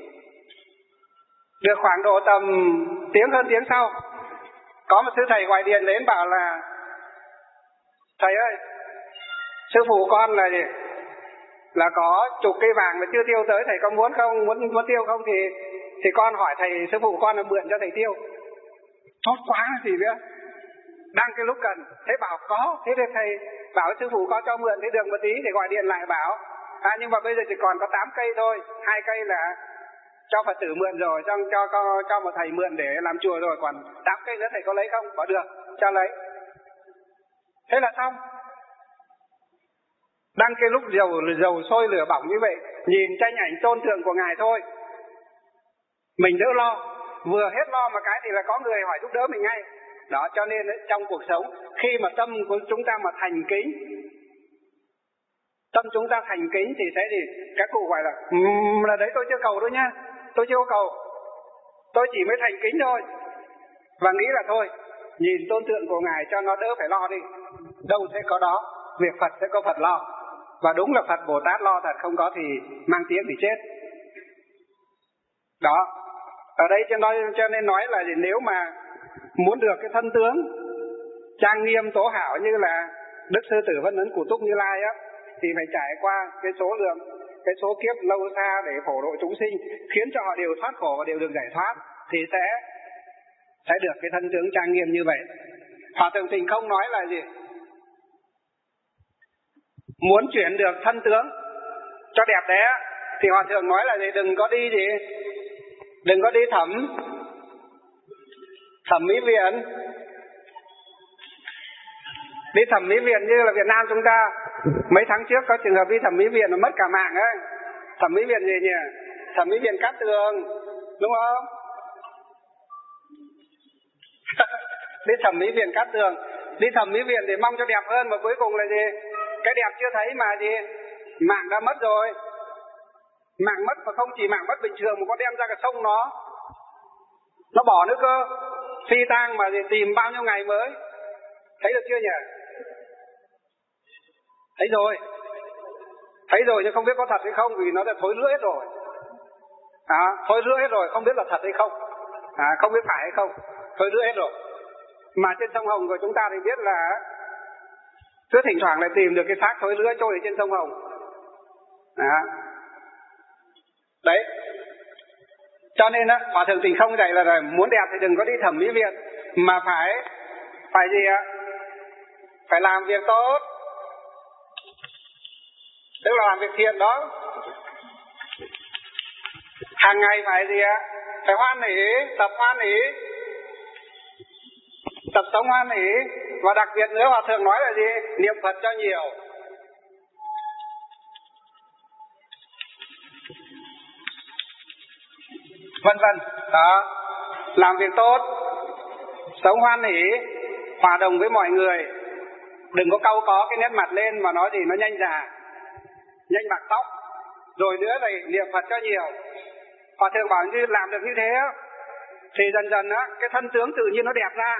được khoảng độ tầm tiếng hơn tiếng sau, có một sư thầy ngoài điện đến bảo là: thầy ơi, sư phụ con là gì? Là có chục cây vàng mà chưa tiêu tới, thầy có muốn không? Muốn muốn tiêu không thì thì con hỏi thầy, sư phụ con là mượn cho thầy tiêu. Tốt quá gì nữa. Đang cái lúc cần, thế bảo có, thế thì thầy bảo sư phụ có cho mượn, thế được một tí thì gọi điện lại bảo: à nhưng mà bây giờ chỉ còn có tám cây thôi, hai cây là cho Phật tử mượn rồi, cho cho cho, cho một thầy mượn để làm chùa rồi, còn tám cây nữa thầy có lấy không? Bảo được, cho lấy. Thế là xong. Đang cái lúc dầu dầu sôi lửa bỏng như vậy, nhìn tranh ảnh tôn thượng của ngài thôi, mình đỡ lo, vừa hết lo mà cái thì là có người hỏi giúp đỡ mình ngay. Đó, cho nên ấy, trong cuộc sống khi mà tâm của chúng ta mà thành kính, tâm chúng ta thành kính thì sẽ gì? Các cụ gọi là um, là đấy tôi chưa cầu đâu nha, tôi chưa cầu, tôi chỉ mới thành kính thôi, và nghĩ là thôi nhìn tôn tượng của ngài cho nó đỡ phải lo đi, đâu sẽ có đó, việc Phật sẽ có Phật lo. Và đúng là Phật Bồ Tát lo thật, không có thì mang tiếng thì chết. Đó, ở đây cho, nói, cho nên nói là gì? Nếu mà muốn được cái thân tướng trang nghiêm tố hảo như là Đức Sư Tử Vân Ấn Cụ Túc Như Lai á, thì phải trải qua cái số lượng, cái số kiếp lâu xa để phổ độ chúng sinh, khiến cho họ đều thoát khổ và đều được giải thoát, thì sẽ sẽ được cái thân tướng trang nghiêm như vậy. Hòa Thượng Tình Không nói là gì? Muốn chuyển được thân tướng cho đẹp đẽ thì Hòa Thượng nói là gì? Đừng có đi gì? Đừng có đi thẩm thẩm mỹ viện. Đi thẩm mỹ viện như là Việt Nam chúng ta mấy tháng trước có trường hợp đi thẩm mỹ viện mà mất cả mạng ấy. Thẩm mỹ viện gì nhỉ? Thẩm mỹ viện Cát Tường, đúng không? Đi thẩm mỹ viện Cát Tường, đi thẩm mỹ viện để mong cho đẹp hơn, mà cuối cùng là gì? Cái đẹp chưa thấy mà gì? Mạng đã mất rồi. Mạng mất mà không chỉ mạng mất bình thường mà có đem ra cái sông nó nó bỏ nữa cơ, phi tang mà gì tìm bao nhiêu ngày mới thấy được chưa nhỉ? Thấy rồi, thấy rồi nhưng không biết có thật hay không, vì nó đã thối rữa hết rồi. À, thối rữa hết rồi, không biết là thật hay không, à, không biết phải hay không, thối rữa hết rồi. Mà trên sông Hồng của chúng ta thì biết là cứ thỉnh thoảng lại tìm được cái xác thối rữa trôi trên sông Hồng. À, đấy. Cho nên á, Hòa Thượng Tình Không dạy là, là muốn đẹp thì đừng có đi thẩm mỹ viện, mà phải phải gì ạ? Phải làm việc tốt, tức là làm việc thiện đó. Hàng ngày phải gì ạ? Phải hoan hỷ, tập hoan hỷ, tập sống hoan hỷ. Và đặc biệt nữa Hòa Thượng nói là gì? Niệm Phật cho nhiều. Vân vân. Đó, làm việc tốt, sống hoan hỷ, hòa đồng với mọi người, đừng có cau có cái nét mặt lên mà nói gì nó nhanh già, nhanh bạc tóc. Rồi nữa là niệm Phật cho nhiều. Hòa Thượng bảo như làm được như thế thì dần dần á, cái thân tướng tự nhiên nó đẹp ra,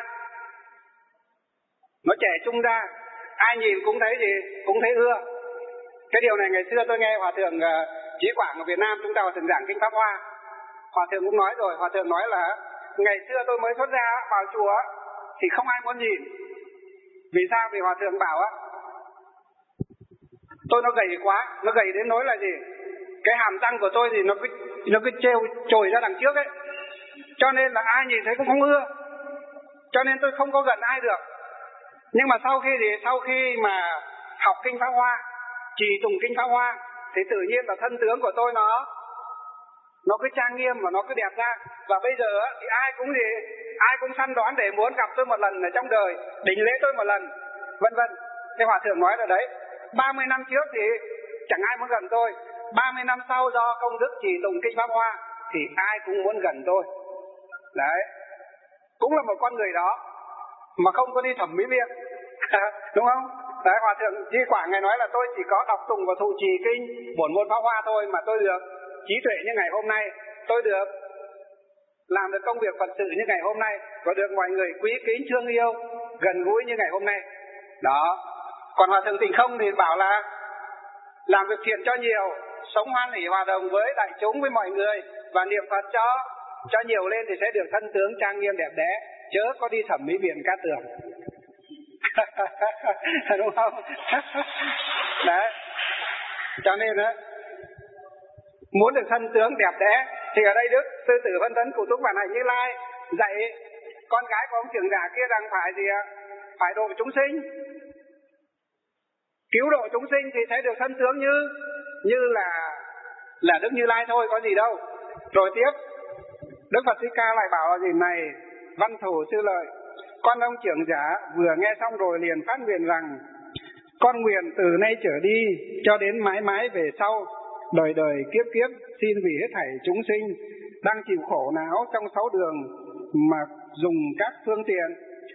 nó trẻ trung ra, ai nhìn cũng thấy gì, cũng thấy ưa. Cái điều này ngày xưa tôi nghe Hòa Thượng uh, Chí Quảng ở Việt Nam chúng ta Hòa Thượng giảng Kinh Pháp Hoa, Hòa Thượng cũng nói rồi. Hòa Thượng nói là ngày xưa tôi mới xuất gia vào chùa thì không ai muốn nhìn. Vì sao? Vì Hòa Thượng bảo á, tôi nó gầy quá, nó gầy đến nỗi là gì, cái hàm răng của tôi thì nó cứ nó cứ trêu trồi ra đằng trước ấy, cho nên là ai nhìn thấy cũng không ưa, cho nên tôi không có gần ai được. Nhưng mà sau khi thì sau khi mà học Kinh Pháp Hoa trì tùng kinh Pháp Hoa thì tự nhiên là thân tướng của tôi nó nó cứ trang nghiêm và nó cứ đẹp ra. Và bây giờ thì ai cũng gì ai cũng săn đón để muốn gặp tôi một lần ở trong đời, đỉnh lễ tôi một lần, vân vân. Thế Hòa thượng nói là đấy, ba mươi năm trước thì chẳng ai muốn gần tôi, ba mươi năm sau do công đức trì tùng kinh Pháp Hoa thì ai cũng muốn gần tôi. Đấy, cũng là một con người đó mà không có đi thẩm mỹ viện đúng không? Đấy, Hòa thượng Di Quảng ngài nói là tôi chỉ có đọc tùng và thụ trì kinh bổn môn Pháp Hoa thôi mà tôi được trí tuệ như ngày hôm nay, tôi được làm được công việc Phật sự như ngày hôm nay, và được mọi người quý kính thương yêu, gần gũi như ngày hôm nay. Đó. Còn Hòa thượng Tịnh Không thì bảo là làm việc thiện cho nhiều, sống hoan hỷ hòa đồng với đại chúng, với mọi người, và niệm Phật cho cho nhiều lên thì sẽ được thân tướng trang nghiêm đẹp đẽ, chớ có đi thẩm mỹ viện cát tường. Đúng không? Đấy. Cho nên á, muốn được thân tướng đẹp đẽ thì ở đây Đức Sư Tử Phân Tấn Cụ Túc Bản Hạnh Như Lai dạy con gái của ông trưởng giả kia rằng phải gì ạ? Phải độ chúng sinh, cứu độ chúng sinh thì sẽ được thân tướng như như là là Đức Như Lai thôi, có gì đâu. Rồi tiếp Đức Phật Thích Ca lại bảo là gì này, Văn Thù Sư Lợi, con ông trưởng giả vừa nghe xong rồi liền phát nguyện rằng con nguyện từ nay trở đi cho đến mãi mãi về sau, đời đời kiếp kiếp xin vì hết thảy chúng sinh đang chịu khổ não trong sáu đường mà dùng các phương tiện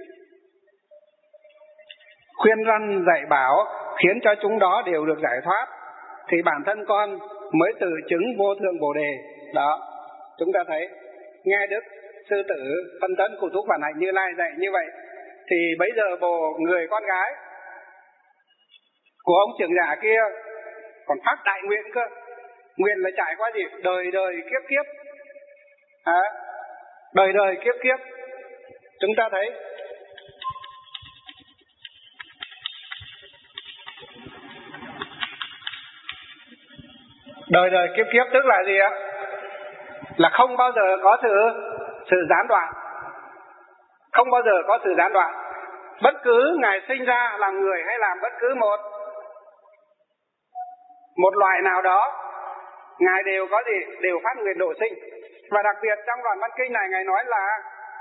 khuyên răn dạy bảo khiến cho chúng đó đều được giải thoát, thì bản thân con mới tự chứng vô thượng Bồ Đề. Đó, chúng ta thấy nghe Đức Sư Tử Phân Tấn Cụ Túc Bản Hạnh Như Lai dạy như vậy thì bây giờ bồ người con gái của ông trưởng giả kia còn phát đại nguyện cơ. Nguyện là trải qua gì? Đời đời kiếp kiếp. À, đời đời kiếp kiếp. Chúng ta thấy đời đời kiếp kiếp tức là gì ạ? Là không bao giờ có sự sự gián đoạn, không bao giờ có sự gián đoạn. Bất cứ ngài sinh ra làm người hay làm bất cứ một một loài nào đó, ngài đều có gì? Đều phát nguyện độ sinh. Và đặc biệt trong đoạn văn kinh này ngài nói là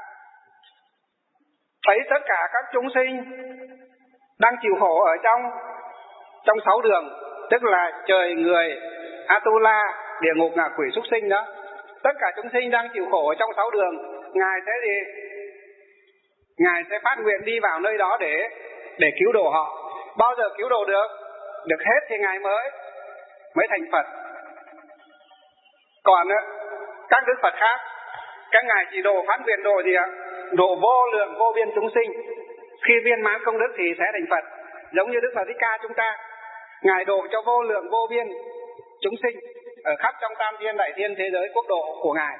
thấy tất cả các chúng sinh đang chịu khổ ở trong trong sáu đường, tức là trời, người, Atula, địa ngục, ngạ quỷ, súc sinh đó. Tất cả chúng sinh đang chịu khổ ở trong sáu đường, ngài sẽ gì? Ngài sẽ phát nguyện đi vào nơi đó để để cứu độ họ. Bao giờ cứu độ được? Được hết thì ngài mới mới thành Phật. Còn các đức Phật khác, các ngài chỉ độ phát nguyện độ gì ạ? Độ vô lượng vô biên chúng sinh. Khi viên mãn công đức thì sẽ thành Phật. Giống như Đức Phật Thích Ca chúng ta, ngài độ cho vô lượng vô biên chúng sinh ở khắp trong tam thiên đại thiên thế giới quốc độ của ngài.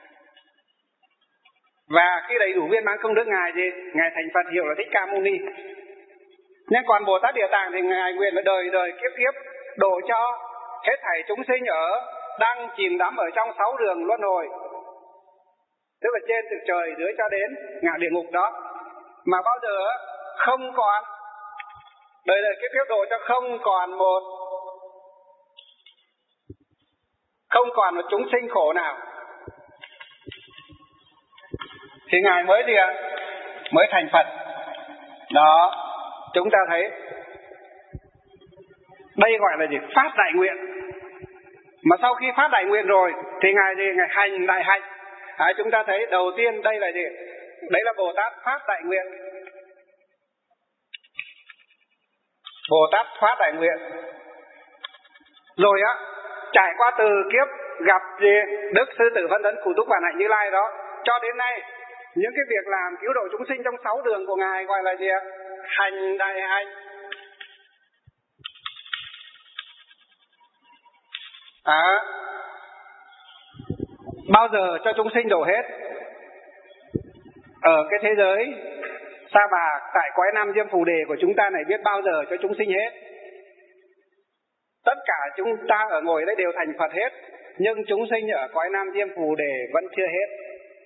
Và khi đầy đủ viên mãn công đức ngài gì? Ngài thành Phật, hiệu là Thích Ca Mâu Ni. Nhưng còn Bồ Tát Địa Tạng thì ngài nguyện là đời đời kiếp kiếp độ cho hết thảy chúng sinh ở đang chìm đắm ở trong sáu đường luân hồi, tức là trên từ trời dưới cho đến ngạ địa ngục đó, mà bao giờ không còn đời đời kiếp kiếp độ cho không còn một không còn một chúng sinh khổ nào thì ngài mới gì ạ? Mới thành Phật. Đó, chúng ta thấy đây gọi là gì? Phát đại nguyện. Mà sau khi phát đại nguyện rồi thì ngài gì? Ngài hành đại hạnh. À, chúng ta thấy đầu tiên đây là gì? Đấy là Bồ Tát phát đại nguyện. Bồ Tát phát đại nguyện. Rồi á, trải qua từ kiếp gặp gì? Đức Sư Tử Phân Tấn Cụ Túc Bản Hạnh Như Lai đó, cho đến nay những cái việc làm cứu độ chúng sinh trong sáu đường của ngài gọi là gì ạ? Hành đại hạnh. À, bao giờ cho chúng sinh đổ hết. Ở cái thế giới Sa Bà tại cõi Nam Diêm Phù Đề của chúng ta này biết bao giờ cho chúng sinh hết. Tất cả chúng ta ở ngồi đây đều thành Phật hết, nhưng chúng sinh ở cõi Nam Diêm Phù Đề vẫn chưa hết.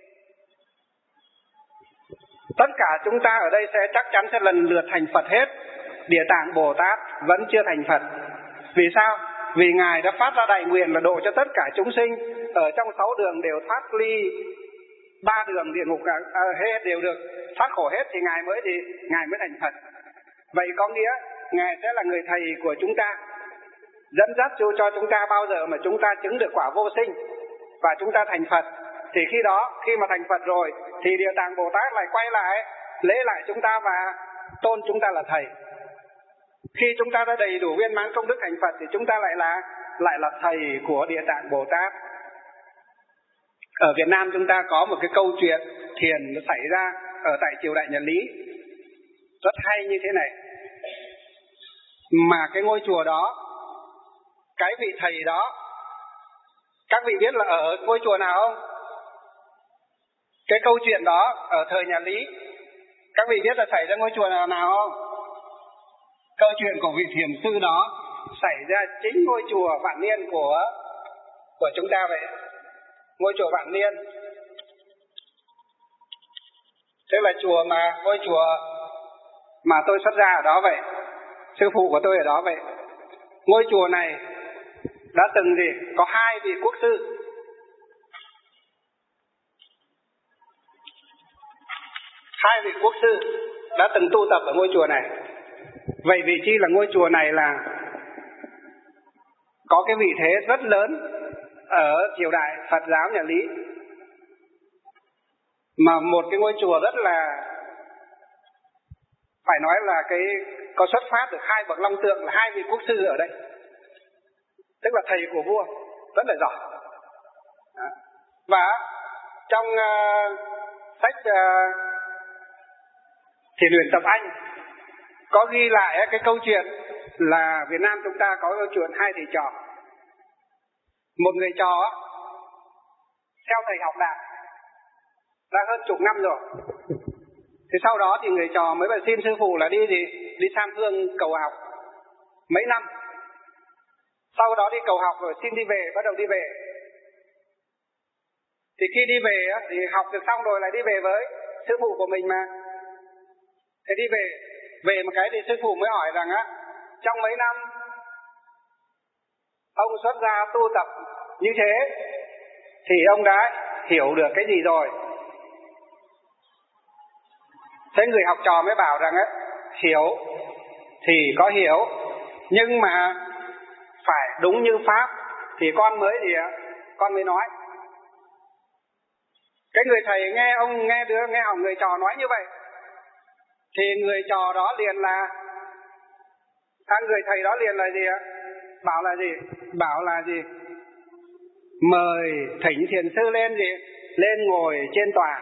Tất cả chúng ta ở đây sẽ chắc chắn sẽ lần lượt thành Phật hết. Địa Tạng Bồ Tát vẫn chưa thành Phật. Vì sao? Vì Ngài đã phát ra đại nguyện là độ cho tất cả chúng sinh ở trong sáu đường đều thoát ly ba đường địa ngục, à, hết đều được thoát khổ hết, thì Ngài mới thì Ngài mới thành Phật. Vậy có nghĩa Ngài sẽ là người thầy của chúng ta, dẫn dắt cho chúng ta bao giờ mà chúng ta chứng được quả vô sinh và chúng ta thành Phật. Thì khi đó, khi mà thành Phật rồi thì Địa Tạng Bồ Tát lại quay lại lễ lại chúng ta và tôn chúng ta là thầy. Khi chúng ta đã đầy đủ viên mãn công đức thành Phật thì chúng ta lại là lại là thầy của Địa Tạng Bồ Tát. Ở Việt Nam chúng ta có một cái câu chuyện thiền nó xảy ra ở tại triều đại nhà Lý rất hay như thế này. Mà cái ngôi chùa đó, cái vị thầy đó, các vị biết là ở ngôi chùa nào không? Cái câu chuyện đó ở thời nhà Lý, các vị biết là xảy ra ngôi chùa nào nào không? Câu chuyện của vị thiền sư đó xảy ra chính ngôi chùa Vạn Niên của của chúng ta vậy. Ngôi chùa Vạn Niên, tức là chùa mà ngôi chùa mà tôi xuất ra ở đó vậy, sư phụ của tôi ở đó vậy. Ngôi chùa này đã từng gì có hai vị quốc sư, hai vị quốc sư đã từng tu tập ở ngôi chùa này. Vậy vị chi là ngôi chùa này là có cái vị thế rất lớn ở triều đại Phật giáo nhà Lý, mà một cái ngôi chùa rất là phải nói là cái có xuất phát được hai bậc long tượng là hai vị quốc sư ở đây, tức là thầy của vua rất là giỏi. Đó. Và trong uh, sách uh, Thiền Huyền Tập Anh có ghi lại cái câu chuyện là Việt Nam chúng ta có câu chuyện hai thầy trò. Một người trò theo thầy học đạo đã hơn chục năm rồi. Thì sau đó thì người trò mới phải xin sư phụ là đi gì đi Sam Phương cầu học mấy năm. Sau đó đi cầu học rồi xin đi về, bắt đầu đi về. Thì khi đi về thì học được xong rồi lại đi về với sư phụ của mình mà. Thế đi về, về một cái thì sư phụ mới hỏi rằng á, trong mấy năm ông xuất gia tu tập như thế thì ông đã hiểu được cái gì rồi? Thế người học trò mới bảo rằng á, hiểu thì có hiểu, nhưng mà phải đúng như Pháp thì con mới thì con mới nói. Cái người thầy nghe ông nghe đứa nghe học người trò nói như vậy thì người trò đó liền là à, người thầy đó liền là gì ạ? Bảo là gì? Bảo là gì? Mời thỉnh thiền sư lên gì? Lên ngồi trên tòa.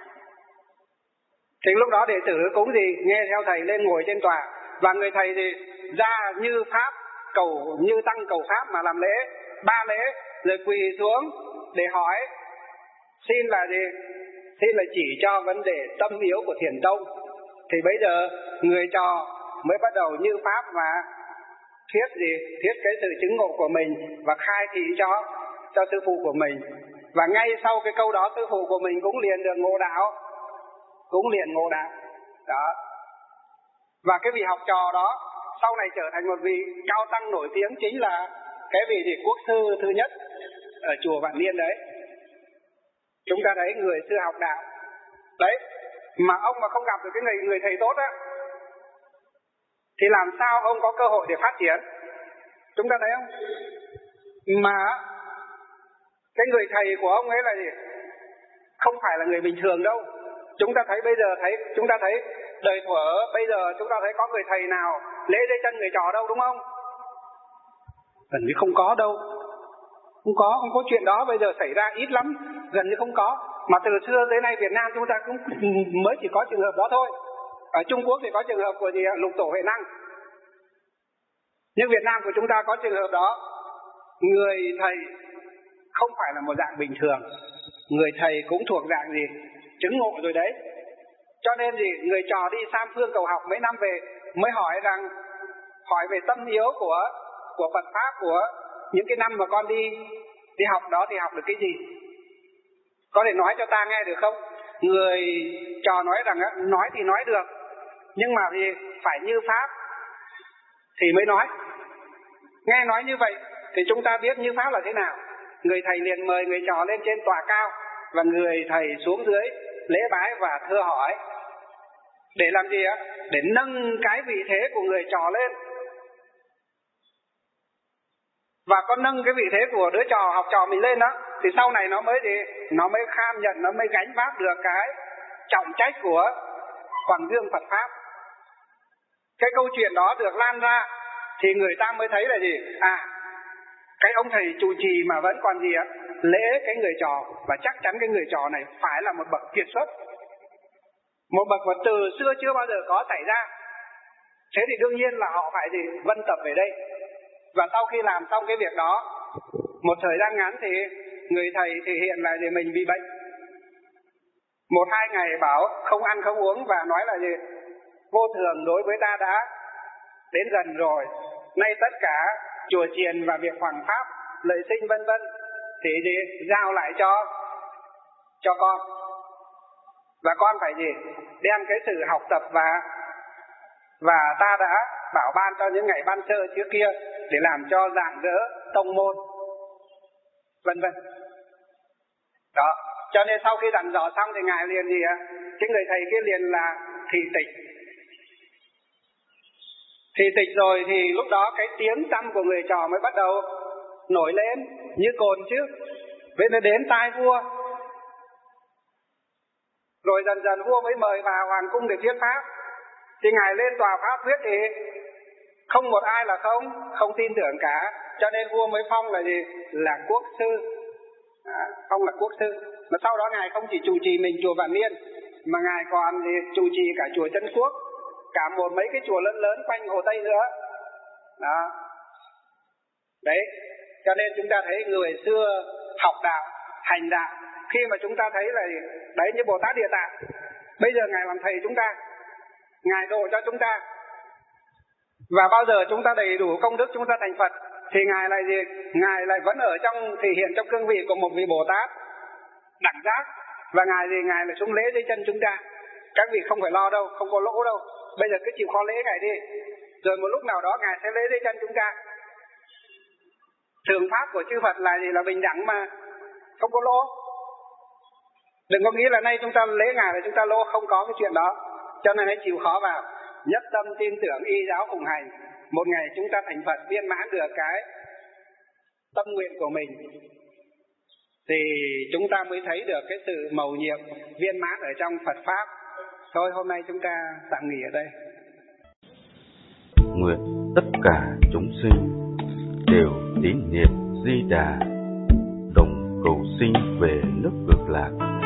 Thì lúc đó đệ tử cũng gì? Nghe theo thầy lên ngồi trên tòa. Và người thầy thì ra như Pháp, cầu như tăng cầu Pháp mà làm lễ, ba lễ, rồi quỳ xuống để hỏi xin là gì? Xin là chỉ cho vấn đề tâm yếu của thiền tông. Thì bây giờ người trò mới bắt đầu như Pháp và thuyết gì? Thuyết cái sự chứng ngộ của mình và khai thị cho cho sư phụ của mình. Và ngay sau cái câu đó sư phụ của mình cũng liền được ngộ đạo, cũng liền ngộ đạo. Đó. Và cái vị học trò đó sau này trở thành một vị cao tăng nổi tiếng, chính là cái vị gì quốc sư thứ nhất ở chùa Vạn Niên đấy. Chúng ta thấy người xưa học đạo đấy, mà ông mà không gặp được cái người người thầy tốt á thì làm sao ông có cơ hội để phát triển? Chúng ta thấy không? Mà cái người thầy của ông ấy là gì? Không phải là người bình thường đâu. Chúng ta thấy bây giờ thấy chúng ta thấy đời thuở bây giờ chúng ta thấy có người thầy nào lễ dưới chân người trò đâu, đúng không? Gần như không có đâu. Không có, không có chuyện đó bây giờ xảy ra ít lắm, gần như không có. Mà từ xưa tới nay Việt Nam chúng ta cũng mới chỉ có trường hợp đó thôi. Ở Trung Quốc thì có trường hợp của gì Lục Tổ Huệ Năng. Nhưng Việt Nam của chúng ta có trường hợp đó. Người thầy không phải là một dạng bình thường. Người thầy cũng thuộc dạng gì? Chứng ngộ rồi đấy. Cho nên gì? Người trò đi Sam Phương cầu học mấy năm về mới hỏi rằng, hỏi về tâm yếu của của Phật Pháp, của những cái năm mà con đi đi học đó thì học được cái gì? Có thể nói cho ta nghe được không? Người trò nói rằng nói thì nói được, nhưng mà thì phải như Pháp thì mới nói. Nghe nói như vậy thì chúng ta biết như pháp là thế nào. Người thầy liền mời người trò lên trên tòa cao, và người thầy xuống dưới lễ bái và thưa hỏi. Để làm gì ạ? Để nâng cái vị thế của người trò lên. Và có nâng cái vị thế của đứa trò, học trò mình lên đó, thì sau này nó mới gì? Nó mới kham nhận, nó mới gánh vác được cái trọng trách của quảng dương Phật Pháp. Cái câu chuyện đó được lan ra thì người ta mới thấy là gì? À, cái ông thầy trụ trì mà vẫn còn gì ạ? Lễ cái người trò, và chắc chắn cái người trò này phải là một bậc kiệt xuất, một bậc mà từ xưa chưa bao giờ có xảy ra. Thế thì đương nhiên là họ phải gì? Vân tập về đây. Và sau khi làm xong cái việc đó, một thời gian ngắn thì người thầy thể hiện là gì? Mình bị bệnh. Một hai ngày bảo không ăn không uống và nói là gì? Vô thường đối với ta đã đến gần rồi. Nay tất cả chùa chiền và việc hoằng pháp, lợi sinh vân vân thì gì? Giao lại cho cho con. Và con phải gì? Đem cái sự học tập và và ta đã bảo ban cho những ngày ban sơ trước kia để làm cho rạng rỡ tông môn, vân vân. Đó, cho nên sau khi dặn dò xong thì ngài liền gì ạ? Cái người thầy kia liền là thị tịch. Thị tịch rồi thì lúc đó cái tiếng tăm của người trò mới bắt đầu nổi lên như cồn chứ. Vậy nó đến tai vua. Rồi dần dần vua mới mời vào hoàng cung để thuyết pháp. Thì ngài lên tòa pháp thuyết thì không một ai là không không tin tưởng cả. Cho nên vua mới phong là gì? Là quốc sư. À, phong là quốc sư. Mà sau đó ngài không chỉ trụ trì mình chùa Vạn Niên, mà ngài còn thì trụ trì cả chùa Trấn Quốc, cả một mấy cái chùa lớn lớn quanh Hồ Tây nữa. Đó. Đấy, cho nên chúng ta thấy người xưa học đạo, hành đạo, khi mà chúng ta thấy là đấy như Bồ Tát Địa Tạng, bây giờ ngài làm thầy chúng ta, ngài độ cho chúng ta, và bao giờ chúng ta đầy đủ công đức chúng ta thành Phật thì ngài lại gì? Ngài lại vẫn ở trong, thể hiện trong cương vị của một vị Bồ Tát đẳng giác, và ngài gì? Ngài lại xuống lễ dưới chân chúng ta. Các vị không phải lo đâu, không có lỗ đâu, bây giờ cứ chịu khó lễ ngài đi, rồi một lúc nào đó ngài sẽ lễ dưới chân chúng ta. Thường pháp của chư Phật là gì? Là bình đẳng mà, không có lỗ. Đừng có nghĩ là nay chúng ta lễ ngài là chúng ta lỗ, không có cái chuyện đó. Cho nên hãy chịu khó vào, nhất tâm tin tưởng y giáo phụng hành. Một ngày chúng ta thành Phật, viên mãn được cái tâm nguyện của mình, thì chúng ta mới thấy được cái sự mầu nhiệm viên mãn ở trong Phật Pháp. Thôi hôm nay chúng ta tạm nghỉ ở đây. Nguyện tất cả chúng sinh đều tín niệm Di Đà, đồng cầu sinh về nước Cực Lạc.